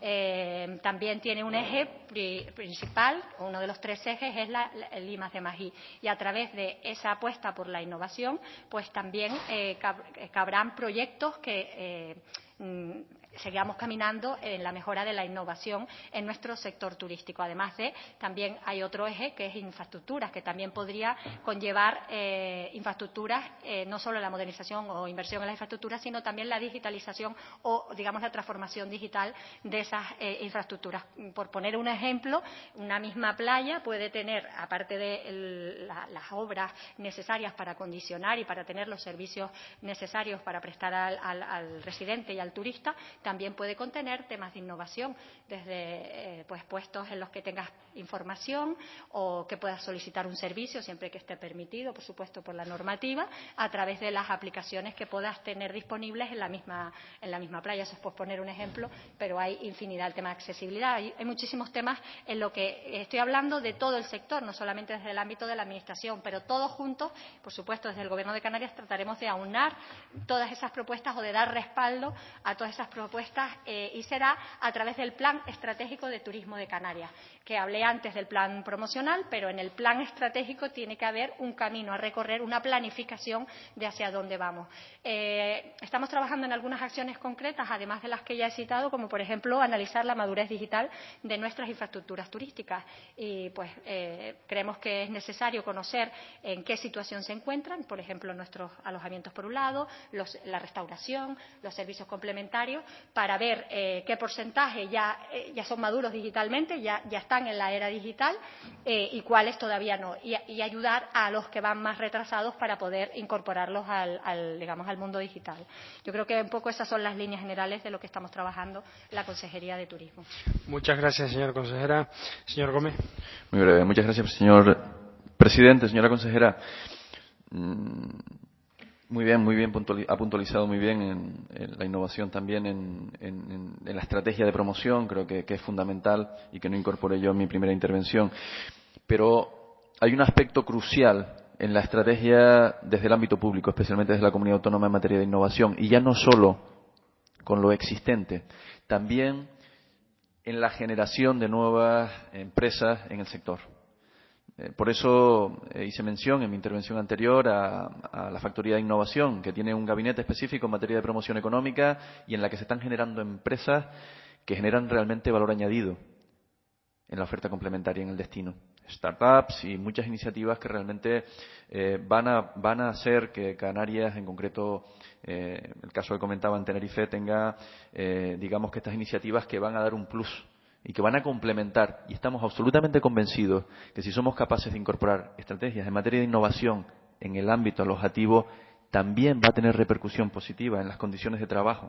también tiene un eje principal, uno de los 3 ejes es el I+D+I, y a través de esa apuesta por la innovación, pues también cabrán proyectos que seguimos caminando en la mejora de la innovación en nuestro sector turístico. Además de, también hay otro eje que es infraestructuras, que también podría conllevar infraestructuras, no solo la modernización o inversión en las infraestructuras, sino también la digitalización o, digamos, la transformación digital de esas infraestructuras. Por poner un ejemplo, una misma playa puede tener, aparte de las obras necesarias para acondicionar y para tener los servicios necesarios para prestar al residente y al turista, también puede contener temas de innovación, desde puestos en los que tengas información o que puedas solicitar un servicio siempre que esté permitido, por supuesto, por la normativa, a través de las aplicaciones que puedas tener disponibles en la misma playa. Eso es por poner un ejemplo, pero hay infinidad. El tema de accesibilidad, hay muchísimos temas en lo que estoy hablando de todo el sector, no solamente desde el ámbito de la Administración, pero todos juntos, por supuesto, desde el Gobierno de Canarias trataremos de aunar todas esas propuestas o de dar respaldo a todas esas propuestas, y será a través del Plan Estratégico de Turismo de Canarias, que hablé antes del plan promocional, pero en el plan estratégico tiene que haber un camino a recorrer, una planificación de hacia dónde vamos. Estamos trabajando en algunas acciones concretas, además de las que ya he citado, como por ejemplo analizar la madurez digital de nuestras infraestructuras turísticas, y pues creemos que es necesario conocer en qué situación se encuentran, por ejemplo, nuestros alojamientos por un lado, la restauración, los servicios complementarios, para ver qué porcentaje ya son maduros digitalmente, ya están en la era digital, y cuáles todavía no, y ayudar a los que van más retrasados para poder incorporarlos al mundo digital. Yo creo que un poco esas son las líneas generales de lo que estamos trabajando en la Consejería de Turismo. Muchas gracias, señora consejera. Señor Gómez. Muy breve. Muchas gracias, señor presidente. Señora consejera, Muy bien, ha puntualizado muy bien en la innovación también en la estrategia de promoción, creo que es fundamental y que no incorporé yo en mi primera intervención. Pero hay un aspecto crucial en la estrategia desde el ámbito público, especialmente desde la comunidad autónoma en materia de innovación, y ya no solo con lo existente, también en la generación de nuevas empresas en el sector. Por eso hice mención en mi intervención anterior a la Factoría de Innovación, que tiene un gabinete específico en materia de promoción económica y en la que se están generando empresas que generan realmente valor añadido en la oferta complementaria en el destino. Startups y muchas iniciativas que realmente van a hacer que Canarias, en concreto, el caso que comentaba en Tenerife, tenga, digamos que estas iniciativas que van a dar un plus y que van a complementar, y estamos absolutamente convencidos que si somos capaces de incorporar estrategias en materia de innovación en el ámbito alojativo, también va a tener repercusión positiva en las condiciones de trabajo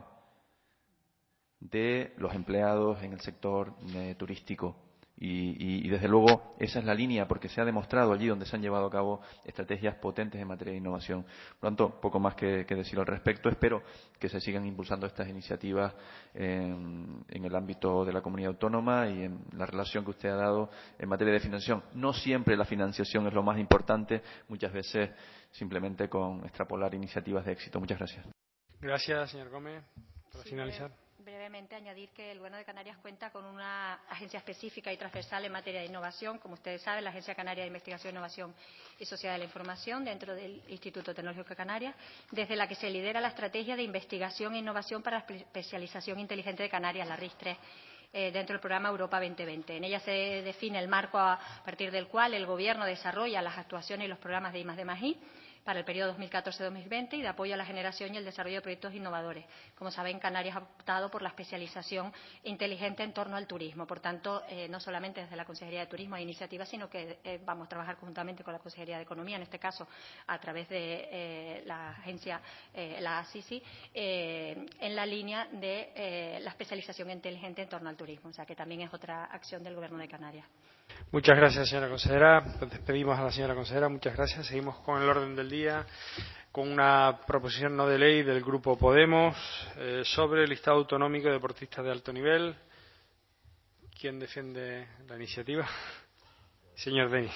de los empleados en el sector turístico. Y desde luego esa es la línea, porque se ha demostrado allí donde se han llevado a cabo estrategias potentes en materia de innovación. Por lo tanto, poco más que decir al respecto. Espero que se sigan impulsando estas iniciativas en el ámbito de la comunidad autónoma y en la relación que usted ha dado en materia de financiación. No siempre la financiación es lo más importante, muchas veces simplemente con extrapolar iniciativas de éxito. Muchas gracias. Gracias, señor Gómez. Para finalizar. Brevemente añadir que el Gobierno de Canarias cuenta con una agencia específica y transversal en materia de innovación, como ustedes saben, la Agencia Canaria de Investigación, Innovación y Sociedad de la Información, dentro del Instituto Tecnológico de Canarias, desde la que se lidera la estrategia de investigación e innovación para la especialización inteligente de Canarias, la RIS3, dentro del programa Europa 2020. En ella se define el marco a partir del cual el Gobierno desarrolla las actuaciones y los programas de I+D+I para el periodo 2014-2020 y de apoyo a la generación y el desarrollo de proyectos innovadores. Como saben, Canarias ha optado por la especialización inteligente en torno al turismo. Por tanto, no solamente desde la Consejería de Turismo hay iniciativas, sino que vamos a trabajar conjuntamente con la Consejería de Economía, en este caso a través de la agencia, la ASISI, en la línea de la especialización inteligente en torno al turismo. O sea, que también es otra acción del Gobierno de Canarias. Muchas gracias, señora consejera. Despedimos a la señora consejera. Muchas gracias. Seguimos con el orden del día, con una proposición no de ley del Grupo Podemos sobre el listado autonómico de deportistas de alto nivel. ¿Quién defiende la iniciativa? Señor Denis.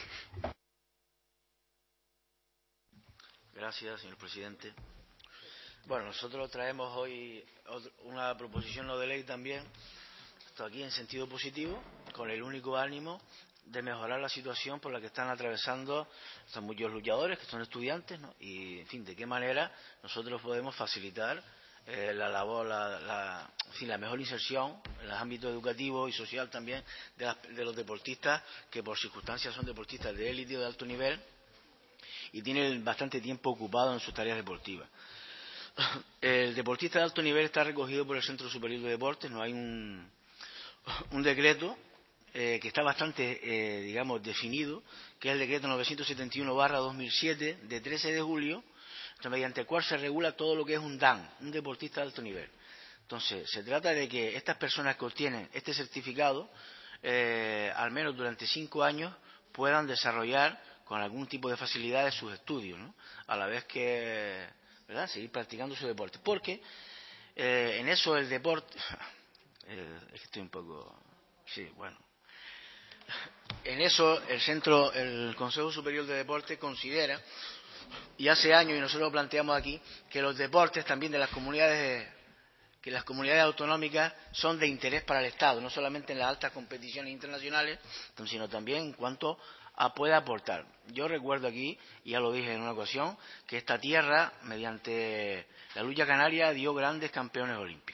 Gracias, señor presidente. Bueno, nosotros traemos hoy una proposición no de ley también, esto aquí en sentido positivo, con el único ánimo de mejorar la situación por la que están atravesando estos muchos luchadores que son estudiantes, ¿no? Y, en fin, de qué manera nosotros podemos facilitar la labor, la mejor inserción en el ámbito educativo y social también de los deportistas que por circunstancias son deportistas de élite o de alto nivel y tienen bastante tiempo ocupado en sus tareas deportivas. El deportista de alto nivel está recogido por el Centro Superior de Deportes, no hay un decreto que está bastante, digamos, definido, que es el decreto 971/2007 de 13 de julio, mediante el cual se regula todo lo que es un DAN, un deportista de alto nivel. Entonces, se trata de que estas personas que obtienen este certificado, al menos durante 5 años, puedan desarrollar con algún tipo de facilidades sus estudios, ¿no? A la vez que, ¿verdad?, seguir practicando su deporte. Porque en eso el deporte... es que estoy un poco... Sí, bueno. En eso el Consejo Superior de Deportes considera, y hace años, y nosotros lo planteamos aquí, que los deportes también de las comunidades autonómicas son de interés para el Estado, no solamente en las altas competiciones internacionales, sino también en cuanto a puede aportar. Yo recuerdo aquí, y ya lo dije en una ocasión, que esta tierra, mediante la lucha canaria, dio grandes campeones olímpicos.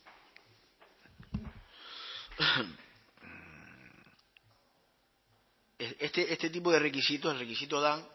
Este tipo de requisitos, el requisito DAN,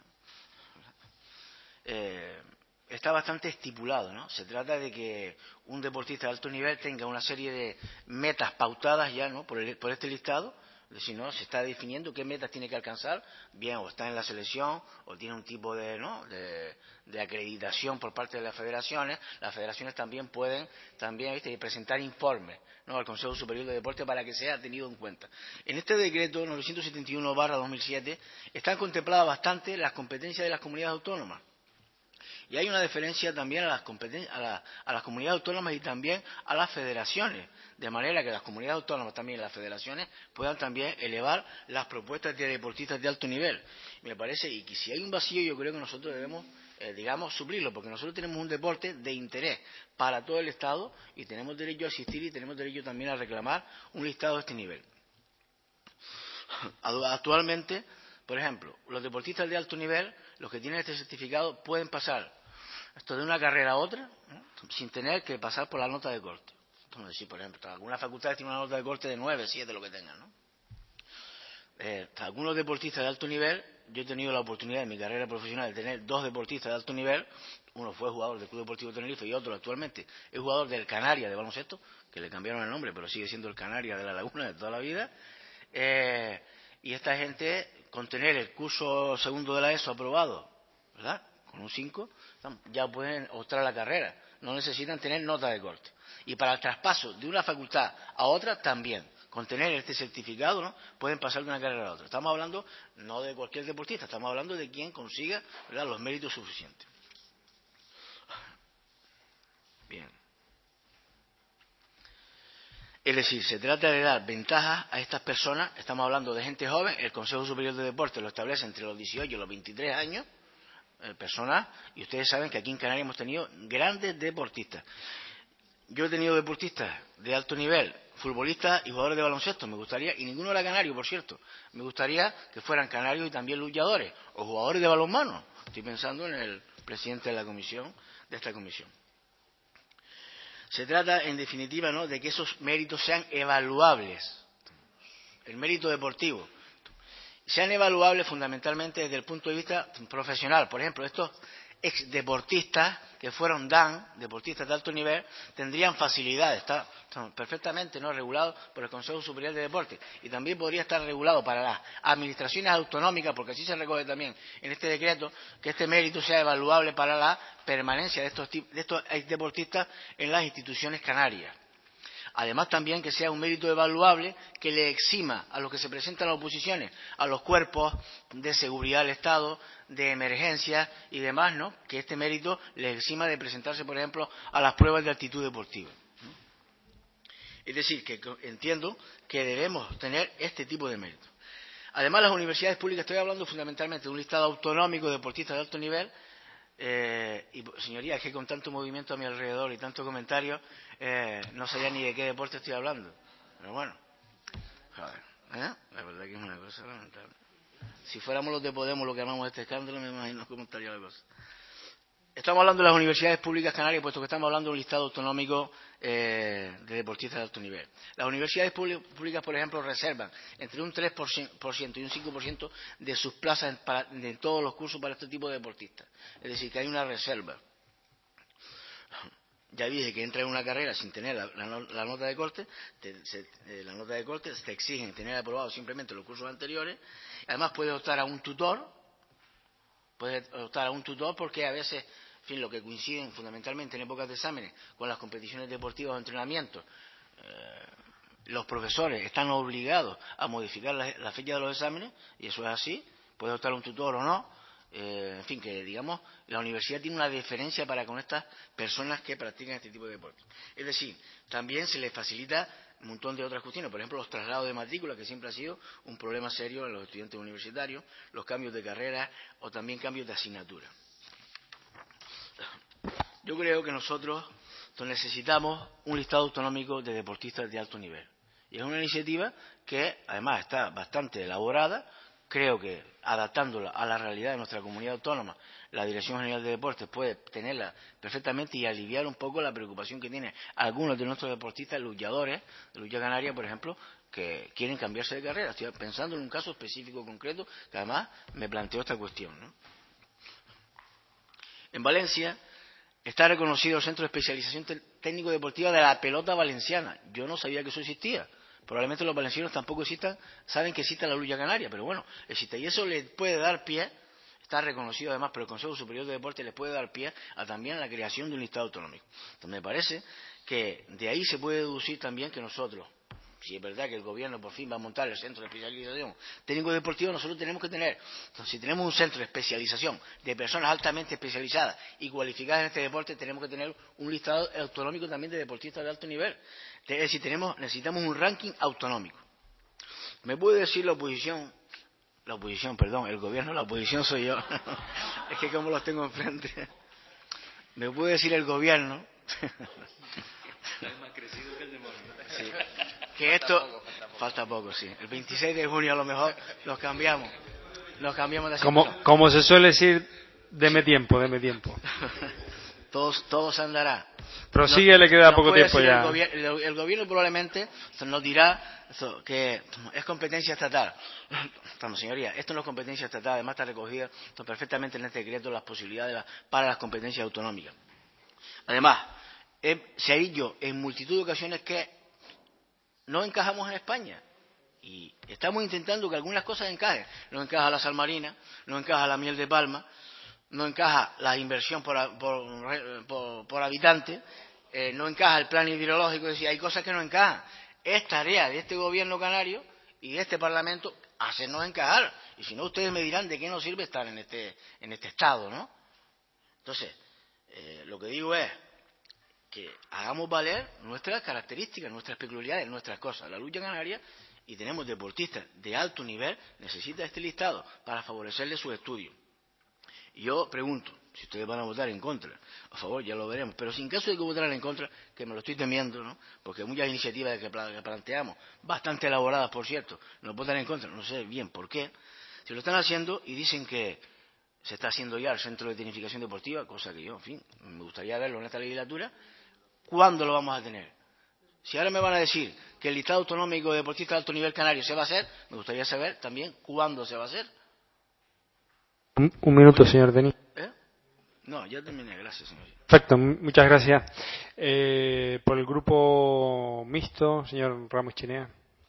está bastante estipulado, ¿no? Se trata de que un deportista de alto nivel tenga una serie de metas pautadas ya, ¿no?, por este listado. Si no, se está definiendo qué metas tiene que alcanzar, bien, o está en la selección, o tiene un tipo de, ¿no?, de acreditación por parte de las federaciones. Las federaciones también pueden presentar informes, ¿no?, al Consejo Superior de Deportes para que sea tenido en cuenta. En este decreto 971/2007 están contempladas bastante las competencias de las comunidades autónomas. Y hay una deferencia también a las a las comunidades autónomas y también a las federaciones, de manera que las comunidades autónomas también y las federaciones puedan también elevar las propuestas de deportistas de alto nivel. Me parece, y que si hay un vacío, yo creo que nosotros debemos, digamos, suplirlo, porque nosotros tenemos un deporte de interés para todo el Estado y tenemos derecho a asistir y tenemos derecho también a reclamar un listado de este nivel. Actualmente, por ejemplo, los deportistas de alto nivel, los que tienen este certificado, pueden pasar esto de una carrera a otra, ¿no?, sin tener que pasar por la nota de corte. Entonces, si, por ejemplo, algunas facultades tienen una nota de corte de 9, 7, lo que tengan, ¿no? Algunos deportistas de alto nivel, yo he tenido la oportunidad en mi carrera profesional de tener 2 deportistas de alto nivel. Uno fue jugador del Club Deportivo Tenerife y otro actualmente es jugador del Canarias de baloncesto, que le cambiaron el nombre, pero sigue siendo el Canarias de La Laguna de toda la vida. Y esta gente, con tener el curso segundo de la ESO aprobado, ¿verdad?, con un 5, ya pueden optar a la carrera, no necesitan tener nota de corte. Y para el traspaso de una facultad a otra también, con tener este certificado, ¿no?, pueden pasar de una carrera a otra. Estamos hablando no de cualquier deportista, estamos hablando de quien consiga, ¿verdad?, los méritos suficientes. Bien. Es decir, se trata de dar ventajas a estas personas. Estamos hablando de gente joven. El Consejo Superior de Deportes lo establece entre los 18 y los 23 años, personas, y ustedes saben que aquí en Canarias hemos tenido grandes deportistas. Yo he tenido deportistas de alto nivel, futbolistas y jugadores de baloncesto, me gustaría, y ninguno era canario, por cierto, me gustaría que fueran canarios y también luchadores, o jugadores de balonmano. Estoy pensando en el presidente de la comisión, de esta comisión. Se trata, en definitiva, ¿no?, de que esos méritos sean evaluables, el mérito deportivo, sean evaluables fundamentalmente desde el punto de vista profesional. Por ejemplo, estos exdeportistas que fueron deportistas de alto nivel, tendrían facilidades, está perfectamente, ¿no?, regulado por el Consejo Superior de Deportes, y también podría estar regulado para las administraciones autonómicas, porque así se recoge también en este decreto, que este mérito sea evaluable para la permanencia de estos deportistas en las instituciones canarias. Además, también que sea un mérito evaluable que le exima a los que se presentan a las oposiciones, a los cuerpos de seguridad del Estado, de emergencia y demás, ¿no?, que este mérito les exima de presentarse, por ejemplo, a las pruebas de aptitud deportiva. Es decir, que entiendo que debemos tener este tipo de méritos. Además, las universidades públicas, estoy hablando fundamentalmente de un listado autonómico de deportistas de alto nivel. Y señoría, es que con tanto movimiento a mi alrededor y tanto comentario, no sabía ni de qué deporte estoy hablando. Pero bueno, joder, la verdad que es una cosa lamentable. Si fuéramos los de Podemos los que llamamos este escándalo, me imagino cómo estaría la cosa. Estamos hablando de las universidades públicas canarias, puesto que estamos hablando de un listado autonómico de deportistas de alto nivel. Las universidades públicas, por ejemplo, reservan entre un 3% y un 5% de sus plazas de todos los cursos para este tipo de deportistas. Es decir, que hay una reserva. Ya dije que entra en una carrera sin tener la nota de corte, la nota de corte te exigen tener aprobado simplemente los cursos anteriores. Además, puedes optar a un tutor. Puedes optar a un tutor porque a veces, en fin, lo que coinciden fundamentalmente en épocas de exámenes con las competiciones deportivas o entrenamientos, los profesores están obligados a modificar la fecha de los exámenes, y eso es así. Puede optar a un tutor o no. En fin, que digamos, la universidad tiene una deferencia para con estas personas que practican este tipo de deporte. Es decir, también se les facilita un montón de otras cuestiones, por ejemplo, los traslados de matrícula, que siempre ha sido un problema serio en los estudiantes universitarios, los cambios de carrera o también cambios de asignatura. Yo creo que nosotros necesitamos un listado autonómico de deportistas de alto nivel. Y es una iniciativa que, además, está bastante elaborada. Creo que, adaptándola a la realidad de nuestra comunidad autónoma, la Dirección General de Deportes puede tenerla perfectamente y aliviar un poco la preocupación que tienen algunos de nuestros deportistas luchadores, de lucha canaria, por ejemplo, que quieren cambiarse de carrera. Estoy pensando en un caso específico concreto que además me planteó esta cuestión, ¿no? En Valencia está reconocido el Centro de Especialización Técnico-Deportiva de la Pelota Valenciana. Yo no sabía que eso existía. Probablemente los valencianos tampoco saben que existe la lucha canaria, pero bueno, existe. Y eso les puede dar pie, está reconocido además por el Consejo Superior de Deportes, les puede dar pie también a la creación de un listado autonómico. Entonces me parece que de ahí se puede deducir también que nosotros, si es verdad que el gobierno por fin va a montar el centro de especialización técnico-deportivo, nosotros tenemos que tener, entonces, si tenemos un centro de especialización de personas altamente especializadas y cualificadas en este deporte, tenemos que tener un listado autonómico también de deportistas de alto nivel. Es decir, necesitamos un ranking autonómico. ¿Me puede decir la oposición, perdón, el gobierno, la oposición soy yo, es que como los tengo enfrente, me puede decir el gobierno sí, que esto falta poco, sí, el 26 de junio a lo mejor nos cambiamos de asiento. Como se suele decir, deme tiempo. todo se andará. Prosigue, le queda poco tiempo ya. El gobierno probablemente nos dirá que es competencia estatal. Estamos, señoría, esto no es competencia estatal, además está recogida perfectamente en este decreto las posibilidades para las competencias autonómicas. Además, se ha dicho en multitud de ocasiones que no encajamos en España y estamos intentando que algunas cosas encajen. No encaja la sal marina, no encaja la miel de palma, no encaja la inversión por habitante, no encaja el plan hidrológico, es decir, hay cosas que no encajan. Es tarea de este gobierno canario y de este Parlamento hacernos encajar, y si no ustedes me dirán de qué nos sirve estar en este estado, ¿no? Entonces, lo que digo es que hagamos valer nuestras características, nuestras peculiaridades, nuestras cosas. La lucha canaria, y tenemos deportistas de alto nivel, necesita este listado para favorecerle sus estudios. Y yo pregunto, si ustedes van a votar en contra, a favor ya lo veremos, pero si en caso de que votaran en contra, que me lo estoy temiendo, ¿no? Porque muchas iniciativas que planteamos, bastante elaboradas por cierto, nos votan en contra, no sé bien por qué, se lo están haciendo y dicen que se está haciendo ya el centro de tecnificación deportiva, cosa que yo, en fin, me gustaría verlo en esta legislatura. ¿Cuándo lo vamos a tener? Si ahora me van a decir que el listado autonómico de deportistas de alto nivel canario se va a hacer, me gustaría saber también cuándo se va a hacer. Un minuto, señor Denis. No, ya terminé, gracias, señor. Perfecto, muchas gracias. Por el grupo mixto, señor Ramos Chinea.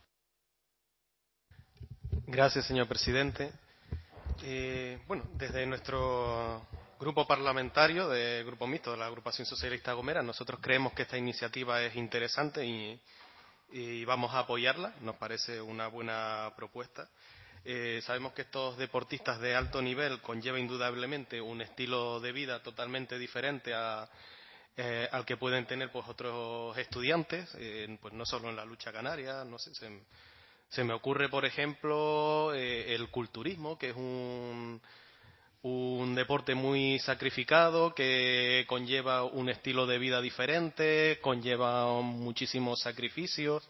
Gracias, señor presidente. Desde nuestro grupo parlamentario, del grupo mixto de la agrupación socialista Gomera, nosotros creemos que esta iniciativa es interesante y vamos a apoyarla. Nos parece una buena propuesta. Sabemos que estos deportistas de alto nivel conlleva indudablemente un estilo de vida totalmente diferente al que pueden tener pues otros estudiantes, pues no solo en la lucha canaria, no sé, se me ocurre por ejemplo el culturismo, que es un deporte muy sacrificado, que conlleva un estilo de vida diferente, conlleva muchísimos sacrificios.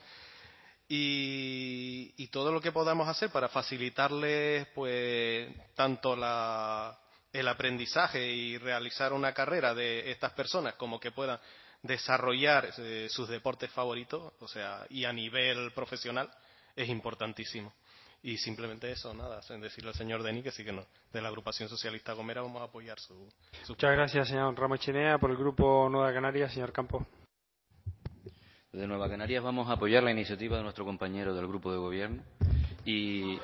Y todo lo que podamos hacer para facilitarles pues tanto el aprendizaje y realizar una carrera de estas personas como que puedan desarrollar sus deportes favoritos, o sea, y a nivel profesional, es importantísimo. Y simplemente eso, nada, decirle al señor Denis que sí que no, de la agrupación socialista Gomera vamos a apoyar su Muchas gracias, señor Ramos Chinea. Por el grupo Nueva Canarias, señor Campos. Desde Nueva Canarias vamos a apoyar la iniciativa de nuestro compañero del grupo de gobierno y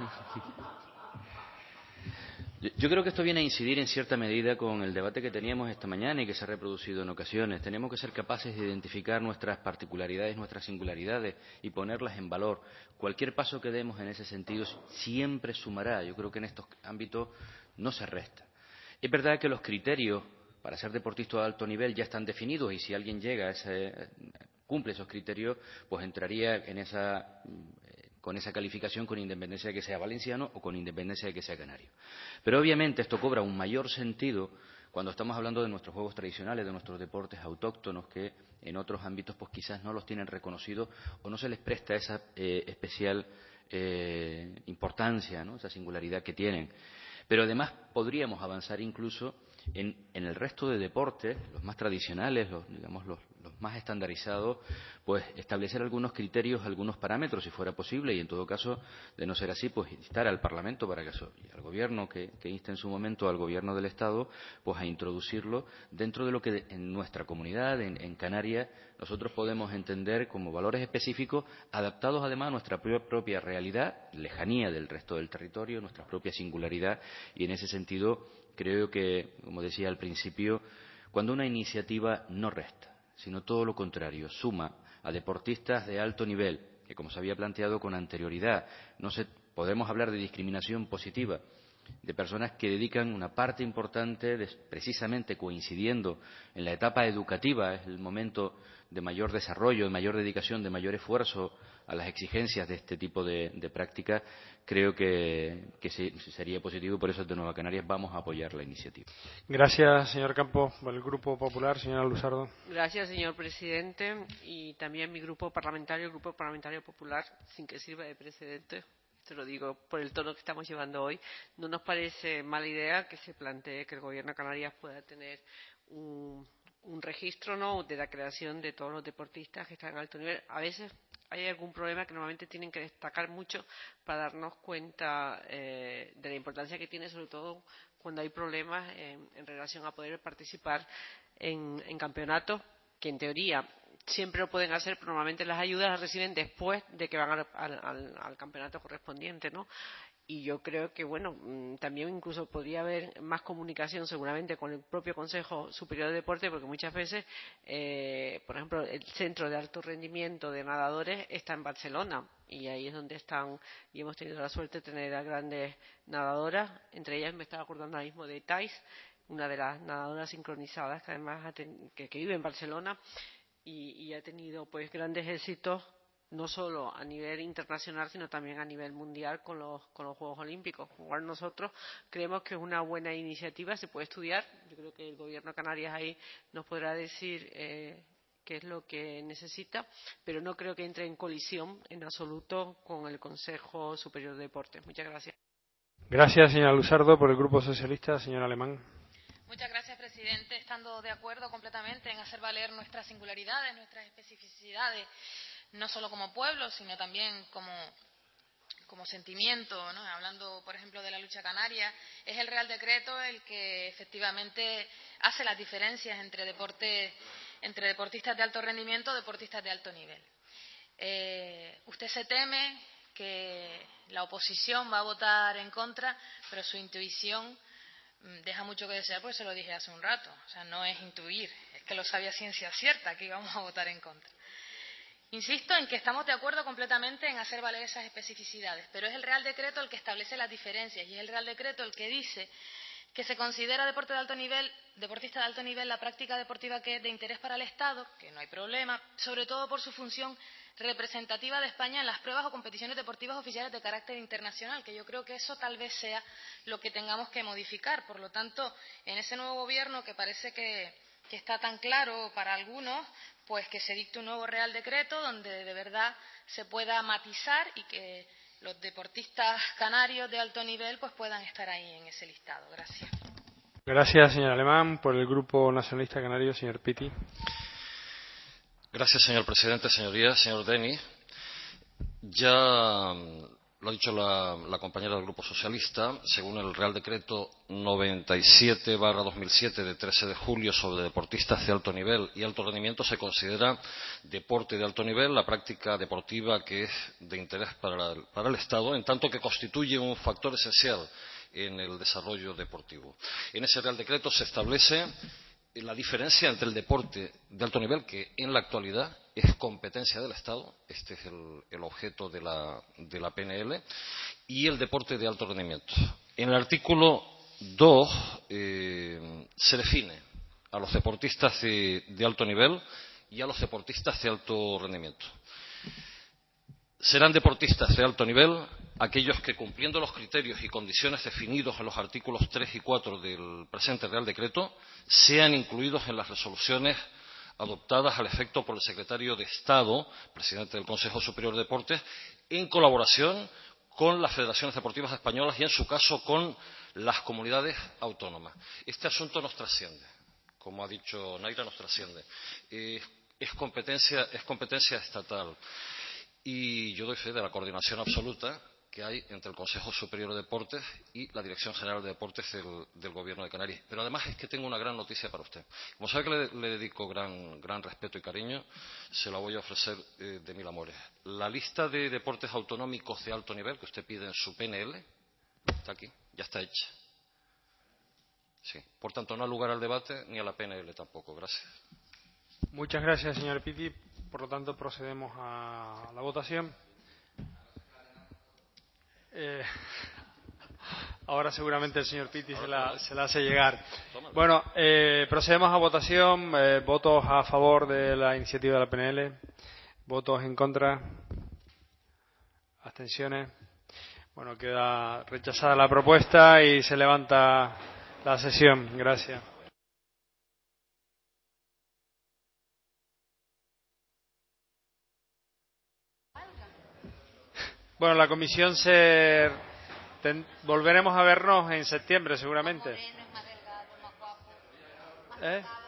yo creo que esto viene a incidir en cierta medida con el debate que teníamos esta mañana y que se ha reproducido en ocasiones. Tenemos que ser capaces de identificar nuestras particularidades, nuestras singularidades y ponerlas en valor. Cualquier paso que demos en ese sentido siempre sumará. Yo creo que en estos ámbitos no se resta. Es verdad que los criterios para ser deportista de alto nivel ya están definidos y si alguien llega a cumple esos criterios, pues entraría con esa calificación con independencia de que sea valenciano o con independencia de que sea canario. Pero obviamente esto cobra un mayor sentido cuando estamos hablando de nuestros juegos tradicionales, de nuestros deportes autóctonos que en otros ámbitos pues quizás no los tienen reconocidos o no se les presta esa especial importancia, ¿no? Esa singularidad que tienen. Pero además podríamos avanzar incluso en el resto de deportes, los más tradicionales, los más estandarizados, pues establecer algunos criterios, algunos parámetros, si fuera posible, y en todo caso, de no ser así, pues instar al Parlamento para que y al Gobierno que inste en su momento al Gobierno del Estado, pues a introducirlo dentro de lo que en nuestra comunidad, en Canarias, nosotros podemos entender como valores específicos, adaptados además a nuestra propia realidad, lejanía del resto del territorio, nuestra propia singularidad, y en ese sentido creo que, como decía al principio, cuando una iniciativa no resta, sino todo lo contrario, suma a deportistas de alto nivel, que como se había planteado con anterioridad, podemos hablar de discriminación positiva de personas que dedican una parte importante, precisamente coincidiendo en la etapa educativa, es el momento de mayor desarrollo, de mayor dedicación, de mayor esfuerzo a las exigencias de este tipo de prácticas. Creo que sí, sería positivo, por eso desde Nueva Canarias vamos a apoyar la iniciativa. Gracias, señor Campos. Por el Grupo Popular, señora Luzardo. Gracias, señor presidente. Y también mi grupo parlamentario, el Grupo Parlamentario Popular, sin que sirva de precedente, te lo digo por el tono que estamos llevando hoy, no nos parece mala idea que se plantee que el Gobierno de Canarias pueda tener un registro, ¿no?, de la creación de todos los deportistas que están en alto nivel. A veces hay algún problema que normalmente tienen que destacar mucho para darnos cuenta de la importancia que tiene, sobre todo cuando hay problemas en relación a poder participar en campeonatos que en teoría siempre lo pueden hacer, pero normalmente las ayudas las reciben después de que van al campeonato correspondiente, ¿no? Y yo creo que, bueno, también incluso podría haber más comunicación seguramente con el propio Consejo Superior de Deporte, porque muchas veces, por ejemplo, el Centro de Alto Rendimiento de Nadadores está en Barcelona y ahí es donde están, y hemos tenido la suerte de tener a grandes nadadoras, entre ellas me estaba acordando ahora mismo de Thais, una de las nadadoras sincronizadas que además que vive en Barcelona y ha tenido pues grandes éxitos no solo a nivel internacional sino también a nivel mundial con los Juegos Olímpicos. Igual nosotros creemos que es una buena iniciativa, se puede estudiar. Yo creo que el Gobierno de Canarias ahí nos podrá decir qué es lo que necesita, pero no creo que entre en colisión en absoluto con el Consejo Superior de Deportes. Muchas gracias. Gracias, señora Luzardo. Por el Grupo Socialista, señor Alemán. Muchas gracias, presidente. Estando de acuerdo completamente en hacer valer nuestras singularidades, nuestras especificidades, no solo como pueblo, sino también como sentimiento, ¿no? Hablando, por ejemplo, de la lucha canaria, es el Real Decreto el que efectivamente hace las diferencias entre deportistas de alto rendimiento y deportistas de alto nivel. Usted se teme que la oposición va a votar en contra, pero su intuición deja mucho que desear, porque se lo dije hace un rato. O sea, no es intuir, es que lo sabía ciencia cierta que íbamos a votar en contra. Insisto en que estamos de acuerdo completamente en hacer valer esas especificidades, pero es el Real Decreto el que establece las diferencias y es el Real Decreto el que dice que se considera deportista de alto nivel la práctica deportiva que es de interés para el Estado, que no hay problema, sobre todo por su función representativa de España en las pruebas o competiciones deportivas oficiales de carácter internacional, que yo creo que eso tal vez sea lo que tengamos que modificar. Por lo tanto, en ese nuevo gobierno que parece que está tan claro para algunos, pues que se dicte un nuevo Real Decreto donde de verdad se pueda matizar y que los deportistas canarios de alto nivel pues puedan estar ahí en ese listado. Gracias. Gracias, señor Alemán. Por el Grupo Nacionalista Canario, señor Pitti. Gracias, señor presidente, señorías, señor Deni. Ya lo ha dicho la compañera del Grupo Socialista, según el Real Decreto 97/2007 de 13 de julio sobre deportistas de alto nivel y alto rendimiento, se considera deporte de alto nivel la práctica deportiva que es de interés para el Estado, en tanto que constituye un factor esencial en el desarrollo deportivo. En ese Real Decreto se establece la diferencia entre el deporte de alto nivel, que en la actualidad es competencia del Estado, este es el objeto de la PNL, y el deporte de alto rendimiento. En el artículo 2 se define a los deportistas de alto nivel y a los deportistas de alto rendimiento. Serán deportistas de alto nivel aquellos que, cumpliendo los criterios y condiciones definidos en los artículos 3 y 4 del presente Real Decreto, sean incluidos en las resoluciones adoptadas al efecto por el secretario de Estado, presidente del Consejo Superior de Deportes, en colaboración con las federaciones deportivas españolas y, en su caso, con las comunidades autónomas. Este asunto nos trasciende, como ha dicho Naira, nos trasciende. Es competencia estatal. Y yo doy fe de la coordinación absoluta que hay entre el Consejo Superior de Deportes y la Dirección General de Deportes del Gobierno de Canarias. Pero además es que tengo una gran noticia para usted. Como sabe que le dedico gran respeto y cariño, se la voy a ofrecer de mil amores. La lista de deportes autonómicos de alto nivel que usted pide en su PNL está aquí, ya está hecha. Sí. Por tanto, no ha lugar al debate ni a la PNL tampoco. Gracias. Muchas gracias, señor Pitti. Por lo tanto, procedemos a la votación. Ahora seguramente el señor Pitti se la hace llegar. Bueno, procedemos a votación. Votos a favor de la iniciativa de la PNL. Votos en contra. Abstenciones. Bueno, queda rechazada la propuesta y se levanta la sesión. Gracias. Bueno, la comisión volveremos a vernos en septiembre seguramente. ¿Eh?